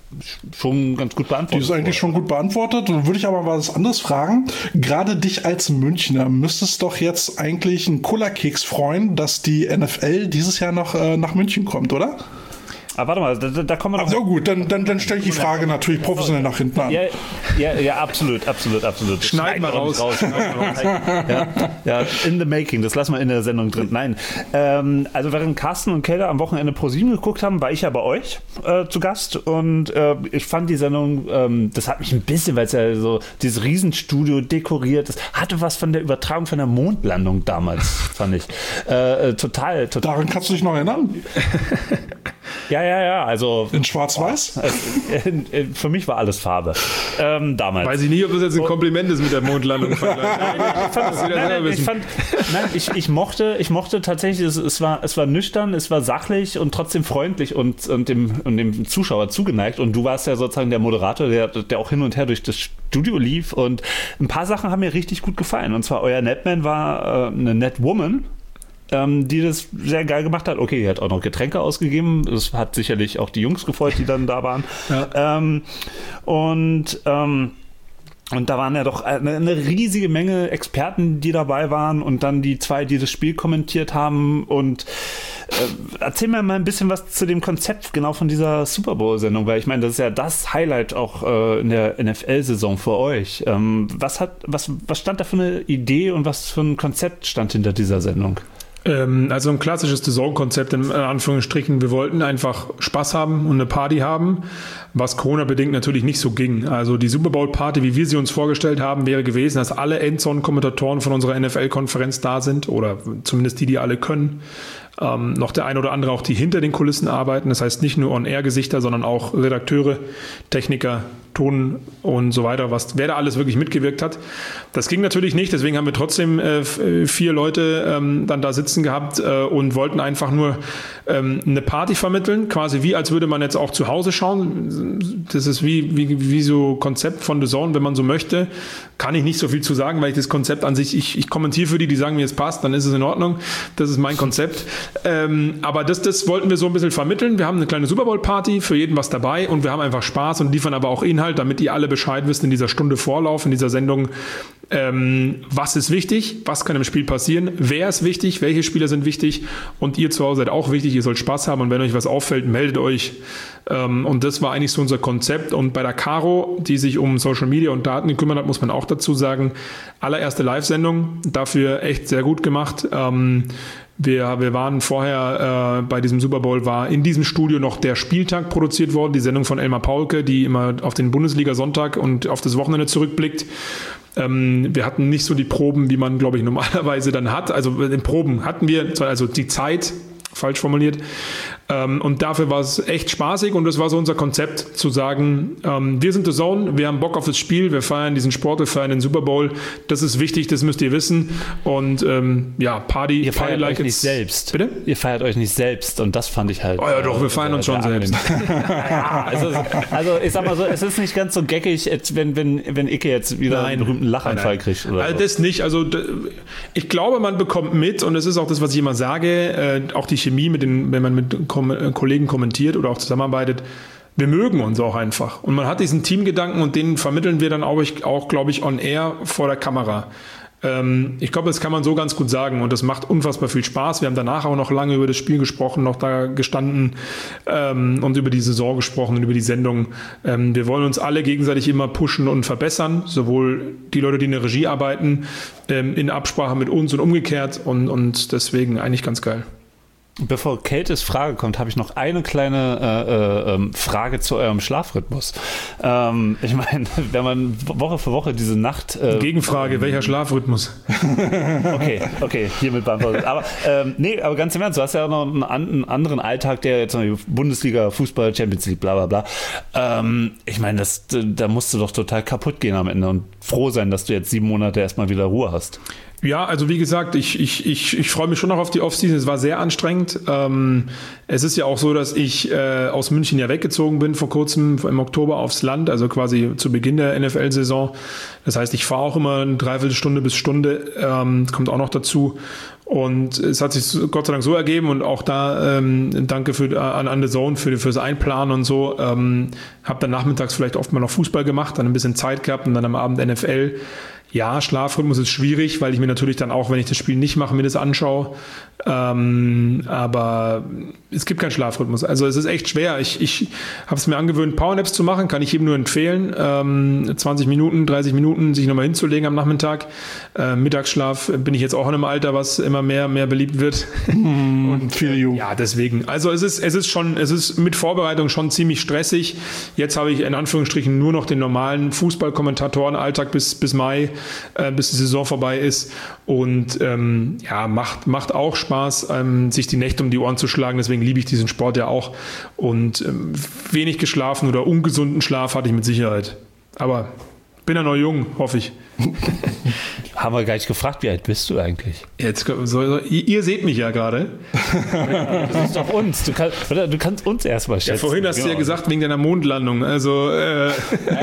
schon ganz gut beantwortet. Die ist eigentlich schon gut beantwortet. Dann würde ich aber mal was anderes fragen. Gerade dich als Münchner müsstest doch jetzt eigentlich einen Cola-Keks freuen, dass die N F L dieses Jahr noch äh, nach München kommt, oder? Aber warte mal, da, da kommen wir noch... Ach so, gut, dann, dann, dann stelle ich die Frage natürlich professionell nach hinten an. Ja, ja, ja, absolut, absolut, absolut. Schneiden wir raus. raus. ja, ja, in the making, das lassen wir in der Sendung drin. Nein, ähm, also während Carsten und Käthe am Wochenende ProSieben geguckt haben, war ich ja bei euch äh, zu Gast und äh, ich fand die Sendung, ähm, das hat mich ein bisschen, weil es ja so dieses Riesenstudio dekoriert, das hatte was von der Übertragung von der Mondlandung damals, fand ich. Äh, total, total. Daran kannst du dich noch erinnern? Ja, ja, ja, also... In Schwarz-Weiß? Äh, für mich war alles Farbe. Ähm, damals. Weiß ich nicht, ob das jetzt ein Kompliment ist mit der Mondlandung. Nein, ich fand, nein, nein, ich, fand nein, ich, ich, mochte, ich mochte tatsächlich, es, es, war, es war nüchtern, es war sachlich und trotzdem freundlich und, und, dem, und dem Zuschauer zugeneigt. Und du warst ja sozusagen der Moderator, der, der auch hin und her durch das Studio lief. Und ein paar Sachen haben mir richtig gut gefallen. Und zwar, euer Netman war äh, eine Netwoman, ähm, die das sehr geil gemacht hat. Okay, die hat auch noch Getränke ausgegeben. Das hat sicherlich auch die Jungs gefreut, die dann da waren. Ja. Ähm, und ähm, Und da waren ja doch eine, eine riesige Menge Experten, die dabei waren und dann die zwei, die das Spiel kommentiert haben. Und äh, erzähl mir mal ein bisschen was zu dem Konzept genau von dieser Super Bowl-Sendung, weil ich meine, das ist ja das Highlight auch äh, in der N F L-Saison für euch. Ähm, was hat, was, was stand da für eine Idee und was für ein Konzept stand hinter dieser Sendung? Also ein klassisches The Zone-Konzept in Anführungsstrichen. Wir wollten einfach Spaß haben und eine Party haben, was Corona-bedingt natürlich nicht so ging. Also die Super Bowl-Party, wie wir sie uns vorgestellt haben, wäre gewesen, dass alle Endzone-Kommentatoren von unserer N F L-Konferenz da sind oder zumindest die, die alle können. Ähm, noch der ein oder andere auch, die hinter den Kulissen arbeiten. Das heißt nicht nur On-Air-Gesichter, sondern auch Redakteure, Techniker, Ton und so weiter, was, wer da alles wirklich mitgewirkt hat. Das ging natürlich nicht, deswegen haben wir trotzdem äh, vier Leute ähm, dann da sitzen gehabt äh, und wollten einfach nur ähm, eine Party vermitteln, quasi wie, als würde man jetzt auch zu Hause schauen. Das ist wie, wie, wie so Konzept von The Zone, wenn man so möchte. Kann ich nicht so viel zu sagen, weil ich das Konzept an sich, ich, ich kommentiere für die, die sagen mir, es passt, dann ist es in Ordnung. Das ist mein Konzept. Ähm, aber das, das wollten wir so ein bisschen vermitteln. Wir haben eine kleine Super Bowl-Party, für jeden was dabei und wir haben einfach Spaß und liefern aber auch Inhalt, damit ihr alle Bescheid wisst in dieser Stunde Vorlauf, in dieser Sendung, ähm, was ist wichtig, was kann im Spiel passieren, wer ist wichtig, welche Spieler sind wichtig und ihr zu Hause seid auch wichtig, ihr sollt Spaß haben und wenn euch was auffällt, meldet euch. Ähm, und das war eigentlich so unser Konzept. Und bei der Caro, die sich um Social Media und Daten gekümmert hat, muss man auch dazu sagen, allererste Live-Sendung, dafür echt sehr gut gemacht. Ähm, Wir, wir waren vorher äh, bei diesem Super Bowl, war in diesem Studio noch der Spieltag produziert worden, die Sendung von Elmar Paulke, die immer auf den Bundesliga-Sonntag und auf das Wochenende zurückblickt. Ähm, wir hatten nicht so die Proben, wie man, glaube ich, normalerweise dann hat. Also in Proben hatten wir, also die Zeit, falsch formuliert. Ähm, und dafür war es echt spaßig und das war so unser Konzept, zu sagen, ähm, wir sind The Zone, wir haben Bock auf das Spiel, wir feiern diesen Sport, wir feiern den Super Bowl, das ist wichtig, das müsst ihr wissen und ähm, ja, Party. Ihr feiert like euch nicht selbst. Bitte? Ihr feiert euch nicht selbst und das fand ich halt... Oh ja doch, wir feiern äh, uns schon selbst. Ja, also, also ich sag mal so, es ist nicht ganz so geckig, wenn, wenn, wenn Icke jetzt wieder nein, einen berühmten Lachanfall nein, nein. kriegt. Oder also so. Das nicht, also ich glaube, man bekommt mit und das ist auch das, was ich immer sage, äh, auch die Chemie, mit den, wenn man mit Kom- Kollegen kommentiert oder auch zusammenarbeitet, wir mögen uns auch einfach. Und man hat diesen Teamgedanken und den vermitteln wir dann auch, auch glaube ich, on air vor der Kamera. Ähm, ich glaube, das kann man so ganz gut sagen und das macht unfassbar viel Spaß. Wir haben danach auch noch lange über das Spiel gesprochen, noch da gestanden ähm, und über die Saison gesprochen und über die Sendung. Ähm, wir wollen uns alle gegenseitig immer pushen und verbessern, sowohl die Leute, die in der Regie arbeiten, ähm, in Absprache mit uns und umgekehrt und, und deswegen eigentlich ganz geil. Bevor Keltes Frage kommt, habe ich noch eine kleine äh, äh, Frage zu eurem Schlafrhythmus. Ähm, ich meine, wenn man Woche für Woche diese Nacht... Äh, Gegenfrage, ähm, welcher Schlafrhythmus? Okay, okay, hiermit beantwortet. Aber, ähm, nee, aber ganz im Ernst, du hast ja auch noch einen, einen anderen Alltag, der jetzt Bundesliga, Fußball, Champions League, bla bla bla. Ähm, ich meine, das, da musst du doch total kaputt gehen am Ende und froh sein, dass du jetzt sieben Monate erstmal wieder Ruhe hast. Ja, also wie gesagt, ich, ich, ich, ich freue mich schon noch auf die Offseason. Es war sehr anstrengend. Ähm, es ist ja auch so, dass ich äh, aus München ja weggezogen bin vor kurzem im Oktober aufs Land, also quasi zu Beginn der N F L-Saison. Das heißt, ich fahre auch immer eine Dreiviertelstunde bis Stunde, ähm, kommt auch noch dazu. Und es hat sich Gott sei Dank so ergeben und auch da ähm, danke für, an, an The Zone für fürs Einplanen und so. Ähm, habe dann nachmittags vielleicht oft mal noch Fußball gemacht, dann ein bisschen Zeit gehabt und dann am Abend N F L. Ja, Schlafrhythmus ist schwierig, weil ich mir natürlich dann auch, wenn ich das Spiel nicht mache, mir das anschaue. Ähm, aber es gibt keinen Schlafrhythmus. Also es ist echt schwer. Ich, ich habe es mir angewöhnt, Powernaps zu machen, kann ich jedem nur empfehlen. Ähm, zwanzig Minuten, dreißig Minuten sich nochmal hinzulegen am Nachmittag. Äh, Mittagsschlaf bin ich jetzt auch in einem Alter, was immer mehr mehr beliebt wird. Und feel you. Ja, deswegen. Also es ist, es ist schon, es ist mit Vorbereitung schon ziemlich stressig. Jetzt habe ich in Anführungsstrichen nur noch den normalen Fußballkommentatoren-Alltag bis, bis Mai, äh, bis die Saison vorbei ist. Und ähm, ja, macht, macht auch Spaß. Spaß, ähm, sich die Nächte um die Ohren zu schlagen. Deswegen liebe ich diesen Sport ja auch. Und ähm, wenig geschlafen oder ungesunden Schlaf hatte ich mit Sicherheit. Aber bin ja noch jung, hoffe ich. Haben wir gar nicht gefragt, wie alt bist du eigentlich? Jetzt, so, so, ihr, ihr seht mich ja gerade. Du siehst doch uns. Du, kann, du kannst uns erstmal schätzen. Ja, vorhin hast genau. du ja gesagt, wegen deiner Mondlandung. Also, äh,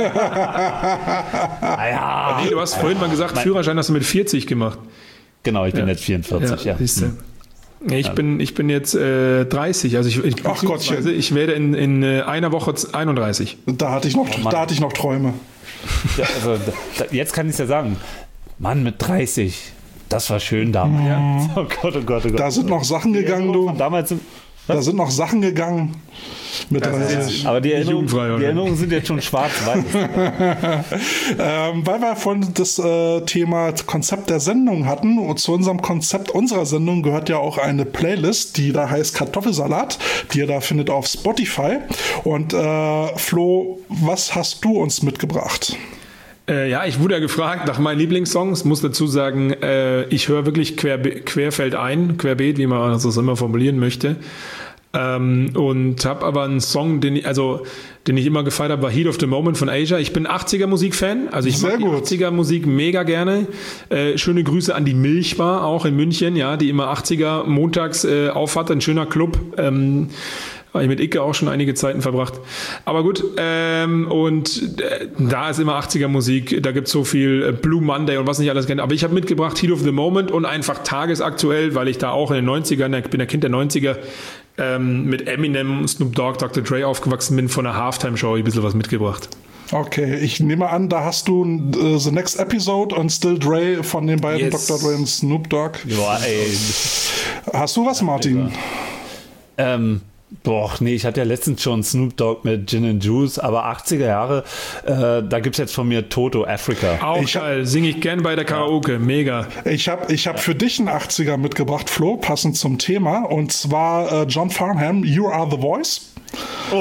ah, ja. Nee, du hast vorhin mal gesagt, mein Führerschein hast du mit vierzig gemacht. Genau, ich bin ja. jetzt vierundvierzig, ja. ja. Siehst du. Hm. Ich, ja. bin, ich bin jetzt äh, dreißig, also ich, ich, Ach Gottchen. ich werde in, in einer Woche einunddreißig. Da hatte ich noch, oh, da hatte ich noch Träume. Ja, also, da, jetzt kann ich es ja sagen, Mann, mit dreißig, das war schön damals. Ja. Oh Gott, oh Gott, oh Gott. Da sind noch Sachen gegangen, du. Damals sind, da sind noch Sachen gegangen mit dreißig. Aber die Erinnerungen, die Erinnerungen sind jetzt schon schwarz-weiß. ähm, weil wir vorhin das äh, Thema Konzept der Sendung hatten, und zu unserem Konzept unserer Sendung gehört ja auch eine Playlist, die da heißt Kartoffelsalat, die ihr da findet auf Spotify. Und äh, Flo, was hast du uns mitgebracht? Äh, ja, ich wurde ja gefragt nach meinen Lieblingssongs. Muss dazu sagen, äh, ich höre wirklich quer, querfeldein, querbeet, wie man das immer formulieren möchte. Ähm, und habe aber einen Song, den ich, also, den ich immer gefeiert habe, war Heat of the Moment von Asia. Ich bin achtziger-Musik-Fan, also ich mag die achtziger-Musik mega gerne. Äh, schöne Grüße an die Milchbar, auch in München, ja, die immer achtziger montags äh, aufhat, ein schöner Club. Ähm, Habe ich mit Icke auch schon einige Zeiten verbracht. Aber gut, ähm, und äh, da ist immer achtziger-Musik, da gibt es so viel äh, Blue Monday und was nicht alles kennt. Aber ich habe mitgebracht Heat of the Moment und einfach tagesaktuell, weil ich da auch in den neunzigern, ich bin der Kind der neunziger, ähm, mit Eminem, Snoop Dogg, Doktor Dre aufgewachsen bin, von der Halftime-Show ein bisschen was mitgebracht. Okay, ich nehme an, da hast du uh, The Next Episode und Still Dre von den beiden yes. Doktor Dre und Snoop Dogg. Boah, ey. Hast du was, Martin? Ähm, boah, nee, ich hatte ja letztens schon Snoop Dogg mit Gin and Juice, aber achtziger Jahre, äh, da gibt's jetzt von mir Toto Africa. Auch ich geil, singe ich gern bei der Karaoke, ja. Mega. Ich habe ich hab für dich einen achtziger mitgebracht, Flo, passend zum Thema, und zwar äh, John Farnham, You Are the Voice. Oh.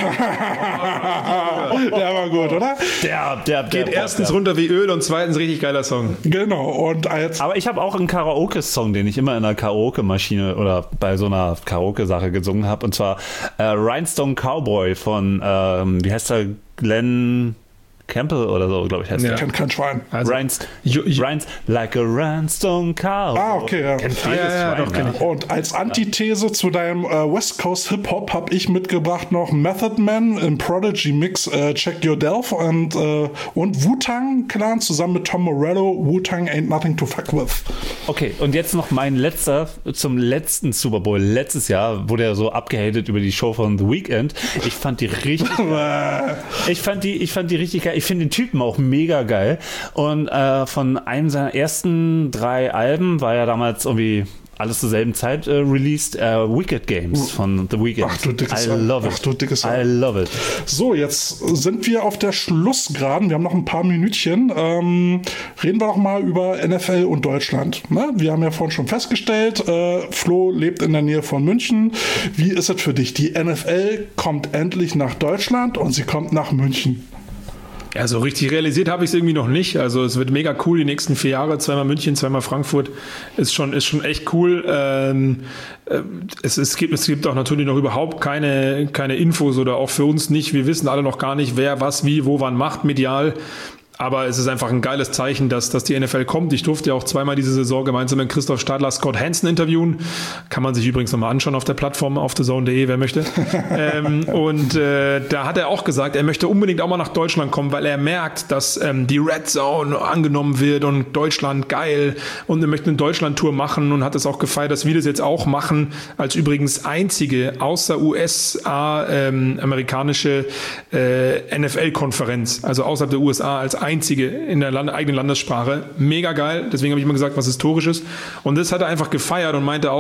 Der war gut, oder? Der, der, der Geht Bock, erstens der. runter wie Öl und zweitens richtig geiler Song. Genau. Und als Aber ich habe auch einen Karaoke-Song, den ich immer in einer Karaoke-Maschine oder bei so einer Karaoke-Sache gesungen habe. Und zwar äh, Rhinestone Cowboy von, ähm, wie heißt der, Glenn Campbell oder so, glaube ich, heißt ja. der. Kennt kein Schwein. Also, Rhines, Rhines, like a rhinestone cow. Ah, okay, ja. Kennt ah, jedes ja, ja, Schwein, doch, kenn ich. Und als Antithese ja. zu deinem äh, West Coast Hip-Hop habe ich mitgebracht noch Method Man im Prodigy-Mix, äh, Check Your Delf und, äh, und Wu-Tang Clan zusammen mit Tom Morello, Wu-Tang Ain't Nothing to Fuck With. Okay, und jetzt noch mein letzter, zum letzten Super Bowl. Letztes Jahr wurde er so abgehatet über die Show von The Weeknd. Ich fand die richtig geil. Ich fand die, ich fand die richtig geil. Ich finde den Typen auch mega geil. Und äh, von einem seiner ersten drei Alben war ja damals irgendwie alles zur selben Zeit äh, released, äh, Wicked Games von The Weeknd. Ach du dickes I love it. Ach du dickes I love it. So, jetzt sind wir auf der Schlussgeraden. Wir haben noch ein paar Minütchen. Ähm, reden wir doch mal über N F L und Deutschland. Ne? Wir haben ja vorhin schon festgestellt, äh, Flo lebt in der Nähe von München. Wie ist es für dich? Die N F L kommt endlich nach Deutschland und sie kommt nach München. Ja, so richtig realisiert habe ich es irgendwie noch nicht. Also es wird mega cool die nächsten vier Jahre. Zweimal München, zweimal Frankfurt. Ist schon, ist schon echt cool. Ähm, äh, es, es, gibt, es gibt auch natürlich noch überhaupt keine, keine Infos oder auch für uns nicht. Wir wissen alle noch gar nicht, wer was, wie, wo, wann macht medial. Aber es ist einfach ein geiles Zeichen, dass, dass die N F L kommt. Ich durfte ja auch zweimal diese Saison gemeinsam mit Christoph Stadler Scott Hansen interviewen. Kann man sich übrigens nochmal anschauen auf der Plattform auf the zone punkt de, wer möchte. ähm, und äh, da hat er auch gesagt, er möchte unbedingt auch mal nach Deutschland kommen, weil er merkt, dass ähm, die Red Zone angenommen wird und Deutschland geil. Und er möchte eine Deutschland-Tour machen und hat es auch gefeiert, dass wir das jetzt auch machen, als übrigens einzige außer U S A ähm, amerikanische äh, N F L-Konferenz, also außerhalb der U S A als einzige in der Land- eigenen Landessprache. Mega geil. Deswegen habe ich immer gesagt, was Historisches. Und das hat er einfach gefeiert und meinte auch,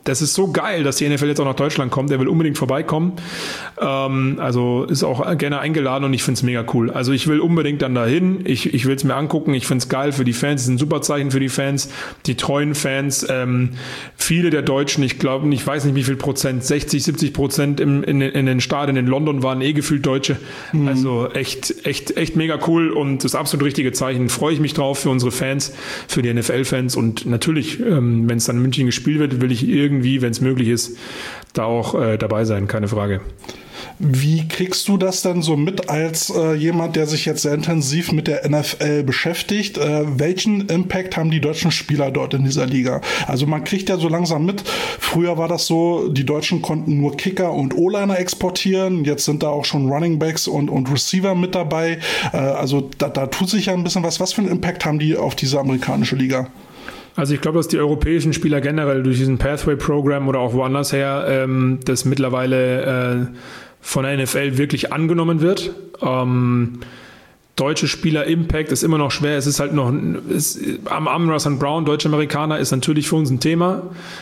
das ist so geil, dass die N F L jetzt auch nach Deutschland kommt. Der will unbedingt vorbeikommen. Ähm, also ist auch gerne eingeladen und ich finde es mega cool. Also ich will unbedingt dann dahin. Ich, ich will es mir angucken. Ich finde es geil für die Fans. Es ist ein super Zeichen für die Fans, die treuen Fans. Ähm, viele der Deutschen, ich glaube, ich weiß nicht wie viel Prozent, sechzig, siebzig Prozent im, in, in den Stadien in London waren eh gefühlt Deutsche. Mhm. Also echt, echt, echt mega cool und das absolut richtige Zeichen. Freue ich mich drauf für unsere Fans, für die N F L-Fans und natürlich, ähm, wenn es dann in München gespielt wird, will ich irgendwie irgendwie, wenn es möglich ist, da auch äh, dabei sein, keine Frage. Wie kriegst du das denn so mit als äh, jemand, der sich jetzt sehr intensiv mit der N F L beschäftigt? Äh, welchen Impact haben die deutschen Spieler dort in dieser Liga? Also man kriegt ja so langsam mit, früher war das so, die Deutschen konnten nur Kicker und O-Liner exportieren, jetzt sind da auch schon Running Backs und, und Receiver mit dabei. Äh, also da, da tut sich ja ein bisschen was. Was für einen Impact haben die auf diese amerikanische Liga? Also ich glaube, dass die europäischen Spieler generell durch diesen Pathway-Programm oder auch woanders her, ähm, das mittlerweile äh, von der N F L wirklich angenommen wird. Ähm, deutsche Spieler-Impact ist immer noch schwer. Es ist halt noch, ist, am Amon-Ra Saint Brown, Deutsch-Amerikaner, ist natürlich für uns ein Thema.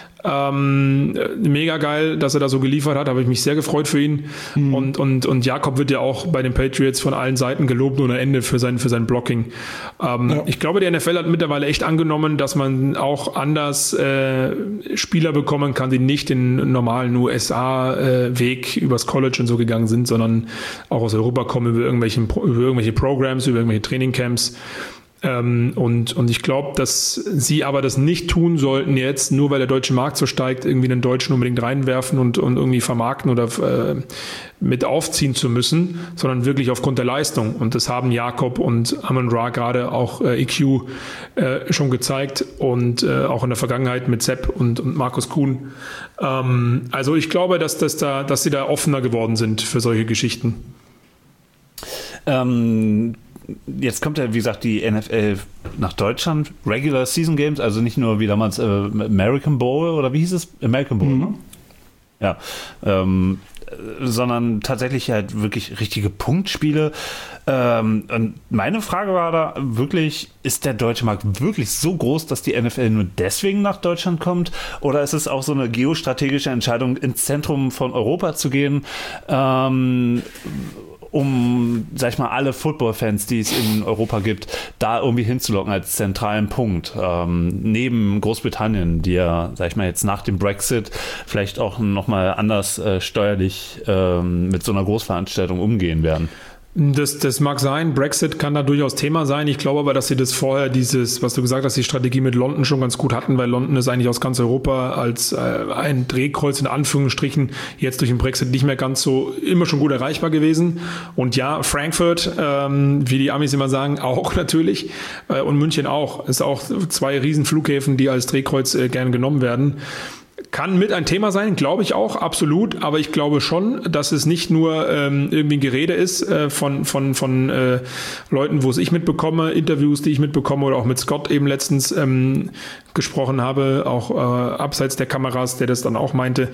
Ähm, mega geil, dass er da so geliefert hat, habe ich mich sehr gefreut für ihn. Mhm. Und, und, und Jakob wird ja auch bei den Patriots von allen Seiten gelobt ohne Ende für sein, für sein Blocking. Ähm, ja. Ich glaube, die N F L hat mittlerweile echt angenommen, dass man auch anders äh, Spieler bekommen kann, die nicht den normalen U S A-Weg äh, übers College und so gegangen sind, sondern auch aus Europa kommen über irgendwelche, über irgendwelche Programs, über irgendwelche Trainingcamps. Ähm, und, und ich glaube, dass sie aber das nicht tun sollten jetzt, nur weil der deutsche Markt so steigt, irgendwie den Deutschen unbedingt reinwerfen und, und irgendwie vermarkten oder äh, mit aufziehen zu müssen, sondern wirklich aufgrund der Leistung. Und das haben Jakob und Amon-Ra gerade auch äh, E Q äh, schon gezeigt und äh, auch in der Vergangenheit mit Sepp und, und Markus Kuhn. Ähm, also ich glaube, dass, dass, da, dass sie da offener geworden sind für solche Geschichten. Ähm Jetzt kommt ja, wie gesagt, die N F L nach Deutschland, Regular Season Games, also nicht nur wie damals äh, American Bowl oder wie hieß es? American Bowl, mhm. ne? Ja, ähm, sondern tatsächlich halt wirklich richtige Punktspiele. Ähm, und meine Frage war da wirklich, ist der deutsche Markt wirklich so groß, dass die N F L nur deswegen nach Deutschland kommt? Oder ist es auch so eine geostrategische Entscheidung, ins Zentrum von Europa zu gehen? Ähm, um, sag ich mal, alle Football-Fans, die es in Europa gibt, da irgendwie hinzulocken als zentralen Punkt. Ähm, neben Großbritannien, die ja, sag ich mal, jetzt nach dem Brexit vielleicht auch nochmal anders äh, steuerlich ähm, mit so einer Großveranstaltung umgehen werden. Das, das mag sein, Brexit kann da durchaus Thema sein. Ich glaube aber, dass sie das vorher, dieses, was du gesagt hast, die Strategie mit London schon ganz gut hatten, weil London ist eigentlich aus ganz Europa als äh, ein Drehkreuz in Anführungsstrichen jetzt durch den Brexit nicht mehr ganz so, immer schon gut erreichbar gewesen. Und ja, Frankfurt, ähm, wie die Amis immer sagen, auch natürlich äh, und München auch. Es ist auch zwei Riesenflughäfen, die als Drehkreuz äh, gern genommen werden. Kann mit ein Thema sein, glaube ich auch, absolut. Aber ich glaube schon, dass es nicht nur ähm, irgendwie ein Gerede ist äh, von, von, von äh, Leuten, wo es ich mitbekomme, Interviews, die ich mitbekomme oder auch mit Scott eben letztens ähm, gesprochen habe, auch äh, abseits der Kameras, der das dann auch meinte.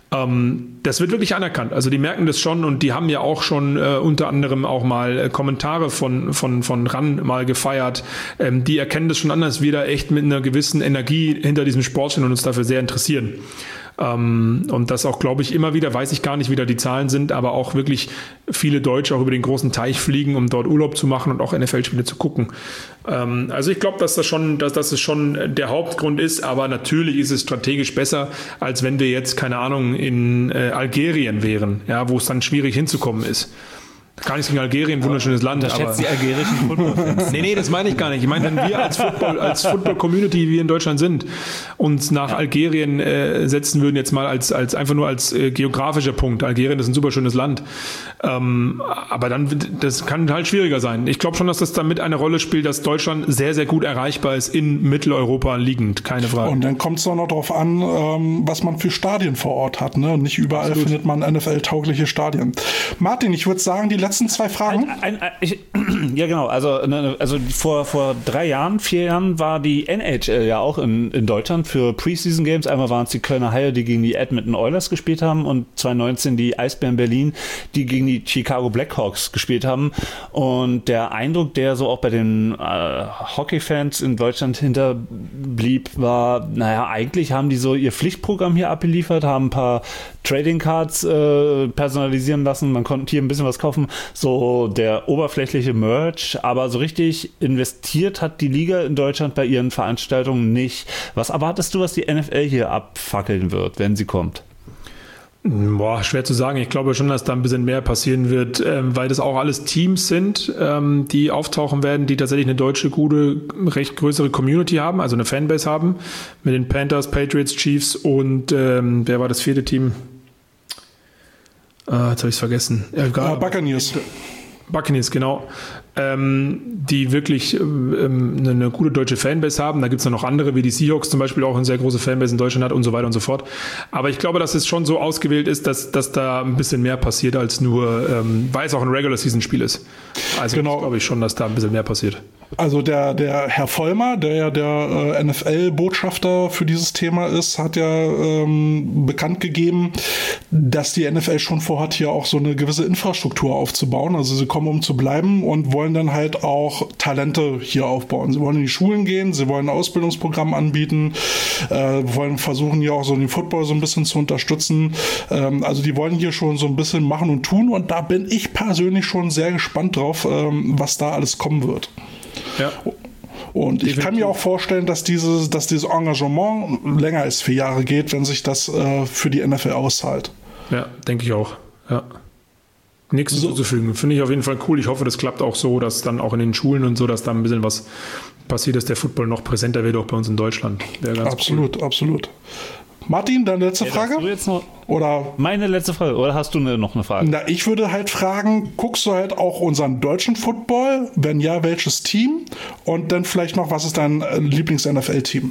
Ähm, das wird wirklich anerkannt. Also die merken das schon und die haben ja auch schon äh, unter anderem auch mal äh, Kommentare von, von, von R A N mal gefeiert. Ähm, die erkennen das schon an, dass wir da echt mit einer gewissen Energie hinter diesem Sport stehen und uns dafür sehr interessieren. Ähm, und das auch, glaube ich, immer wieder, weiß ich gar nicht, wie da die Zahlen sind, aber auch wirklich viele Deutsche auch über den großen Teich fliegen, um dort Urlaub zu machen und auch N F L-Spiele zu gucken. Ähm, also ich glaube, dass das schon, dass das schon der Hauptgrund ist, aber natürlich ist es strategisch besser, als wenn wir jetzt, keine Ahnung, in äh, Algerien wären, ja, wo es dann schwierig hinzukommen ist. Gar nichts gegen Algerien, wunderschönes Land. Da schätzt die algerischen Football-Fans. nee, nee, das meine ich gar nicht. Ich meine, wenn wir als Football, als Football-Community, wie wir in Deutschland sind, uns nach ja. Algerien äh, setzen würden, jetzt mal als, als einfach nur als äh, geografischer Punkt. Algerien ist ein super schönes Land. Ähm, aber dann, das kann halt schwieriger sein. Ich glaube schon, dass das damit eine Rolle spielt, dass Deutschland sehr, sehr gut erreichbar ist in Mitteleuropa liegend. Keine Frage. Und dann kommt es doch noch darauf an, ähm, was man für Stadien vor Ort hat. Ne? Nicht überall Absolut. Findet man N F L-taugliche Stadien. Martin, ich würde sagen, die letzten zwei Fragen. Ein, ein, ein, ich, Ja, genau. Also, also vor, vor drei Jahren, vier Jahren war die N H L ja auch in, in Deutschland für Preseason Games. Einmal waren es die Kölner Haie, die gegen die Edmonton Oilers gespielt haben, und zwanzig neunzehn die Eisbären Berlin, die gegen die Chicago Blackhawks gespielt haben. Und der Eindruck, der so auch bei den äh, Hockey-Fans in Deutschland hinterblieb, war, naja, eigentlich haben die so ihr Pflichtprogramm hier abgeliefert, haben ein paar Trading Cards äh, personalisieren lassen, man konnte hier ein bisschen was kaufen, so der oberflächliche Merch, aber so richtig investiert hat die Liga in Deutschland bei ihren Veranstaltungen nicht. Was erwartest du, was die N F L hier abfackeln wird, wenn sie kommt? Boah, schwer zu sagen. Ich glaube schon, dass da ein bisschen mehr passieren wird, ähm, weil das auch alles Teams sind, ähm, die auftauchen werden, die tatsächlich eine deutsche, gute, recht größere Community haben, also eine Fanbase haben, mit den Panthers, Patriots, Chiefs und ähm, wer war das vierte Team? Ah, jetzt habe ich es vergessen. Ja, uh, Buccaneers. Buccaneers, genau. Ähm, die wirklich ähm, eine, eine gute deutsche Fanbase haben. Da gibt es noch andere, wie die Seahawks zum Beispiel, auch eine sehr große Fanbase in Deutschland hat und so weiter und so fort. Aber ich glaube, dass es schon so ausgewählt ist, dass, dass da ein bisschen mehr passiert als nur, ähm, weil es auch ein Regular-Season-Spiel ist. Also genau. Glaube ich schon, dass da ein bisschen mehr passiert. Also der, der Herr Vollmer, der ja der äh, N F L-Botschafter für dieses Thema ist, hat ja ähm, bekannt gegeben, dass die N F L schon vorhat, hier auch so eine gewisse Infrastruktur aufzubauen. Also sie kommen, um zu bleiben, und wollen dann halt auch Talente hier aufbauen. Sie wollen in die Schulen gehen, sie wollen ein Ausbildungsprogramm anbieten, äh, wollen versuchen hier auch so den Football so ein bisschen zu unterstützen. Ähm, also die wollen hier schon so ein bisschen machen und tun, und da bin ich persönlich schon sehr gespannt drauf, ähm, was da alles kommen wird. Ja. Und ich kann mir auch vorstellen, dass dieses, dass dieses Engagement länger als vier Jahre geht, wenn sich das äh, für die N F L auszahlt. Ja, denke ich auch. Ja. Nichts so zuzufügen. Finde ich auf jeden Fall cool. Ich hoffe, das klappt auch so, dass dann auch in den Schulen und so, dass da ein bisschen was passiert, dass der Football noch präsenter wird, auch bei uns in Deutschland. Ganz absolut, cool. Absolut. Martin, deine letzte ja, Frage? Du jetzt noch oder meine letzte Frage, oder hast du eine, noch eine Frage? Na, ich würde halt fragen, guckst du halt auch unseren deutschen Football? Wenn ja, welches Team? Und dann vielleicht noch, was ist dein Lieblings-N F L-Team?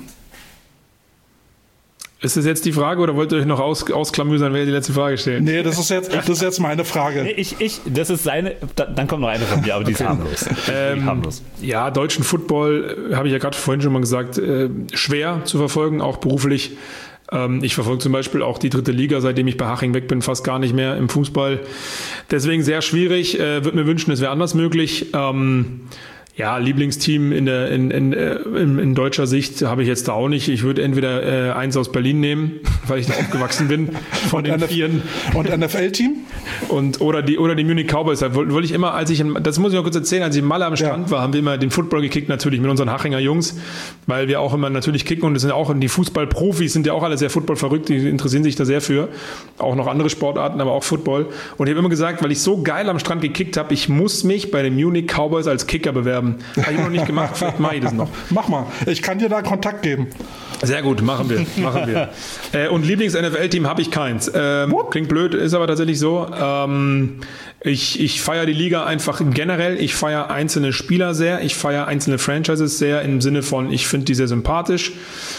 Ist das jetzt die Frage, oder wollt ihr euch noch aus, ausklamüsern, wer die letzte Frage stellt? Nee, das ist jetzt, das ist jetzt meine Frage. Nee, ich, ich, das ist seine, dann kommt noch eine von mir, aber die ist harmlos. Ähm, harmlos. Ja, deutschen Football, habe ich ja gerade vorhin schon mal gesagt, äh, schwer zu verfolgen, auch beruflich. Ähm, ich verfolge zum Beispiel auch die dritte Liga, seitdem ich bei Haching weg bin, fast gar nicht mehr im Fußball. Deswegen sehr schwierig, äh, würde mir wünschen, es wäre anders möglich. Ähm, Ja, Lieblingsteam in, der, in, in, in, in deutscher Sicht habe ich jetzt da auch nicht. Ich würde entweder äh, eins aus Berlin nehmen, weil ich da aufgewachsen bin, von den Vieren. Und N F L-Team? Und, oder, die, oder die Munich Cowboys. Da wollte ich immer, als ich, in, das muss ich noch kurz erzählen, als ich in Malle am Strand ja. war, haben wir immer den Football gekickt, natürlich mit unseren Hachinger Jungs, weil wir auch immer natürlich kicken, und das sind auch die Fußballprofis, sind ja auch alle sehr Football verrückt, die interessieren sich da sehr für. Auch noch andere Sportarten, aber auch Football. Und ich habe immer gesagt, weil ich so geil am Strand gekickt habe, ich muss mich bei den Munich Cowboys als Kicker bewerben. Habe ich noch nicht gemacht, vielleicht mache ich das noch. Mach mal, ich kann dir da Kontakt geben. Sehr gut, machen wir. Machen wir. äh, und Lieblings-N F L-Team habe ich keins. Ähm, klingt blöd, ist aber tatsächlich so. Ähm, ich ich feiere die Liga einfach generell. Ich feiere einzelne Spieler sehr. Ich feiere einzelne Franchises sehr, im Sinne von, ich finde die sehr sympathisch.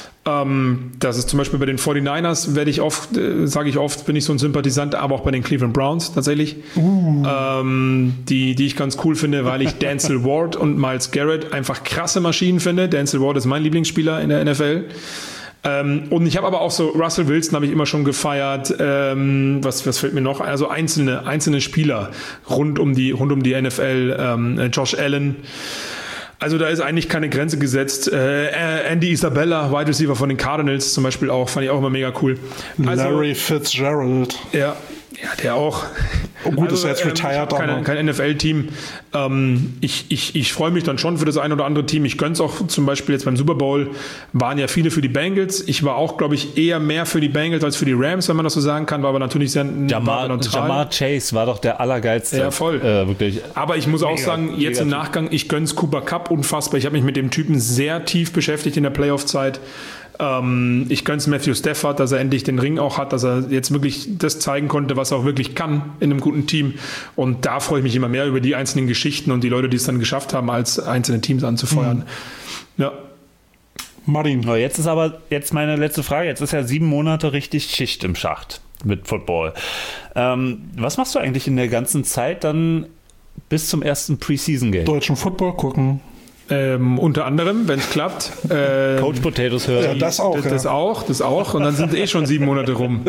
Ähm, das ist zum Beispiel bei den forty-niners, werde ich oft, äh, sage ich oft, bin ich so ein Sympathisant, aber auch bei den Cleveland Browns tatsächlich, uh. ähm, die, die ich ganz cool finde, weil ich Denzel Ward und Myles Garrett einfach krasse Maschinen finde. Denzel Ward ist mein Lieblingsspieler in der N F L. Ähm, und ich habe aber auch so, Russell Wilson habe ich immer schon gefeiert. Ähm, was, was fällt mir noch? Also einzelne, einzelne Spieler rund um die, rund um die N F L. Ähm, Josh Allen. Also da ist eigentlich keine Grenze gesetzt. Äh, Andy Isabella, Wide Receiver von den Cardinals zum Beispiel auch, fand ich auch immer mega cool. Also, Larry Fitzgerald. Ja, ja, der auch. Oh, gut, also, ist jetzt retired. Ähm, kein, kein N F L-Team. Ähm, ich ich, ich freue mich dann schon für das ein oder andere Team. Ich gönn's auch zum Beispiel jetzt beim Super Bowl. Waren ja viele für die Bengals. Ich war auch, glaube ich, eher mehr für die Bengals als für die Rams, wenn man das so sagen kann. War aber natürlich sehr Jamar, neutral. Jamar Chase war doch der allergeilste. Ja, voll. Äh, wirklich. Aber ich muss auch mega, sagen, jetzt im Nachgang, ich gönn's Cooper Kupp unfassbar. Ich habe mich mit dem Typen sehr tief beschäftigt in der Playoff-Zeit. Ähm, ich gönn's Matthew Stafford, dass er endlich den Ring auch hat, dass er jetzt wirklich das zeigen konnte, was er auch wirklich kann in einem guten Team. Und da freue ich mich immer mehr über die einzelnen Geschichten und die Leute, die es dann geschafft haben, als einzelne Teams anzufeuern. Mhm. Ja. Martin. Jetzt ist aber jetzt meine letzte Frage. Jetzt ist ja sieben Monate richtig Schicht im Schacht mit Football. Ähm, was machst du eigentlich in der ganzen Zeit dann bis zum ersten Preseason-Game? Deutschen Football gucken. Ähm, unter anderem, wenn es klappt. Äh, Coach Potatoes hören. Ja, das auch. Das, Ja. das auch, das auch. Und dann sind eh schon sieben Monate rum.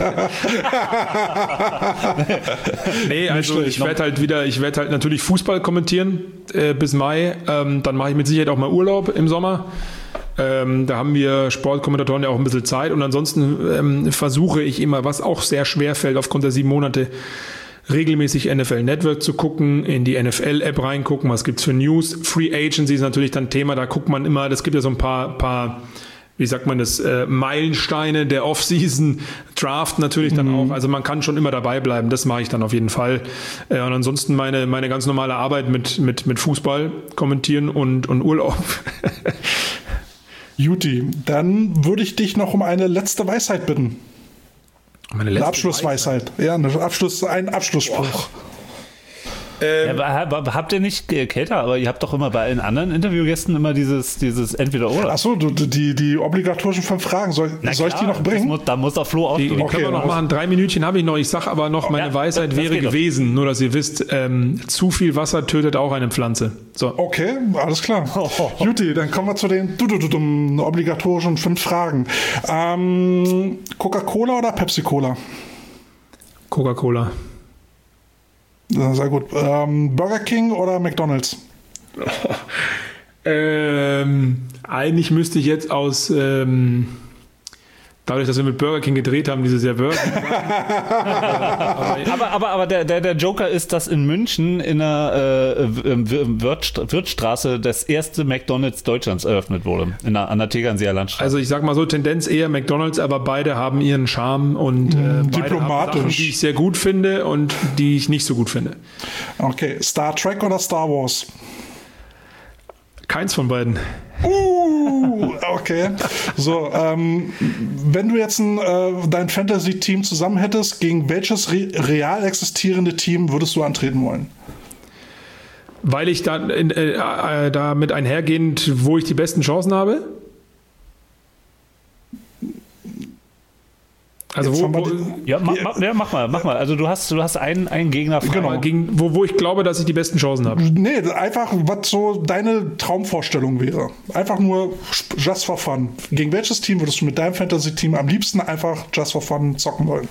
Nee, also ich werde halt wieder, ich werde halt natürlich Fußball kommentieren äh, bis Mai. Ähm, dann mache ich mit Sicherheit auch mal Urlaub im Sommer. Ähm, da haben wir Sportkommentatoren ja auch ein bisschen Zeit. Und ansonsten ähm, versuche ich immer, was auch sehr schwer fällt aufgrund der sieben Monate, regelmäßig N F L Network zu gucken, in die N F L-App reingucken, was gibt's für News. Free Agency ist natürlich dann Thema, da guckt man immer, das gibt ja so ein paar, paar wie sagt man das, äh, Meilensteine der Off-Season, Draft natürlich dann mhm. auch, also man kann schon immer dabei bleiben, das mache ich dann auf jeden Fall. Äh, und ansonsten meine, meine ganz normale Arbeit mit, mit, mit Fußball kommentieren und, und Urlaub. Juti, dann würde ich dich noch um eine letzte Weisheit bitten. Meine Eine Abschlussweisheit. Ja, eine Abschluss, ein Abschlussspruch. Ähm, ja, habt ihr nicht Kälter, aber ihr habt doch immer bei allen anderen Interviewgästen immer dieses, dieses Entweder-Oder. Achso, die, die obligatorischen fünf Fragen. Soll, soll ich die noch bringen? Muss, da muss der Flo auch Die, die okay, können wir noch machen. Drei Minütchen habe ich noch. Ich sage aber noch, meine ja, Weisheit das, das wäre gewesen, nur dass ihr wisst, ähm, zu viel Wasser tötet auch eine Pflanze. So. Okay, alles klar. Juti, dann kommen wir zu den du, du, du, du, obligatorischen fünf Fragen. Ähm, Coca-Cola oder Pepsi-Cola? Coca-Cola. Sehr gut. Ähm, Burger King oder McDonald's? ähm, eigentlich müsste ich jetzt aus, ähm, dadurch, dass wir mit Burger King gedreht haben, dieses Jahr Burger King. aber aber, aber der, der, der Joker ist, dass in München in der äh, Wirtst- Wirtstraße das erste McDonald's Deutschlands eröffnet wurde. In der, an der Tegernseer Landstraße. Also ich sag mal so, Tendenz eher McDonald's, aber beide haben ihren Charme und äh, beide diplomatisch. haben Sachen, die ich sehr gut finde und die ich nicht so gut finde. Okay, Star Trek oder Star Wars? Keins von beiden. Uh, okay. So, ähm, wenn du jetzt ein, äh, dein Fantasy-Team zusammen hättest, gegen welches re- real existierende Team würdest du antreten wollen? Weil ich da, in, äh, äh, damit einhergehend, wo ich die besten Chancen habe? Also Jetzt wo, haben wir wo, die- ja, mach, mach, ja, mach mal, mach mal. Also du hast, du hast einen, einen Gegner frei. Genau. gegen, wo, wo ich glaube, dass ich die besten Chancen habe. Nee, einfach, was so deine Traumvorstellung wäre. Einfach nur just for fun. Gegen welches Team würdest du mit deinem Fantasy-Team am liebsten einfach just for fun zocken wollen?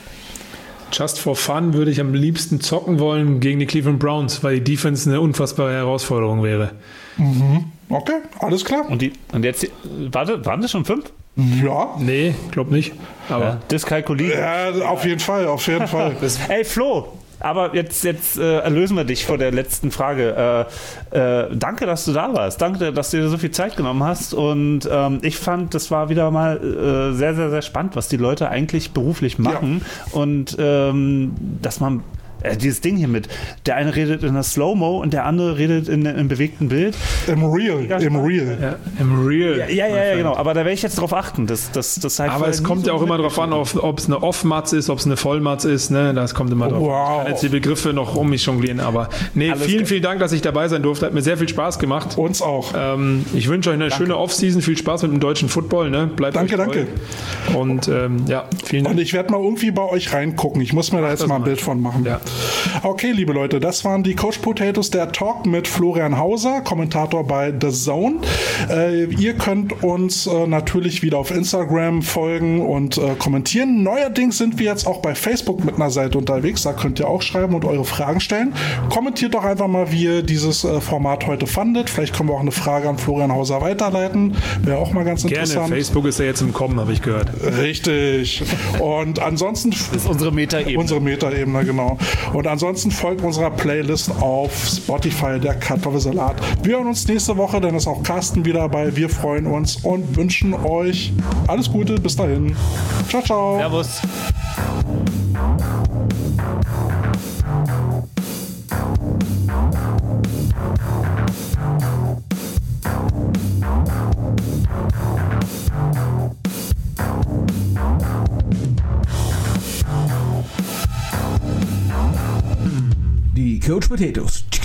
Just for fun würde ich am liebsten zocken wollen gegen die Cleveland Browns, weil die Defense eine unfassbare Herausforderung wäre. Mhm. Okay, alles klar. Und, die, und jetzt, warte, waren das schon fünf? Ja. Nee, glaub nicht. Aber Ja, Dyskalkulie. Ja, auf jeden Fall, auf jeden Fall. Ey, Flo, aber jetzt, jetzt äh, erlösen wir dich vor der letzten Frage. Äh, äh, danke, dass du da warst. Danke, dass du dir so viel Zeit genommen hast. Und ähm, ich fand, das war wieder mal äh, sehr, sehr, sehr spannend, was die Leute eigentlich beruflich machen. Ja. Und ähm, dass man äh, dieses Ding hier mit, der eine redet in der Slow-Mo und der andere redet in einem bewegten Bild. Im Real, im Real. ja, im Real. Ja, ja, ja, ja, genau. Aber da werde ich jetzt drauf achten. Das, das, das halt Aber es kommt ja auch immer drauf an, ob es eine Off-Matz ist, ob es eine Vollmatz ist. Ne? Das kommt immer drauf an. Wow. Ich kann jetzt die Begriffe noch um mich jonglieren. Aber nee, Alles vielen, gut. vielen Dank, dass ich dabei sein durfte. Hat mir sehr viel Spaß gemacht. Uns auch. Ähm, ich wünsche euch eine Danke. schöne Off-Season. Viel Spaß mit dem deutschen Football. Ne? Bleibt Danke, euch treu. danke. Und ähm, ja, vielen Dank. Und ich werde mal irgendwie bei euch reingucken. Ich muss mir da jetzt das mal ein mal. Bild von machen. Ja. Okay, liebe Leute, das waren die Coach Potatoes, der Talk mit Florian Hauser, Kommentator bei The Zone. Äh, ihr könnt uns äh, natürlich wieder auf Instagram folgen und äh, kommentieren. Neuerdings sind wir jetzt auch bei Facebook mit einer Seite unterwegs. Da könnt ihr auch schreiben und eure Fragen stellen. Kommentiert doch einfach mal, wie ihr dieses äh, Format heute fandet. Vielleicht können wir auch eine Frage an Florian Hauser weiterleiten. Wäre auch mal ganz Gerne. interessant. Facebook ist ja jetzt im Kommen, habe ich gehört. Richtig. Und ansonsten Das ist unsere Meta-Ebene. Unsere Meta-Ebene, genau. Und ansonsten folgt unserer Playlist auf Spotify, der Kartoffelsalat. Wir hören uns nächste Woche, dann ist auch Carsten wieder dabei. Wir freuen uns und wünschen euch alles Gute. Bis dahin. Ciao, ciao. Servus. Die Coach Potatoes